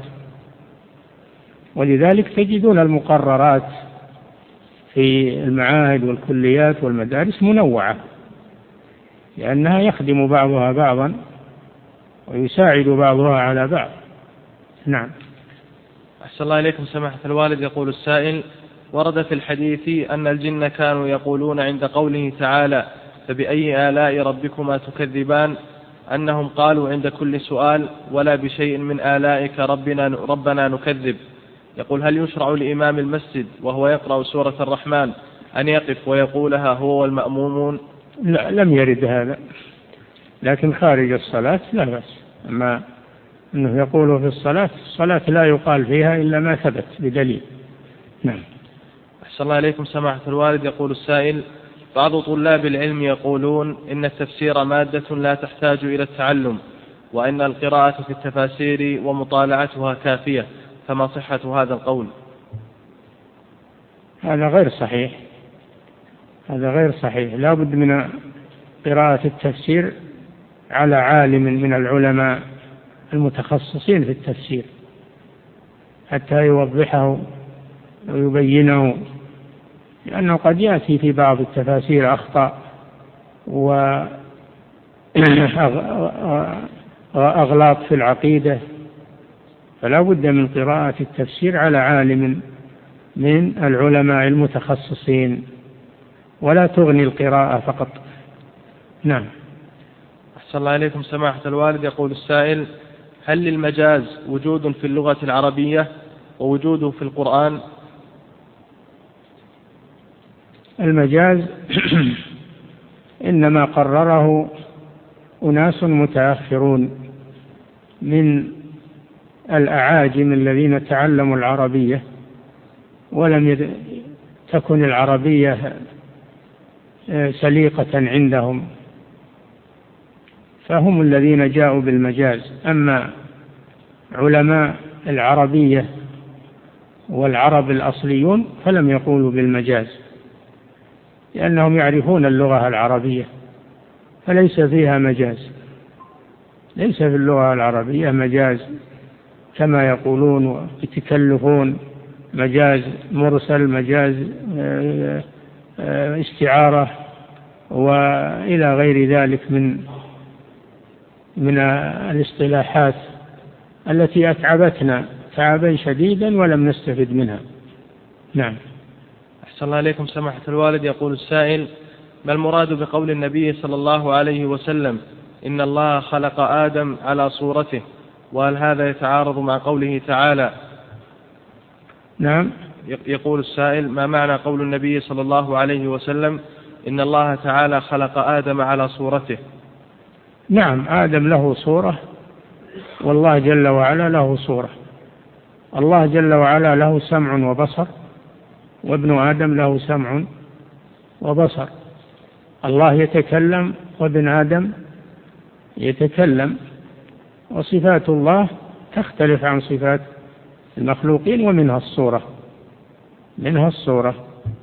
ولذلك تجدون المقررات في المعاهد والكليات والمدارس منوعة، لأنها يخدم بعضها بعضا ويساعد بعضها على بعض. نعم. أحسن الله إليكم سماحة الوالد. يقول السائل: ورد في الحديث أن الجن كانوا يقولون عند قوله تعالى: فبأي آلاء ربكما تكذبان، أنهم قالوا عند كل سؤال: ولا بشيء من آلائك ربنا نكذب. يقول: هل يشرع لإمام المسجد وهو يقرأ سورة الرحمن أن يقف ويقولها هو والمأمومون؟ لا، لم يرد هذا، لكن خارج الصلاة لا بأس. أما أنه يقوله في الصلاة لا يقال فيها إلا ما ثبت بدليل. نعم. أحسن الله إليكم سماحة الوالد. يقول السائل: بعض طلاب العلم يقولون إن التفسير مادة لا تحتاج إلى التعلم، وإن القراءة في التفاسير ومطالعتها كافية، فما صحة هذا القول؟ هذا غير صحيح، هذا غير صحيح. لا بد من قراءة التفسير على عالم من العلماء المتخصصين في التفسير حتى يوضحه ويبينه، لأنه قد يأتي في بعض التفاسير أخطاء وأغلاط في العقيدة، فلا بد من قراءة التفسير على عالم من العلماء المتخصصين، ولا تغني القراءة فقط. نعم. أحسن الله إليكم سماحة الوالد. يقول السائل: هل للمجاز وجود في اللغة العربية ووجوده في القرآن؟ المجاز إنما قرره أناس متأخرون من الأعاجم الذين تعلموا العربية ولم تكن العربية سليقة عندهم، فهم الذين جاءوا بالمجاز. أما علماء العربية والعرب الأصليون فلم يقولوا بالمجاز، لأنهم يعرفون اللغة العربية فليس فيها مجاز، ليس في اللغة العربية مجاز كما يقولون ويتكلفون، مجاز مرسل، مجاز استعارة وإلى غير ذلك من الاصطلاحات التي أتعبتنا تعبا شديدا ولم نستفد منها. نعم. أحسن الله إليكم سماحة الوالد. يقول السائل: ما المراد بقول النبي صلى الله عليه وسلم: إن الله خلق آدم على صورته؟ وهل هذا يتعارض مع قوله تعالى؟ نعم. يقول السائل: ما معنى قول النبي صلى الله عليه وسلم: إن الله تعالى خلق آدم على صورته؟ نعم، آدم له صورة والله جل وعلا له صورة. الله جل وعلا له سمع وبصر، وابن آدم له سمع وبصر. الله يتكلم وابن آدم يتكلم، وصفات الله تختلف عن صفات المخلوقين، ومنها الصورة، منها الصورة.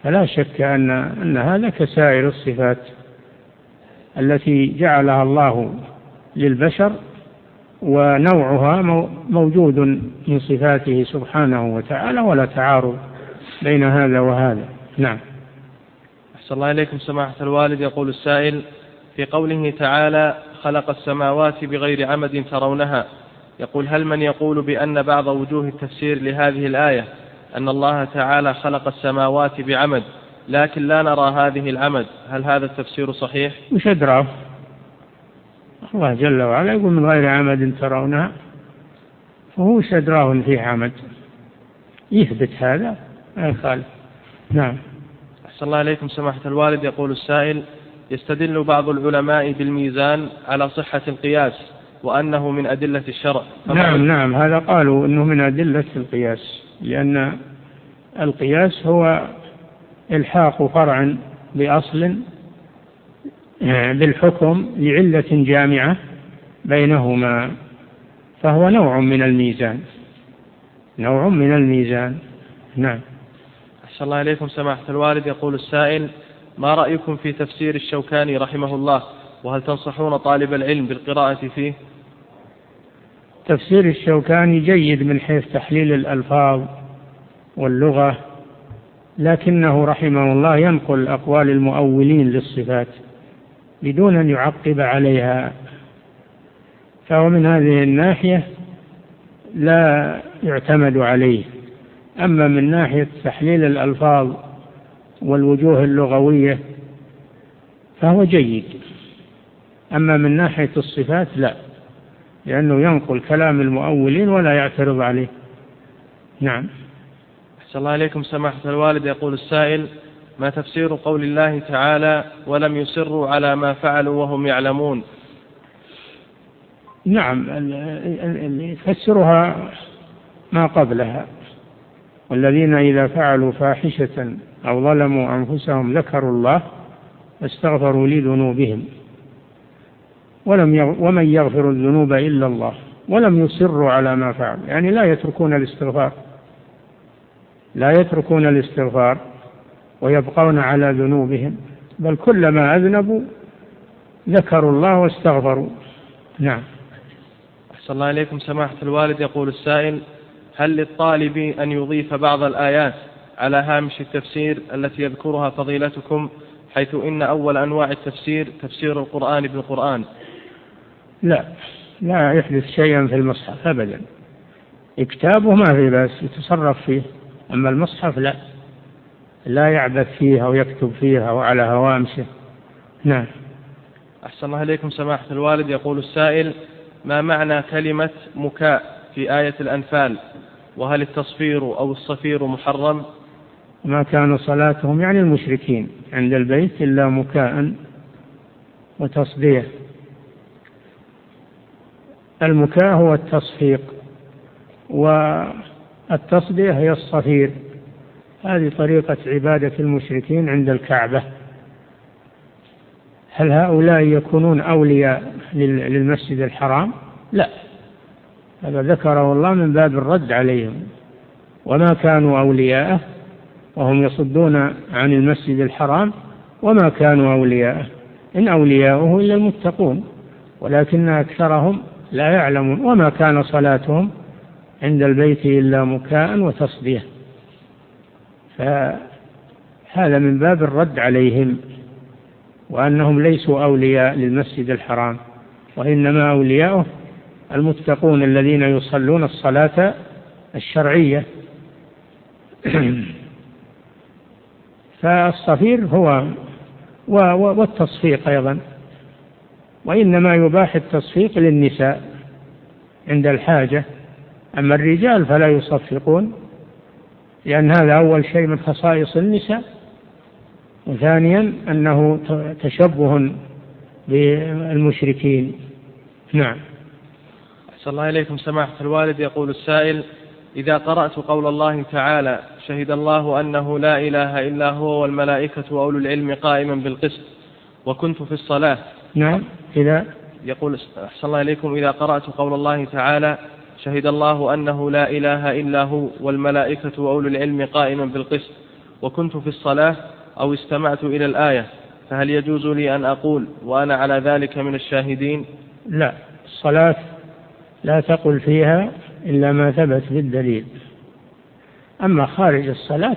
فلا شك أن هذا كسائر الصفات التي جعلها الله للبشر، ونوعها موجود من صفاته سبحانه وتعالى، ولا تعارض بين هذا وهذا. نعم. أحسن الله إليكم سماحة الوالد. يقول السائل: في قوله تعالى خلق السماوات بغير عمد ترونها، يقول: هل من يقول بأن بعض وجوه التفسير لهذه الآية أن الله تعالى خلق السماوات بعمد لكن لا نرى هذه العمد، هل هذا التفسير صحيح؟ وش أدراه؟ الله جل وعلا يقول من غير عمد ترونها، فهو وش أدراه فيه عمد؟ يثبت هذا ما يخالف. نعم. أحسن الله إليكم سماحة الوالد. يقول السائل: يستدل بعض العلماء بالميزان على صحة القياس وأنه من أدلة الشرع. نعم هذا قالوا أنه من أدلة القياس، لأن القياس هو إلحاق فرع بأصل بالحكم لعلة جامعة بينهما، فهو نوع من الميزان. نعم. أحسن الله إليكم سماحة الوالد. يقول السائل: ما رأيكم في تفسير الشوكاني رحمه الله، وهل تنصحون طالب العلم بالقراءة فيه؟ تفسير الشوكاني جيد من حيث تحليل الألفاظ واللغة، لكنه رحمه الله ينقل أقوال المؤولين للصفات بدون أن يعقب عليها، فهو من هذه الناحية لا يعتمد عليه. أما من ناحية تحليل الألفاظ والوجوه اللغوية فهو جيد، أما من ناحية الصفات لا، لأنه ينقل كلام المؤولين ولا يعترض عليه. نعم. أحسن الله إليكم سماحة الوالد. يقول السائل: ما تفسير قول الله تعالى ولم يصروا على ما فعلوا وهم يعلمون؟ نعم، اللي يفسرها ما قبلها: والذين إذا فعلوا فاحشة أو ظلموا أنفسهم ذكروا الله فاستغفروا لذنوبهم ومن يغفر الذنوب إلا الله ولم يصروا على ما فعلوا، يعني لا يتركون الاستغفار ويبقون على ذنوبهم، بل كلما أذنبوا ذكروا الله واستغفروا. نعم. أحسن الله إليكم سماحة الوالد. يقول السائل: هل للطالب أن يضيف بعض الآيات على هامش التفسير التي يذكرها فضيلتكم، حيث إن أول أنواع التفسير تفسير القرآن بالقرآن؟ لا يحدث شيئا في المصحف أبدا، كتابه ما في بس يتصرف فيه، أما المصحف لا يعبث فيها ويكتب فيها وعلى هوامشه. نعم. أحسن الله إليكم سماحة الوالد. يقول السائل: ما معنى كلمة مكاء في آية الأنفال، وهل التصفير أو الصفير محرم؟ ما كان صلاتهم يعني المشركين عند البيت إلا مكاء وتصدية. المكاء هو التصفيق، والتصدية هي الصفير. هذه طريقة عبادة المشركين عند الكعبة. هل هؤلاء يكونون أولياء للمسجد الحرام؟ لا، هذا ذكره الله من باب الرد عليهم. وما كانوا أولياءه وهم يصدون عن المسجد الحرام، وما كانوا أولياءه إن أولياؤه إلا المتقون ولكن أكثرهم لا يعلمون. وما كان صلاتهم عند البيت إلا مكاء وتصدية، فهذا من باب الرد عليهم وأنهم ليسوا أولياء للمسجد الحرام، وإنما أولياؤه المتقون الذين يصلون الصلاة الشرعية. فالصفير هو والتصفيق أيضا، وإنما يباح التصفيق للنساء عند الحاجة، أما الرجال فلا يصفقون، لأن هذا أول شيء من خصائص النساء، وثانيا أنه تشبه بالمشركين. نعم. أحسن الله إليكم سماحة الوالد. يقول السائل: إذا قرأت قول الله تعالى شهد الله أنه لا إله إلا هو والملائكة وأولو العلم قائما بالقسط وكنت في الصلاة. نعم. إذا يقول أحسن الله إليكم: إذا قرأت قول الله تعالى شهد الله أنه لا إله إلا هو والملائكة وأولو العلم قائما بالقسط وكنت في الصلاة أو استمعت إلى الآية، فهل يجوز لي أن أقول وأنا على ذلك من الشاهدين؟ لا، الصلاة لا تقل فيها إلا ما ثبت بالدليل، أما خارج الصلاة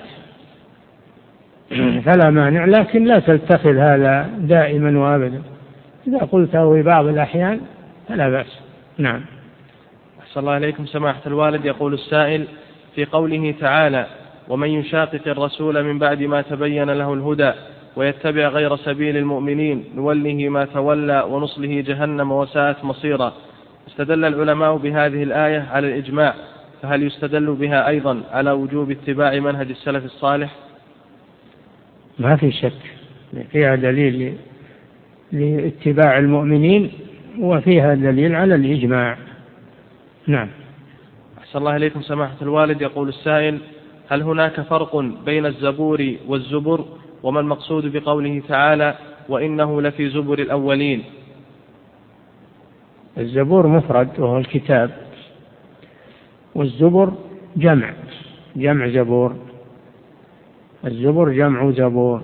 فلا مانع، لكن لا تتخذ هذا دائما وأبدا، إذا قلته في بعض الأحيان فلا بأس. نعم. أحسن الله إليكم سماحة الوالد. يقول السائل: في قوله تعالى: ومن يشاقق الرسول من بعد ما تبين له الهدى ويتبع غير سبيل المؤمنين نوله ما تولى ونصله جهنم وساءت مصيرا، استدل العلماء بهذه الآية على الإجماع، فهل يستدل بها أيضا على وجوب اتباع منهج السلف الصالح؟ ما في شك فيها دليل لاتباع المؤمنين، وفيها دليل على الإجماع. نعم. أحسن الله إليكم سماحة الوالد. يقول السائل: هل هناك فرق بين الزبور والزبر؟ وما المقصود بقوله تعالى: وإنه لفي زبر الأولين؟ الزبور مفرد وهو الكتاب، والزبر جمع زبور، الزبر جمع زبور،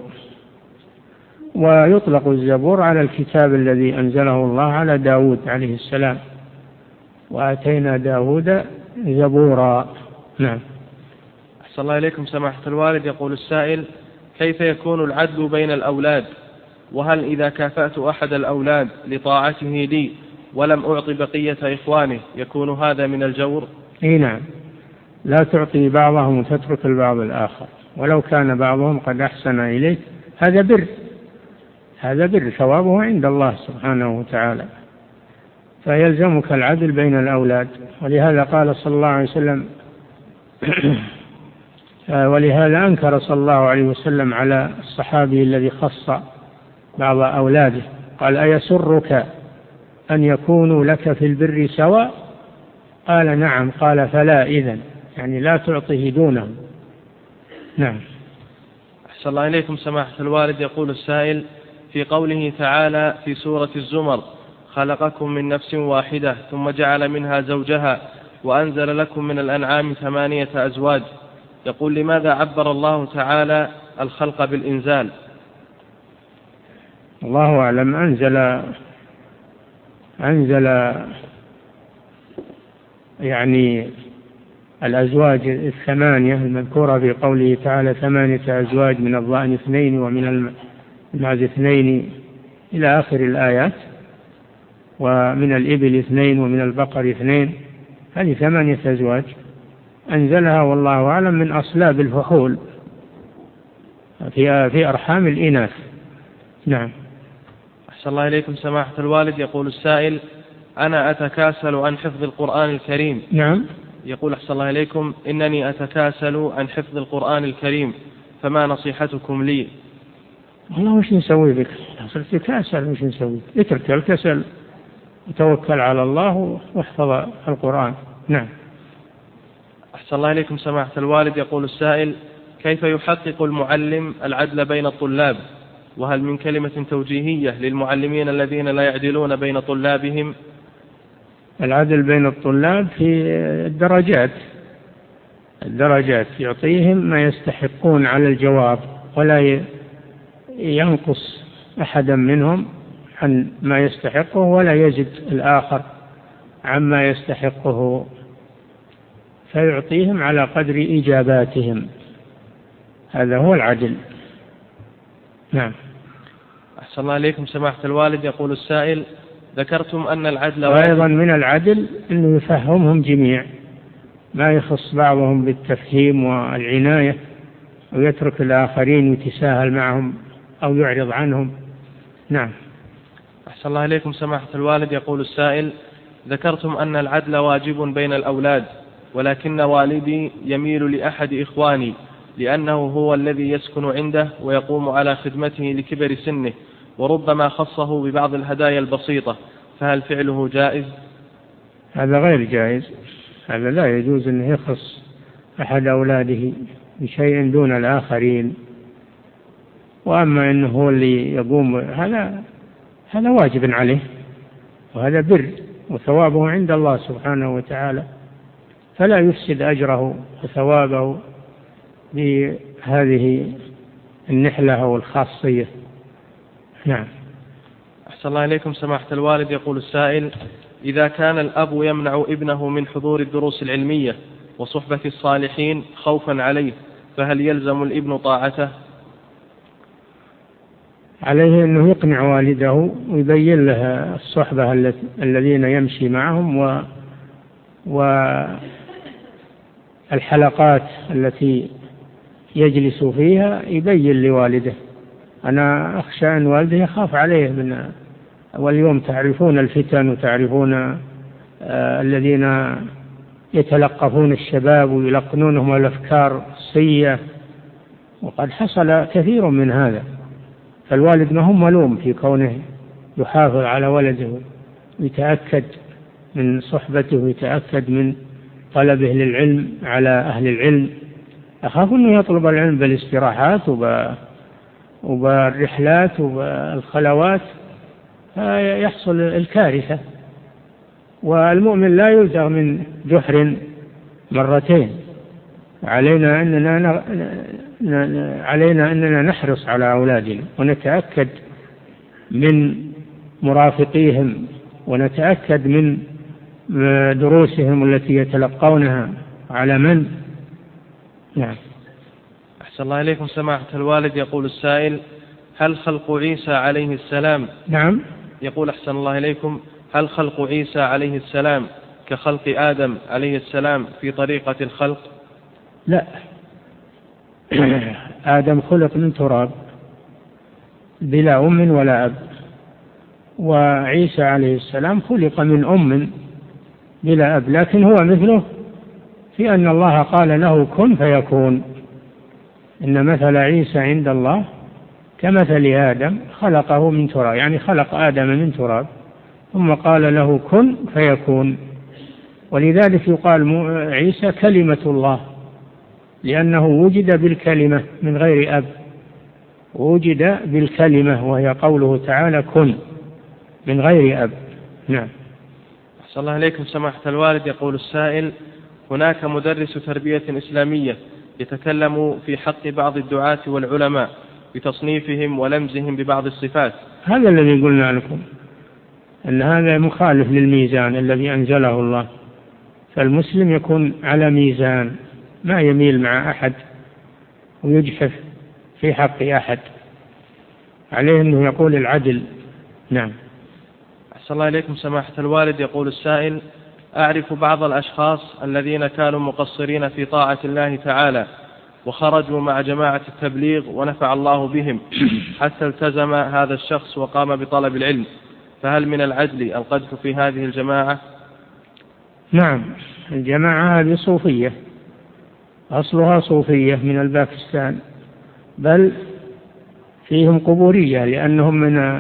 ويطلق الزبور على الكتاب الذي أنزله الله على داود عليه السلام، وآتينا داود زبورا. نعم. أحسن الله إليكم سماحة الوالد. يقول السائل: كيف يكون العدل بين الأولاد؟ وهل إذا كافأت أحد الأولاد لطاعته لي ولم أعطي بقية إخوانه يكون هذا من الجور؟ نعم، لا تعطي بعضهم وتترك البعض الآخر، ولو كان بعضهم قد أحسن إليك، هذا بر ثوابه عند الله سبحانه وتعالى، فيلزمك العدل بين الأولاد. ولهذا قال صلى الله عليه وسلم ولهذا أنكر صلى الله عليه وسلم على الصحابي الذي خص بعض أولاده، قال: أيسرك أن يكونوا لك في البر سواء؟ قال: نعم. قال: فلا إذن، يعني لا تعطيه دونهم. نعم. أحسن الله إليكم سماحة الوالد. يقول السائل: في قوله تعالى في سورة الزمر: خلقكم من نفس واحدة ثم جعل منها زوجها وأنزل لكم من الأنعام 8 أزواج، يقول: لماذا عبر الله تعالى الخلق بالإنزال؟ الله أعلم. أنزل يعني الأزواج 8 المذكورة في قوله تعالى 8 أزواج من الضأن 2 ومن المعز 2 إلى آخر الآيات، ومن الإبل 2 ومن البقر 2، هذه 8 أزواج أنزلها والله أعلم من أصلاب الفحول في أرحام الإناث. نعم. أحسن الله إليكم سماحة الوالد. يقول السائل: أنا أتكاسل عن حفظ القرآن الكريم. نعم. يقول: أحسن الله إليكم، إنني أتكاسل عن حفظ القرآن الكريم، فما نصيحتكم لي؟ والله وش نسوي بك؟ صرت كاسل، وش نسوي؟ اترك الكسل وتوكل على الله واحفظ القرآن. نعم. أحسن الله إليكم سماحة الوالد. يقول السائل: كيف يحقق المعلم العدل بين الطلاب؟ وهل من كلمة توجيهية للمعلمين الذين لا يعدلون بين طلابهم؟ العدل بين الطلاب في الدرجات يعطيهم ما يستحقون على الجواب، ولا ينقص أحدا منهم عن ما يستحقه، ولا يزد الآخر عما يستحقه، فيعطيهم على قدر إجاباتهم، هذا هو العدل. نعم. أحسن الله إليكم سماحة الوالد. يقول السائل: ذكرتم أن العدل، وأيضا من العدل أنه يفهمهم جميع، ما يخص بعضهم بالتفهيم والعناية ويترك الآخرين يتساهل معهم أو يعرض عنهم. نعم. أحسن الله إليكم سماحة الوالد. يقول السائل: ذكرتم أن العدل واجب بين الأولاد، ولكن والدي يميل لأحد إخواني لأنه هو الذي يسكن عنده ويقوم على خدمته لكبر سنه، وربما خصه ببعض الهدايا البسيطة، فهل فعله جائز؟ هذا غير جائز، هذا لا يجوز أن يخص أحد أولاده بشيء دون الآخرين. وأما أنه هو اللي يقوم، هذا واجب عليه، وهذا بر وثوابه عند الله سبحانه وتعالى، فلا يفسد أجره وثوابه بهذه النحلة أو الخاصية. نعم. أحسن الله إليكم سماحة الوالد. يقول السائل: إذا كان الأب يمنع ابنه من حضور الدروس العلمية وصحبة الصالحين خوفا عليه، فهل يلزم الابن طاعته؟ عليه أنه يقنع والده ويبين له الصحبة الذين يمشي معهم والحلقات التي يجلس فيها، يبين لوالده. أنا أخشى أن والده يخاف عليه واليوم تعرفون الفتن وتعرفون الذين يتلقفون الشباب ويلقنونهم الأفكار السيئة، وقد حصل كثير من هذا. فالوالد ما هو ملوم في كونه يحافظ على ولده ويتأكد من صحبته ويتأكد من طلبه للعلم على أهل العلم. أخاف أنه يطلب العلم بالاستراحات وبالرحلات وبالخلوات، يحصل الكارثة. والمؤمن لا يلدغ من جحر مرتين. علينا أننا نحرص على أولادنا ونتأكد من مرافقيهم ونتأكد من دروسهم التي يتلقونها على من. نعم. أحسن الله إليكم سماحة الوالد. يقول السائل: هل خلق عيسى عليه السلام؟ نعم. يقول: أحسن الله إليكم، هل خلق عيسى عليه السلام كخلق آدم عليه السلام في طريقة الخلق؟ لا. آدم خلق من تراب بلا أم ولا أب، وعيسى عليه السلام خلق من أم بلا أب، لكن هو مثله في أن الله قال له كن فيكون. إن مثل عيسى عند الله كمثل آدم خلقه من تراب، يعني خلق آدم من تراب ثم قال له كن فيكون. ولذلك يقال عيسى كلمة الله، لأنه وجد بالكلمة من غير أب، وجد بالكلمة وهي قوله تعالى كن من غير أب. نعم. أحسن الله إليكم سماحة الوالد. يقول السائل: هناك مدرس تربية إسلامية يتكلم في حق بعض الدعاة والعلماء بتصنيفهم ولمزهم ببعض الصفات. هذا الذي قلنا لكم أن هذا مخالف للميزان الذي أنزله الله. فالمسلم يكون على ميزان، ما يميل مع أحد ويجحف في حق أحد، عليه أنه يقول العدل. نعم. أحسن الله إليكم سماحة الوالد. يقول السائل: أعرف بعض الأشخاص الذين كانوا مقصرين في طاعة الله تعالى وخرجوا مع جماعة التبليغ ونفع الله بهم حتى التزم هذا الشخص وقام بطلب العلم، فهل من العدل القدح في هذه الجماعة؟ نعم. الجماعة هذه صوفية، أصلها صوفية من الباكستان، بل فيهم قبورية لأنهم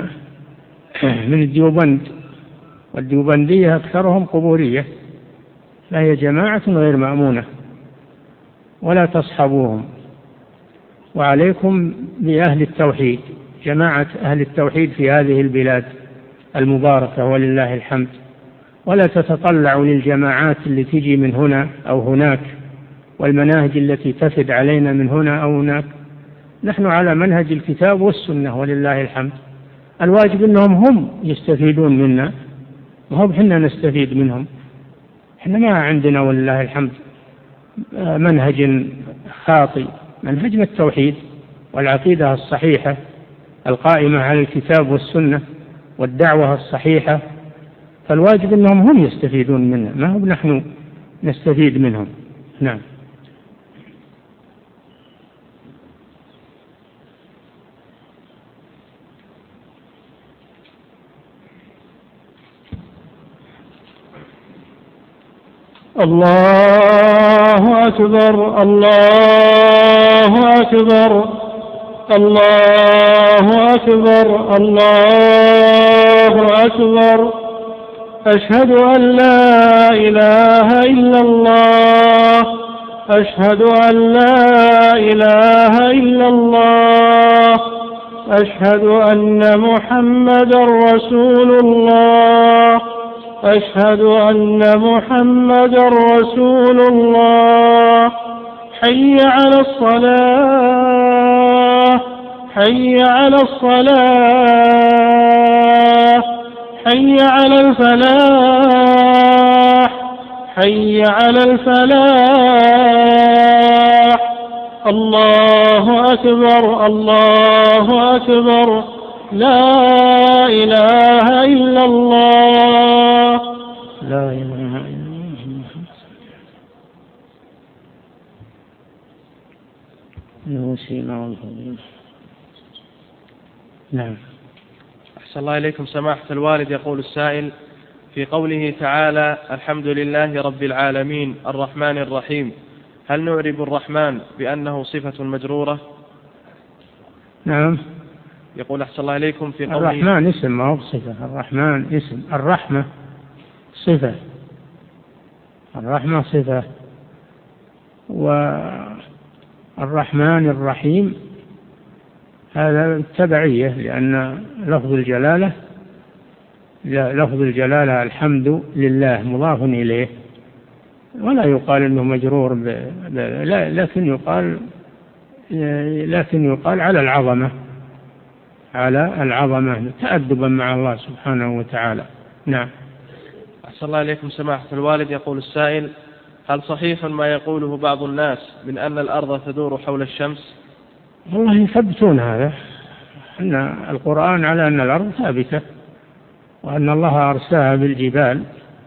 من الديوبند، والديوبندية أكثرهم قبورية، فهي جماعة غير مأمونة ولا تصحبوهم. وعليكم بأهل التوحيد، جماعة أهل التوحيد في هذه البلاد المباركة ولله الحمد، ولا تتطلعوا للجماعات اللي تجي من هنا أو هناك والمناهج التي تفد علينا من هنا أو هناك. نحن على منهج الكتاب والسنة ولله الحمد. الواجب أنهم هم يستفيدون منا وهم حنا نستفيد منهم. احنا ما عندنا ولله الحمد منهج خاطئ، منهجنا التوحيد والعقيدة الصحيحة القائمة على الكتاب والسنة والدعوة الصحيحة، فالواجب أنهم هم يستفيدون منا، ما هو نحن نستفيد منهم. نعم. الله أكبر الله أكبر الله أكبر الله أكبر. أشهد أن لا إله إلا الله، أشهد أن لا إله إلا الله، أشهد أن محمدا رسول الله، أشهد أن محمدا رسول الله. حي على الصلاة حي على الصلاة حي على الفلاح حي على الفلاح. الله أكبر الله أكبر لا إله إلا الله لا إله إلا الله. نعم. أحسن الله إليكم سماحة الوالد. يقول السائل: في قوله تعالى: الحمد لله رب العالمين الرحمن الرحيم، هل نعرب الرحمن بأنه صفة مجرورة؟ نعم. يقول: أحسن الله إليكم في قوله: الرحمن اسم ما هو صفة، الرحمن اسم، الرحمة صفة، الرحمة صفة، والرحمن الرحيم هذا تبعية، لأن لفظ الجلالة الحمد لله مضاف إليه، ولا يقال أنه مجرور لكن يقال على العظمة تأدبا مع الله سبحانه وتعالى. نعم. أحسن الله إليكم سماحة الوالد. يقول السائل: هل صحيح ما يقوله بعض الناس من أن الأرض تدور حول الشمس؟ والله يثبتون هذا، أن القرآن على أن الأرض ثابتة، وأن الله أرساها بالجبال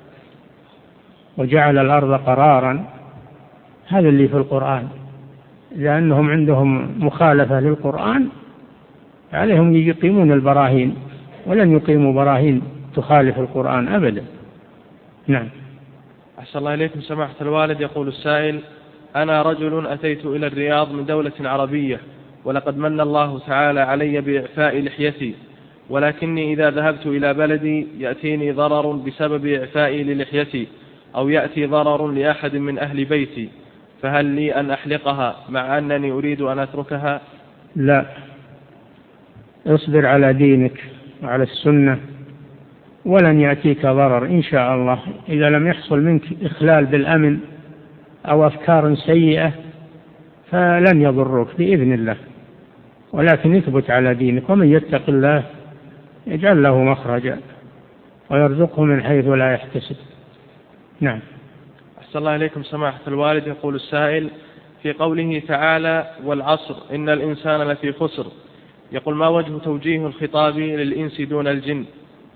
وجعل الأرض قرارا، هذا اللي في القرآن. لأنهم عندهم مخالفة للقرآن عليهم يقيمون البراهين، ولن يقيموا براهين تخالف القرآن أبدا. نعم. أحسن الله إليكم سماحة الوالد. يقول السائل: أنا رجل أتيت إلى الرياض من دولة عربية، ولقد من الله تعالى علي بإعفاء لحيتي، ولكني إذا ذهبت إلى بلدي يأتيني ضرر بسبب إعفائي للحيتي، أو يأتي ضرر لأحد من أهل بيتي، فهل لي أن أحلقها مع أنني أريد أن أتركها؟ لا، اصبر على دينك وعلى السنة، ولن يأتيك ضرر إن شاء الله، إذا لم يحصل منك إخلال بالأمن أو أفكار سيئة فلن يضرك بإذن الله، ولكن اثبت على دينك، ومن يتق الله يجعل له مخرجا ويرزقه من حيث لا يحتسب. نعم. أحسن الله إليكم سماحة الوالد. يقول السائل: في قوله تعالى: والعصر إن الإنسان لفي خسر، يقول: ما وجه توجيه الخطاب للإنس دون الجن؟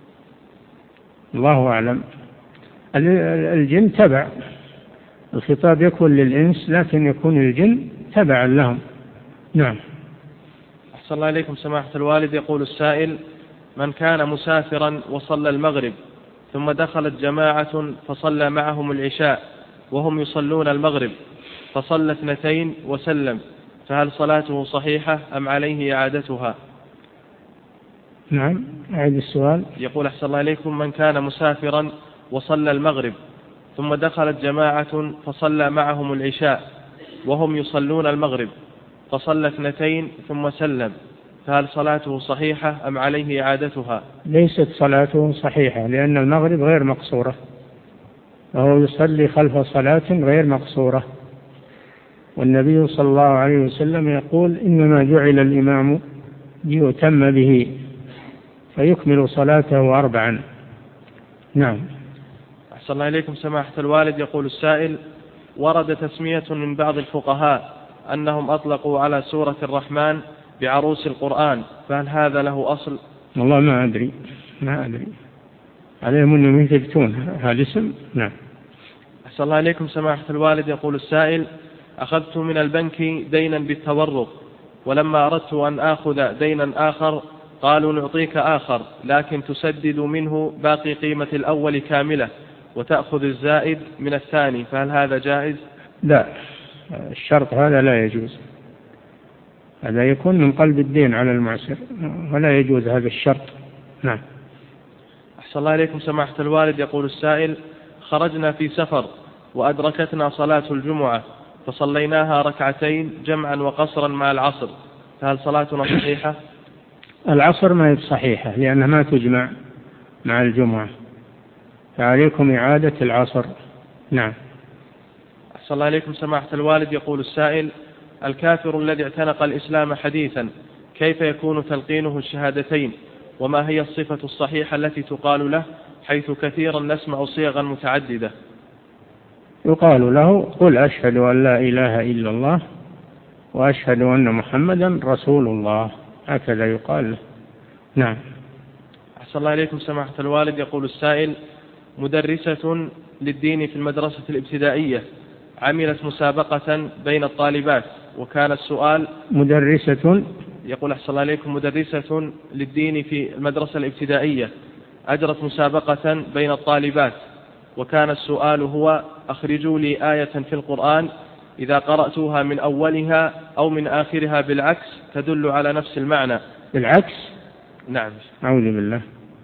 الله أعلم. الجن تبع، الخطاب يكون للإنس لكن يكون الجن تبعا لهم. نعم. أحسن الله إليكم سماحة الوالد. يقول السائل: من كان مسافرا وصلى المغرب ثم دخلت جماعة فصلى معهم العشاء وهم يصلون المغرب، فصلى 2 وسلم، فهل صلاته صحيحة أم عليه إعادتها؟ نعم، أعيد السؤال. يقول: أحسن الله إليكم: من كان مسافرا وصلى المغرب ثم دخلت جماعة فصلى معهم العشاء وهم يصلون المغرب، فصلى 2 ثم سلم، فهل صلاته صحيحة أم عليه إعادتها؟ ليست صلاته صحيحة، لأن المغرب غير مقصورة، وهو يصلي خلف صلاة غير مقصورة، والنبي صلى الله عليه وسلم يقول: إنما جعل الإمام ليؤتم به، فيكمل صلاته 4. نعم. أحسن الله إليكم سماحة الوالد. يقول السائل: ورد تسمية من بعض الفقهاء أنهم أطلقوا على سورة الرحمن بعروس القرآن، فهل هذا له أصل؟ والله ما أدري عليهم أنهم يثبتون هذا الاسم. نعم. أحسن الله إليكم سماحة الوالد. يقول السائل: أخذت من البنك دينا بالتورق، ولما أردت أن أخذ دينا آخر قالوا نعطيك آخر لكن تسدد منه باقي قيمة الأول كاملة وتأخذ الزائد من الثاني، فهل هذا جائز؟ لا، الشرط هذا لا يجوز، هذا يكون من قلب الدين على المعسر، ولا يجوز هذا الشرط. نعم. أحسن الله إليكم سماحة الوالد. يقول السائل: خرجنا في سفر وأدركتنا صلاة الجمعة فصليناها 2 جمعا وقصرا مع العصر، فهل صلاتنا صحيحة؟ العصر ما هي صحيحة لأنها ما تجمع مع الجمعة، فعليكم إعادة العصر. نعم. أحسن الله إليكم سماحة الوالد. يقول السائل: الكافر الذي اعتنق الإسلام حديثا كيف يكون تلقينه الشهادتين، وما هي الصفة الصحيحة التي تقال له، حيث كثيرا نسمع صيغا متعددة؟ يقال له: قل أشهد أن لا إله إلا الله وأشهد أن محمدا رسول الله، هكذا يقال له. نعم. أحسن الله إليكم سماحة الوالد. يقول السائل: مدرسة للدين في المدرسة الابتدائية عملت مسابقة بين الطالبات، وكان السؤال مدرسة. يقول أحسن الله إليكم: مدرسة للدين في المدرسة الابتدائية أجرت مسابقة بين الطالبات، وكان السؤال هو: أخرجوا لي آية في القرآن إذا قرأتوها من أولها أو من آخرها بالعكس تدل على نفس المعنى. بالعكس؟ نعم. أعوذ بالله،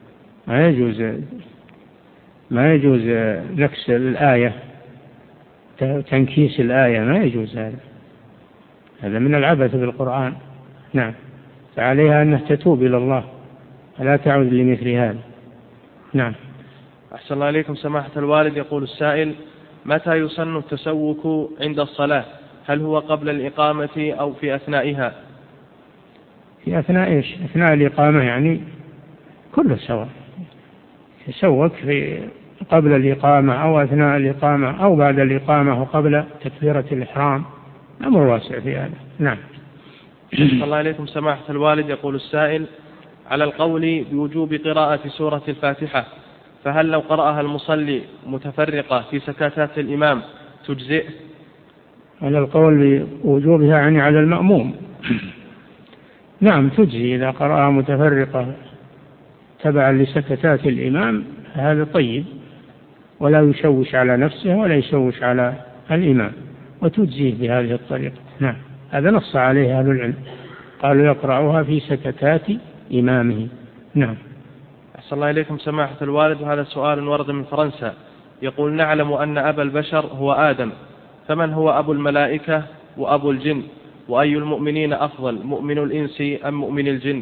ما يجوز نكس الآية، تنكيس الآية ما يجوز، هذا من العبث بالقرآن. نعم. فعليها أنها تتوب إلى الله ولا تعود لمثل هذا. نعم. أحسن الله إليكم سماحة الوالد. يقول السائل: متى يسن التسوك عند الصلاة؟ هل هو قبل الإقامة أو في أثنائها؟ في أثناء إيش؟ أثناء الإقامة يعني كله سواء، يسوك في قبل الإقامة أو أثناء الإقامة أو بعد الإقامة وقبل تكبيرة الإحرام، أمر واسع في هذا. نعم. أحسن الله إليكم سماحة الوالد. يقول السائل: على القول بوجوب قراءة سورة الفاتحة، فهل لو قرأها المصلي متفرقة في سكتات الإمام تجزئ؟ على القول بوجوبها يعني على المأموم. نعم تجزي إذا قرأها متفرقة تبعا لسكتات الإمام، هذا طيب، ولا يشوش على نفسه ولا يشوش على الإمام، وتجزيه بهذه الطريقة. نعم. هذا نص عليه أهل العلم، قالوا يقرأها في سكتات إمامه. نعم. أحسن الله إليكم سماحة الوالد. وهذا سؤال ورد من فرنسا، يقول: نعلم أن أبا البشر هو آدم، فمن هو أبو الملائكة وأبو الجن، وأي المؤمنين أفضل، مؤمن الإنس أم مؤمن الجن؟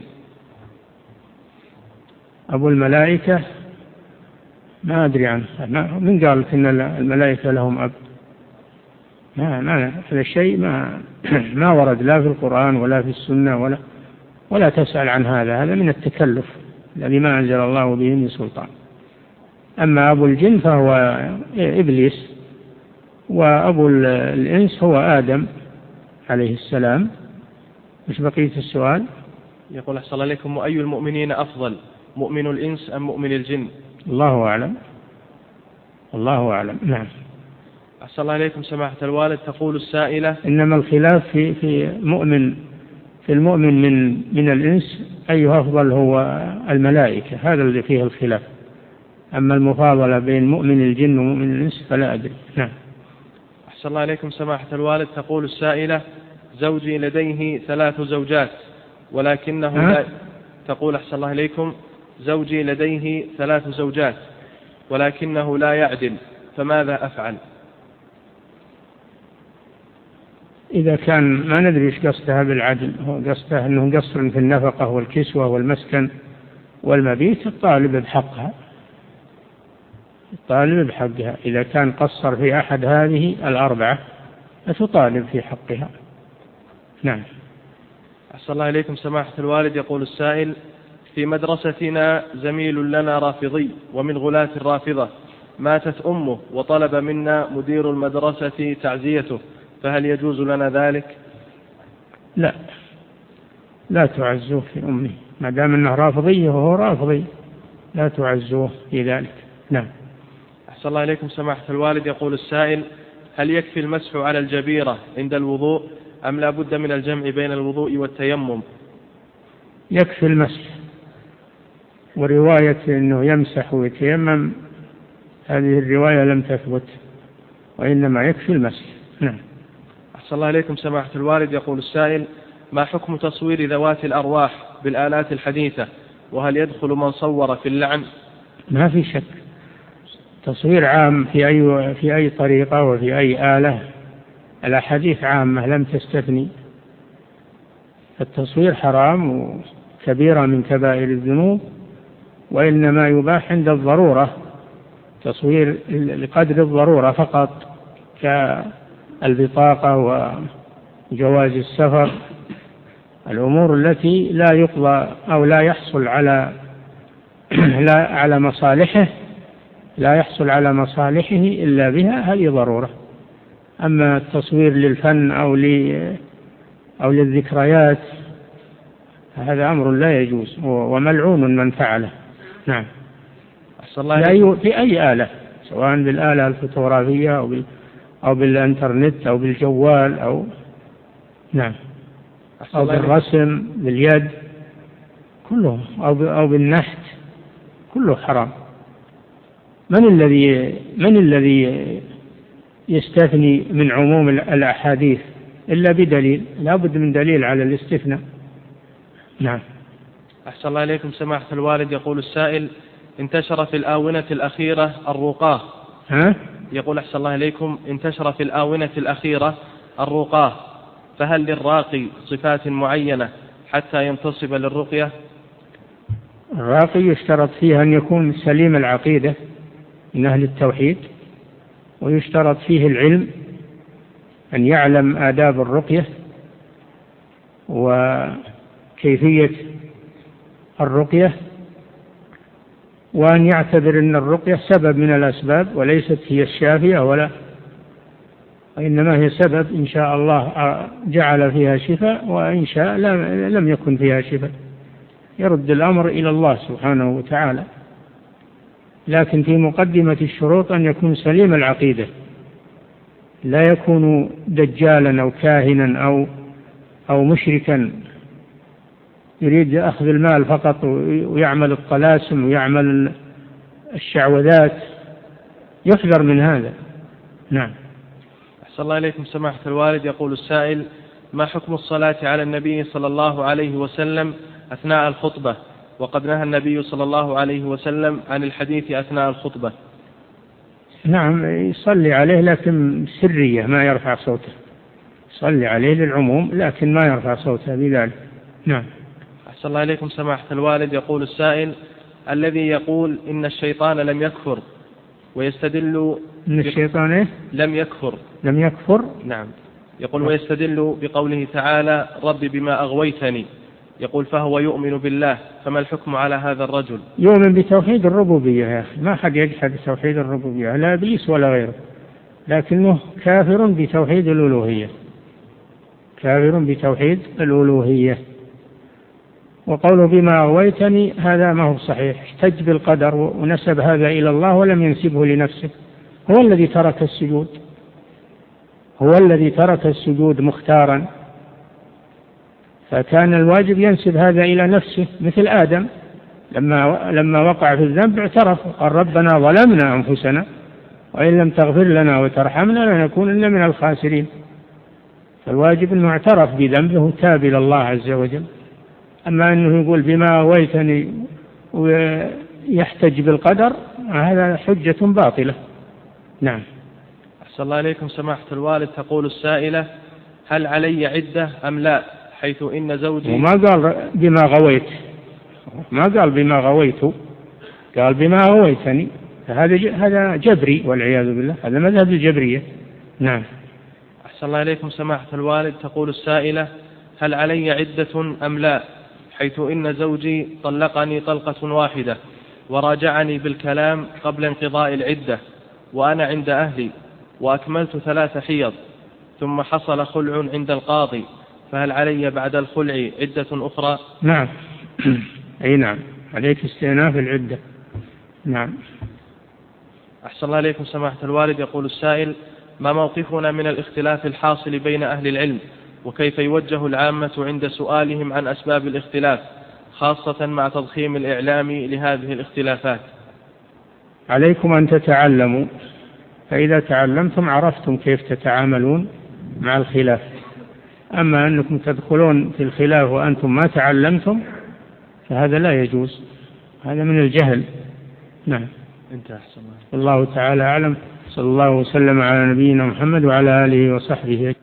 أبو الملائكة ما أدري عنه، من قال إن الملائكة لهم أب؟ ما هذا الشيء ما ورد لا في القرآن ولا في السنة، ولا تسأل عن هذا من التكلف الذي ما أنزل الله به من سلطان. أما أبو الجن فهو إبليس، وأبو الإنس هو آدم عليه السلام. مش بقية السؤال؟ يقول: أحسن الله إليكم: وأي المؤمنين أفضل، مؤمن الإنس أم مؤمن الجن؟ الله أعلم، الله أعلم. نعم. أحسن الله إليكم سماحة الوالد. تقول السائلة: إنما الخلاف في المؤمن من الإنس أيها أفضل، هو الملائكة، هذا الذي فيه الخلاف. أما المفاضلة بين مؤمن الجن ومؤمن الإنس فلا أدري. نعم. أحسن الله إليكم سماحة الوالد. تقول السائلة: زوجي لديه 3 زوجات ولكنه لا. تقول: أحسن الله إليكم: زوجي لديه 3 زوجات ولكنه لا يعدل، فماذا أفعل؟ إذا كان ما ندري إيش قصدها بالعدل، هو قصدها أنه قصر في النفقة والكسوة والمسكن والمبيت، الطالب بحقها. إذا كان قصر في أحد هذه 4 فتطالب في حقها. نعم. أحسن الله إليكم سماحة الوالد. يقول السائل: في مدرستنا زميل لنا رافضي ومن غلاة الرافضة، ماتت أمه وطلب منا مدير المدرسة تعزيته، فهل يجوز لنا ذلك؟ لا تعزوه في أمه، ما دام أنه رافضي وهو رافضي لا تعزوه في ذلك. نعم. أحسن الله إليكم سماحة الوالد. يقول السائل: هل يكفي المسح على الجبيرة عند الوضوء أم لا بد من الجمع بين الوضوء والتيمم؟ يكفي المسح، ورواية أنه يمسح ويتيمم هذه الرواية لم تثبت، وإنما يكفي المسح. نعم. أحسن الله إليكم سماحة الوالد. يقول السائل: ما حكم تصوير ذوات الأرواح بالآلات الحديثة، وهل يدخل من صور في اللعن؟ ما في شك، تصوير عام في أي طريقة وفي أي آلة، الأحاديث عامة لم تستثني. التصوير حرام وكبيرة من كبائر الذنوب، وإنما يباح عند الضرورة، تصوير لقدر الضرورة فقط، البطاقة وجواز السفر، الأمور التي لا يقضى أو لا يحصل على مصالحه، لا يحصل على مصالحه إلا بها، هذه ضرورة. أما التصوير للفن أو للذكريات هذا أمر لا يجوز وملعون من فعله. نعم. في أي آلة، سواء بالآلة الفوتوغرافية أو بالإنترنت أو بالجوال نعم، أو بالرسم باليد، كله أو بالنحت، كله حرام. من الذي يستثني من عموم الأحاديث إلا بدليل؟ لا بد من دليل على الاستثناء. نعم. أحسن الله إليكم سماحة الوالد. يقول السائل: انتشر في الآونة الأخيرة الرقاة. يقول أحسن الله إليكم: انتشر في الآونة الأخيرة الرقاة، فهل للراقي صفات معينة حتى ينتصب للرقية؟ الراقي يشترط فيه أن يكون سليم العقيدة من أهل التوحيد، ويشترط فيه العلم، أن يعلم آداب الرقية وكيفية الرقية، وأن يعتبر أن الرقية سبب من الأسباب وليست هي الشافية، وإنما هي سبب إن شاء الله جعل فيها شفاء، وإن شاء لم يكن فيها شفاء، يرد الأمر إلى الله سبحانه وتعالى. لكن في مقدمة الشروط أن يكون سليم العقيدة، لا يكون دجالا أو كاهنا أو مشركا يريد أخذ المال فقط ويعمل الطلاسم ويعمل الشعوذات، يحذر من هذا. نعم. أحسن الله إليكم سماحة الوالد. يقول السائل: ما حكم الصلاة على النبي صلى الله عليه وسلم أثناء الخطبة؟ وقد نهى النبي صلى الله عليه وسلم عن الحديث أثناء الخطبة. نعم، يصلي عليه لكن سرية، ما يرفع صوته، يصلي عليه للعموم لكن ما يرفع صوته بذلك. نعم. أحسن الله إليكم سماحة الوالد. يقول السائل: الذي يقول إن الشيطان لم يكفر ويستدل إن الشيطان لم يكفر. نعم. يقول: نعم. ويستدل بقوله تعالى: رب بما أغويتني. يقول: فهو يؤمن بالله، فما الحكم على هذا الرجل؟ يؤمن بتوحيد الربوبية يا أخي، ما حد يجحد توحيد الربوبية، لا إبليس ولا غيره، لكنه كافر بتوحيد الألوهية، كافر بتوحيد الألوهية. وقوله بما أغويتني هذا ما هو صحيح، احتج بالقدر ونسب هذا إلى الله ولم ينسبه لنفسه. هو الذي ترك السجود مختارا، فكان الواجب ينسب هذا إلى نفسه، مثل آدم لما وقع في الذنب اعترف قال: ربنا ظلمنا أنفسنا وإن لم تغفر لنا وترحمنا لنكونن من الخاسرين. فالواجب أنه اعترف بذنبه وتاب إلى الله عز وجل. أما أنه يقول بما أغويتني ويحتج بالقدر، هذا حجة باطلة. نعم. أحسن الله إليكم سماحة الوالد. تقول السائلة: هل علي عدة أم لا، حيث إن زوجي. وما قال بما غويت، ما قال بما غويت، قال بما غويتني، هذا جبري والعياذ بالله، هذا مذهب الجبرية. نعم. أحسن الله إليكم سماحة الوالد. تقول السائلة: هل علي عدة أم لا، حيث إن زوجي طلقني طلقة واحدة وراجعني بالكلام قبل انقضاء العدة، وأنا عند أهلي وأكملت 3 حيض، ثم حصل خلع عند القاضي، فهل علي بعد الخلع عدة أخرى؟ نعم. أي نعم، عليك استئناف العدة. نعم. أحسن الله إليكم سماحة الوالد. يقول السائل: ما موقفنا من الاختلاف الحاصل بين أهل العلم، وكيف يوجه العامة عند سؤالهم عن أسباب الاختلاف، خاصة مع تضخيم الإعلام لهذه الاختلافات؟ عليكم أن تتعلموا، فإذا تعلمتم عرفتم كيف تتعاملون مع الخلاف. أما أنكم تدخلون في الخلاف وأنتم ما تعلمتم فهذا لا يجوز، هذا من الجهل. نعم. انتهى. أحسن الله تعالى أعلم. صلى الله وسلم على نبينا محمد وعلى آله وصحبه.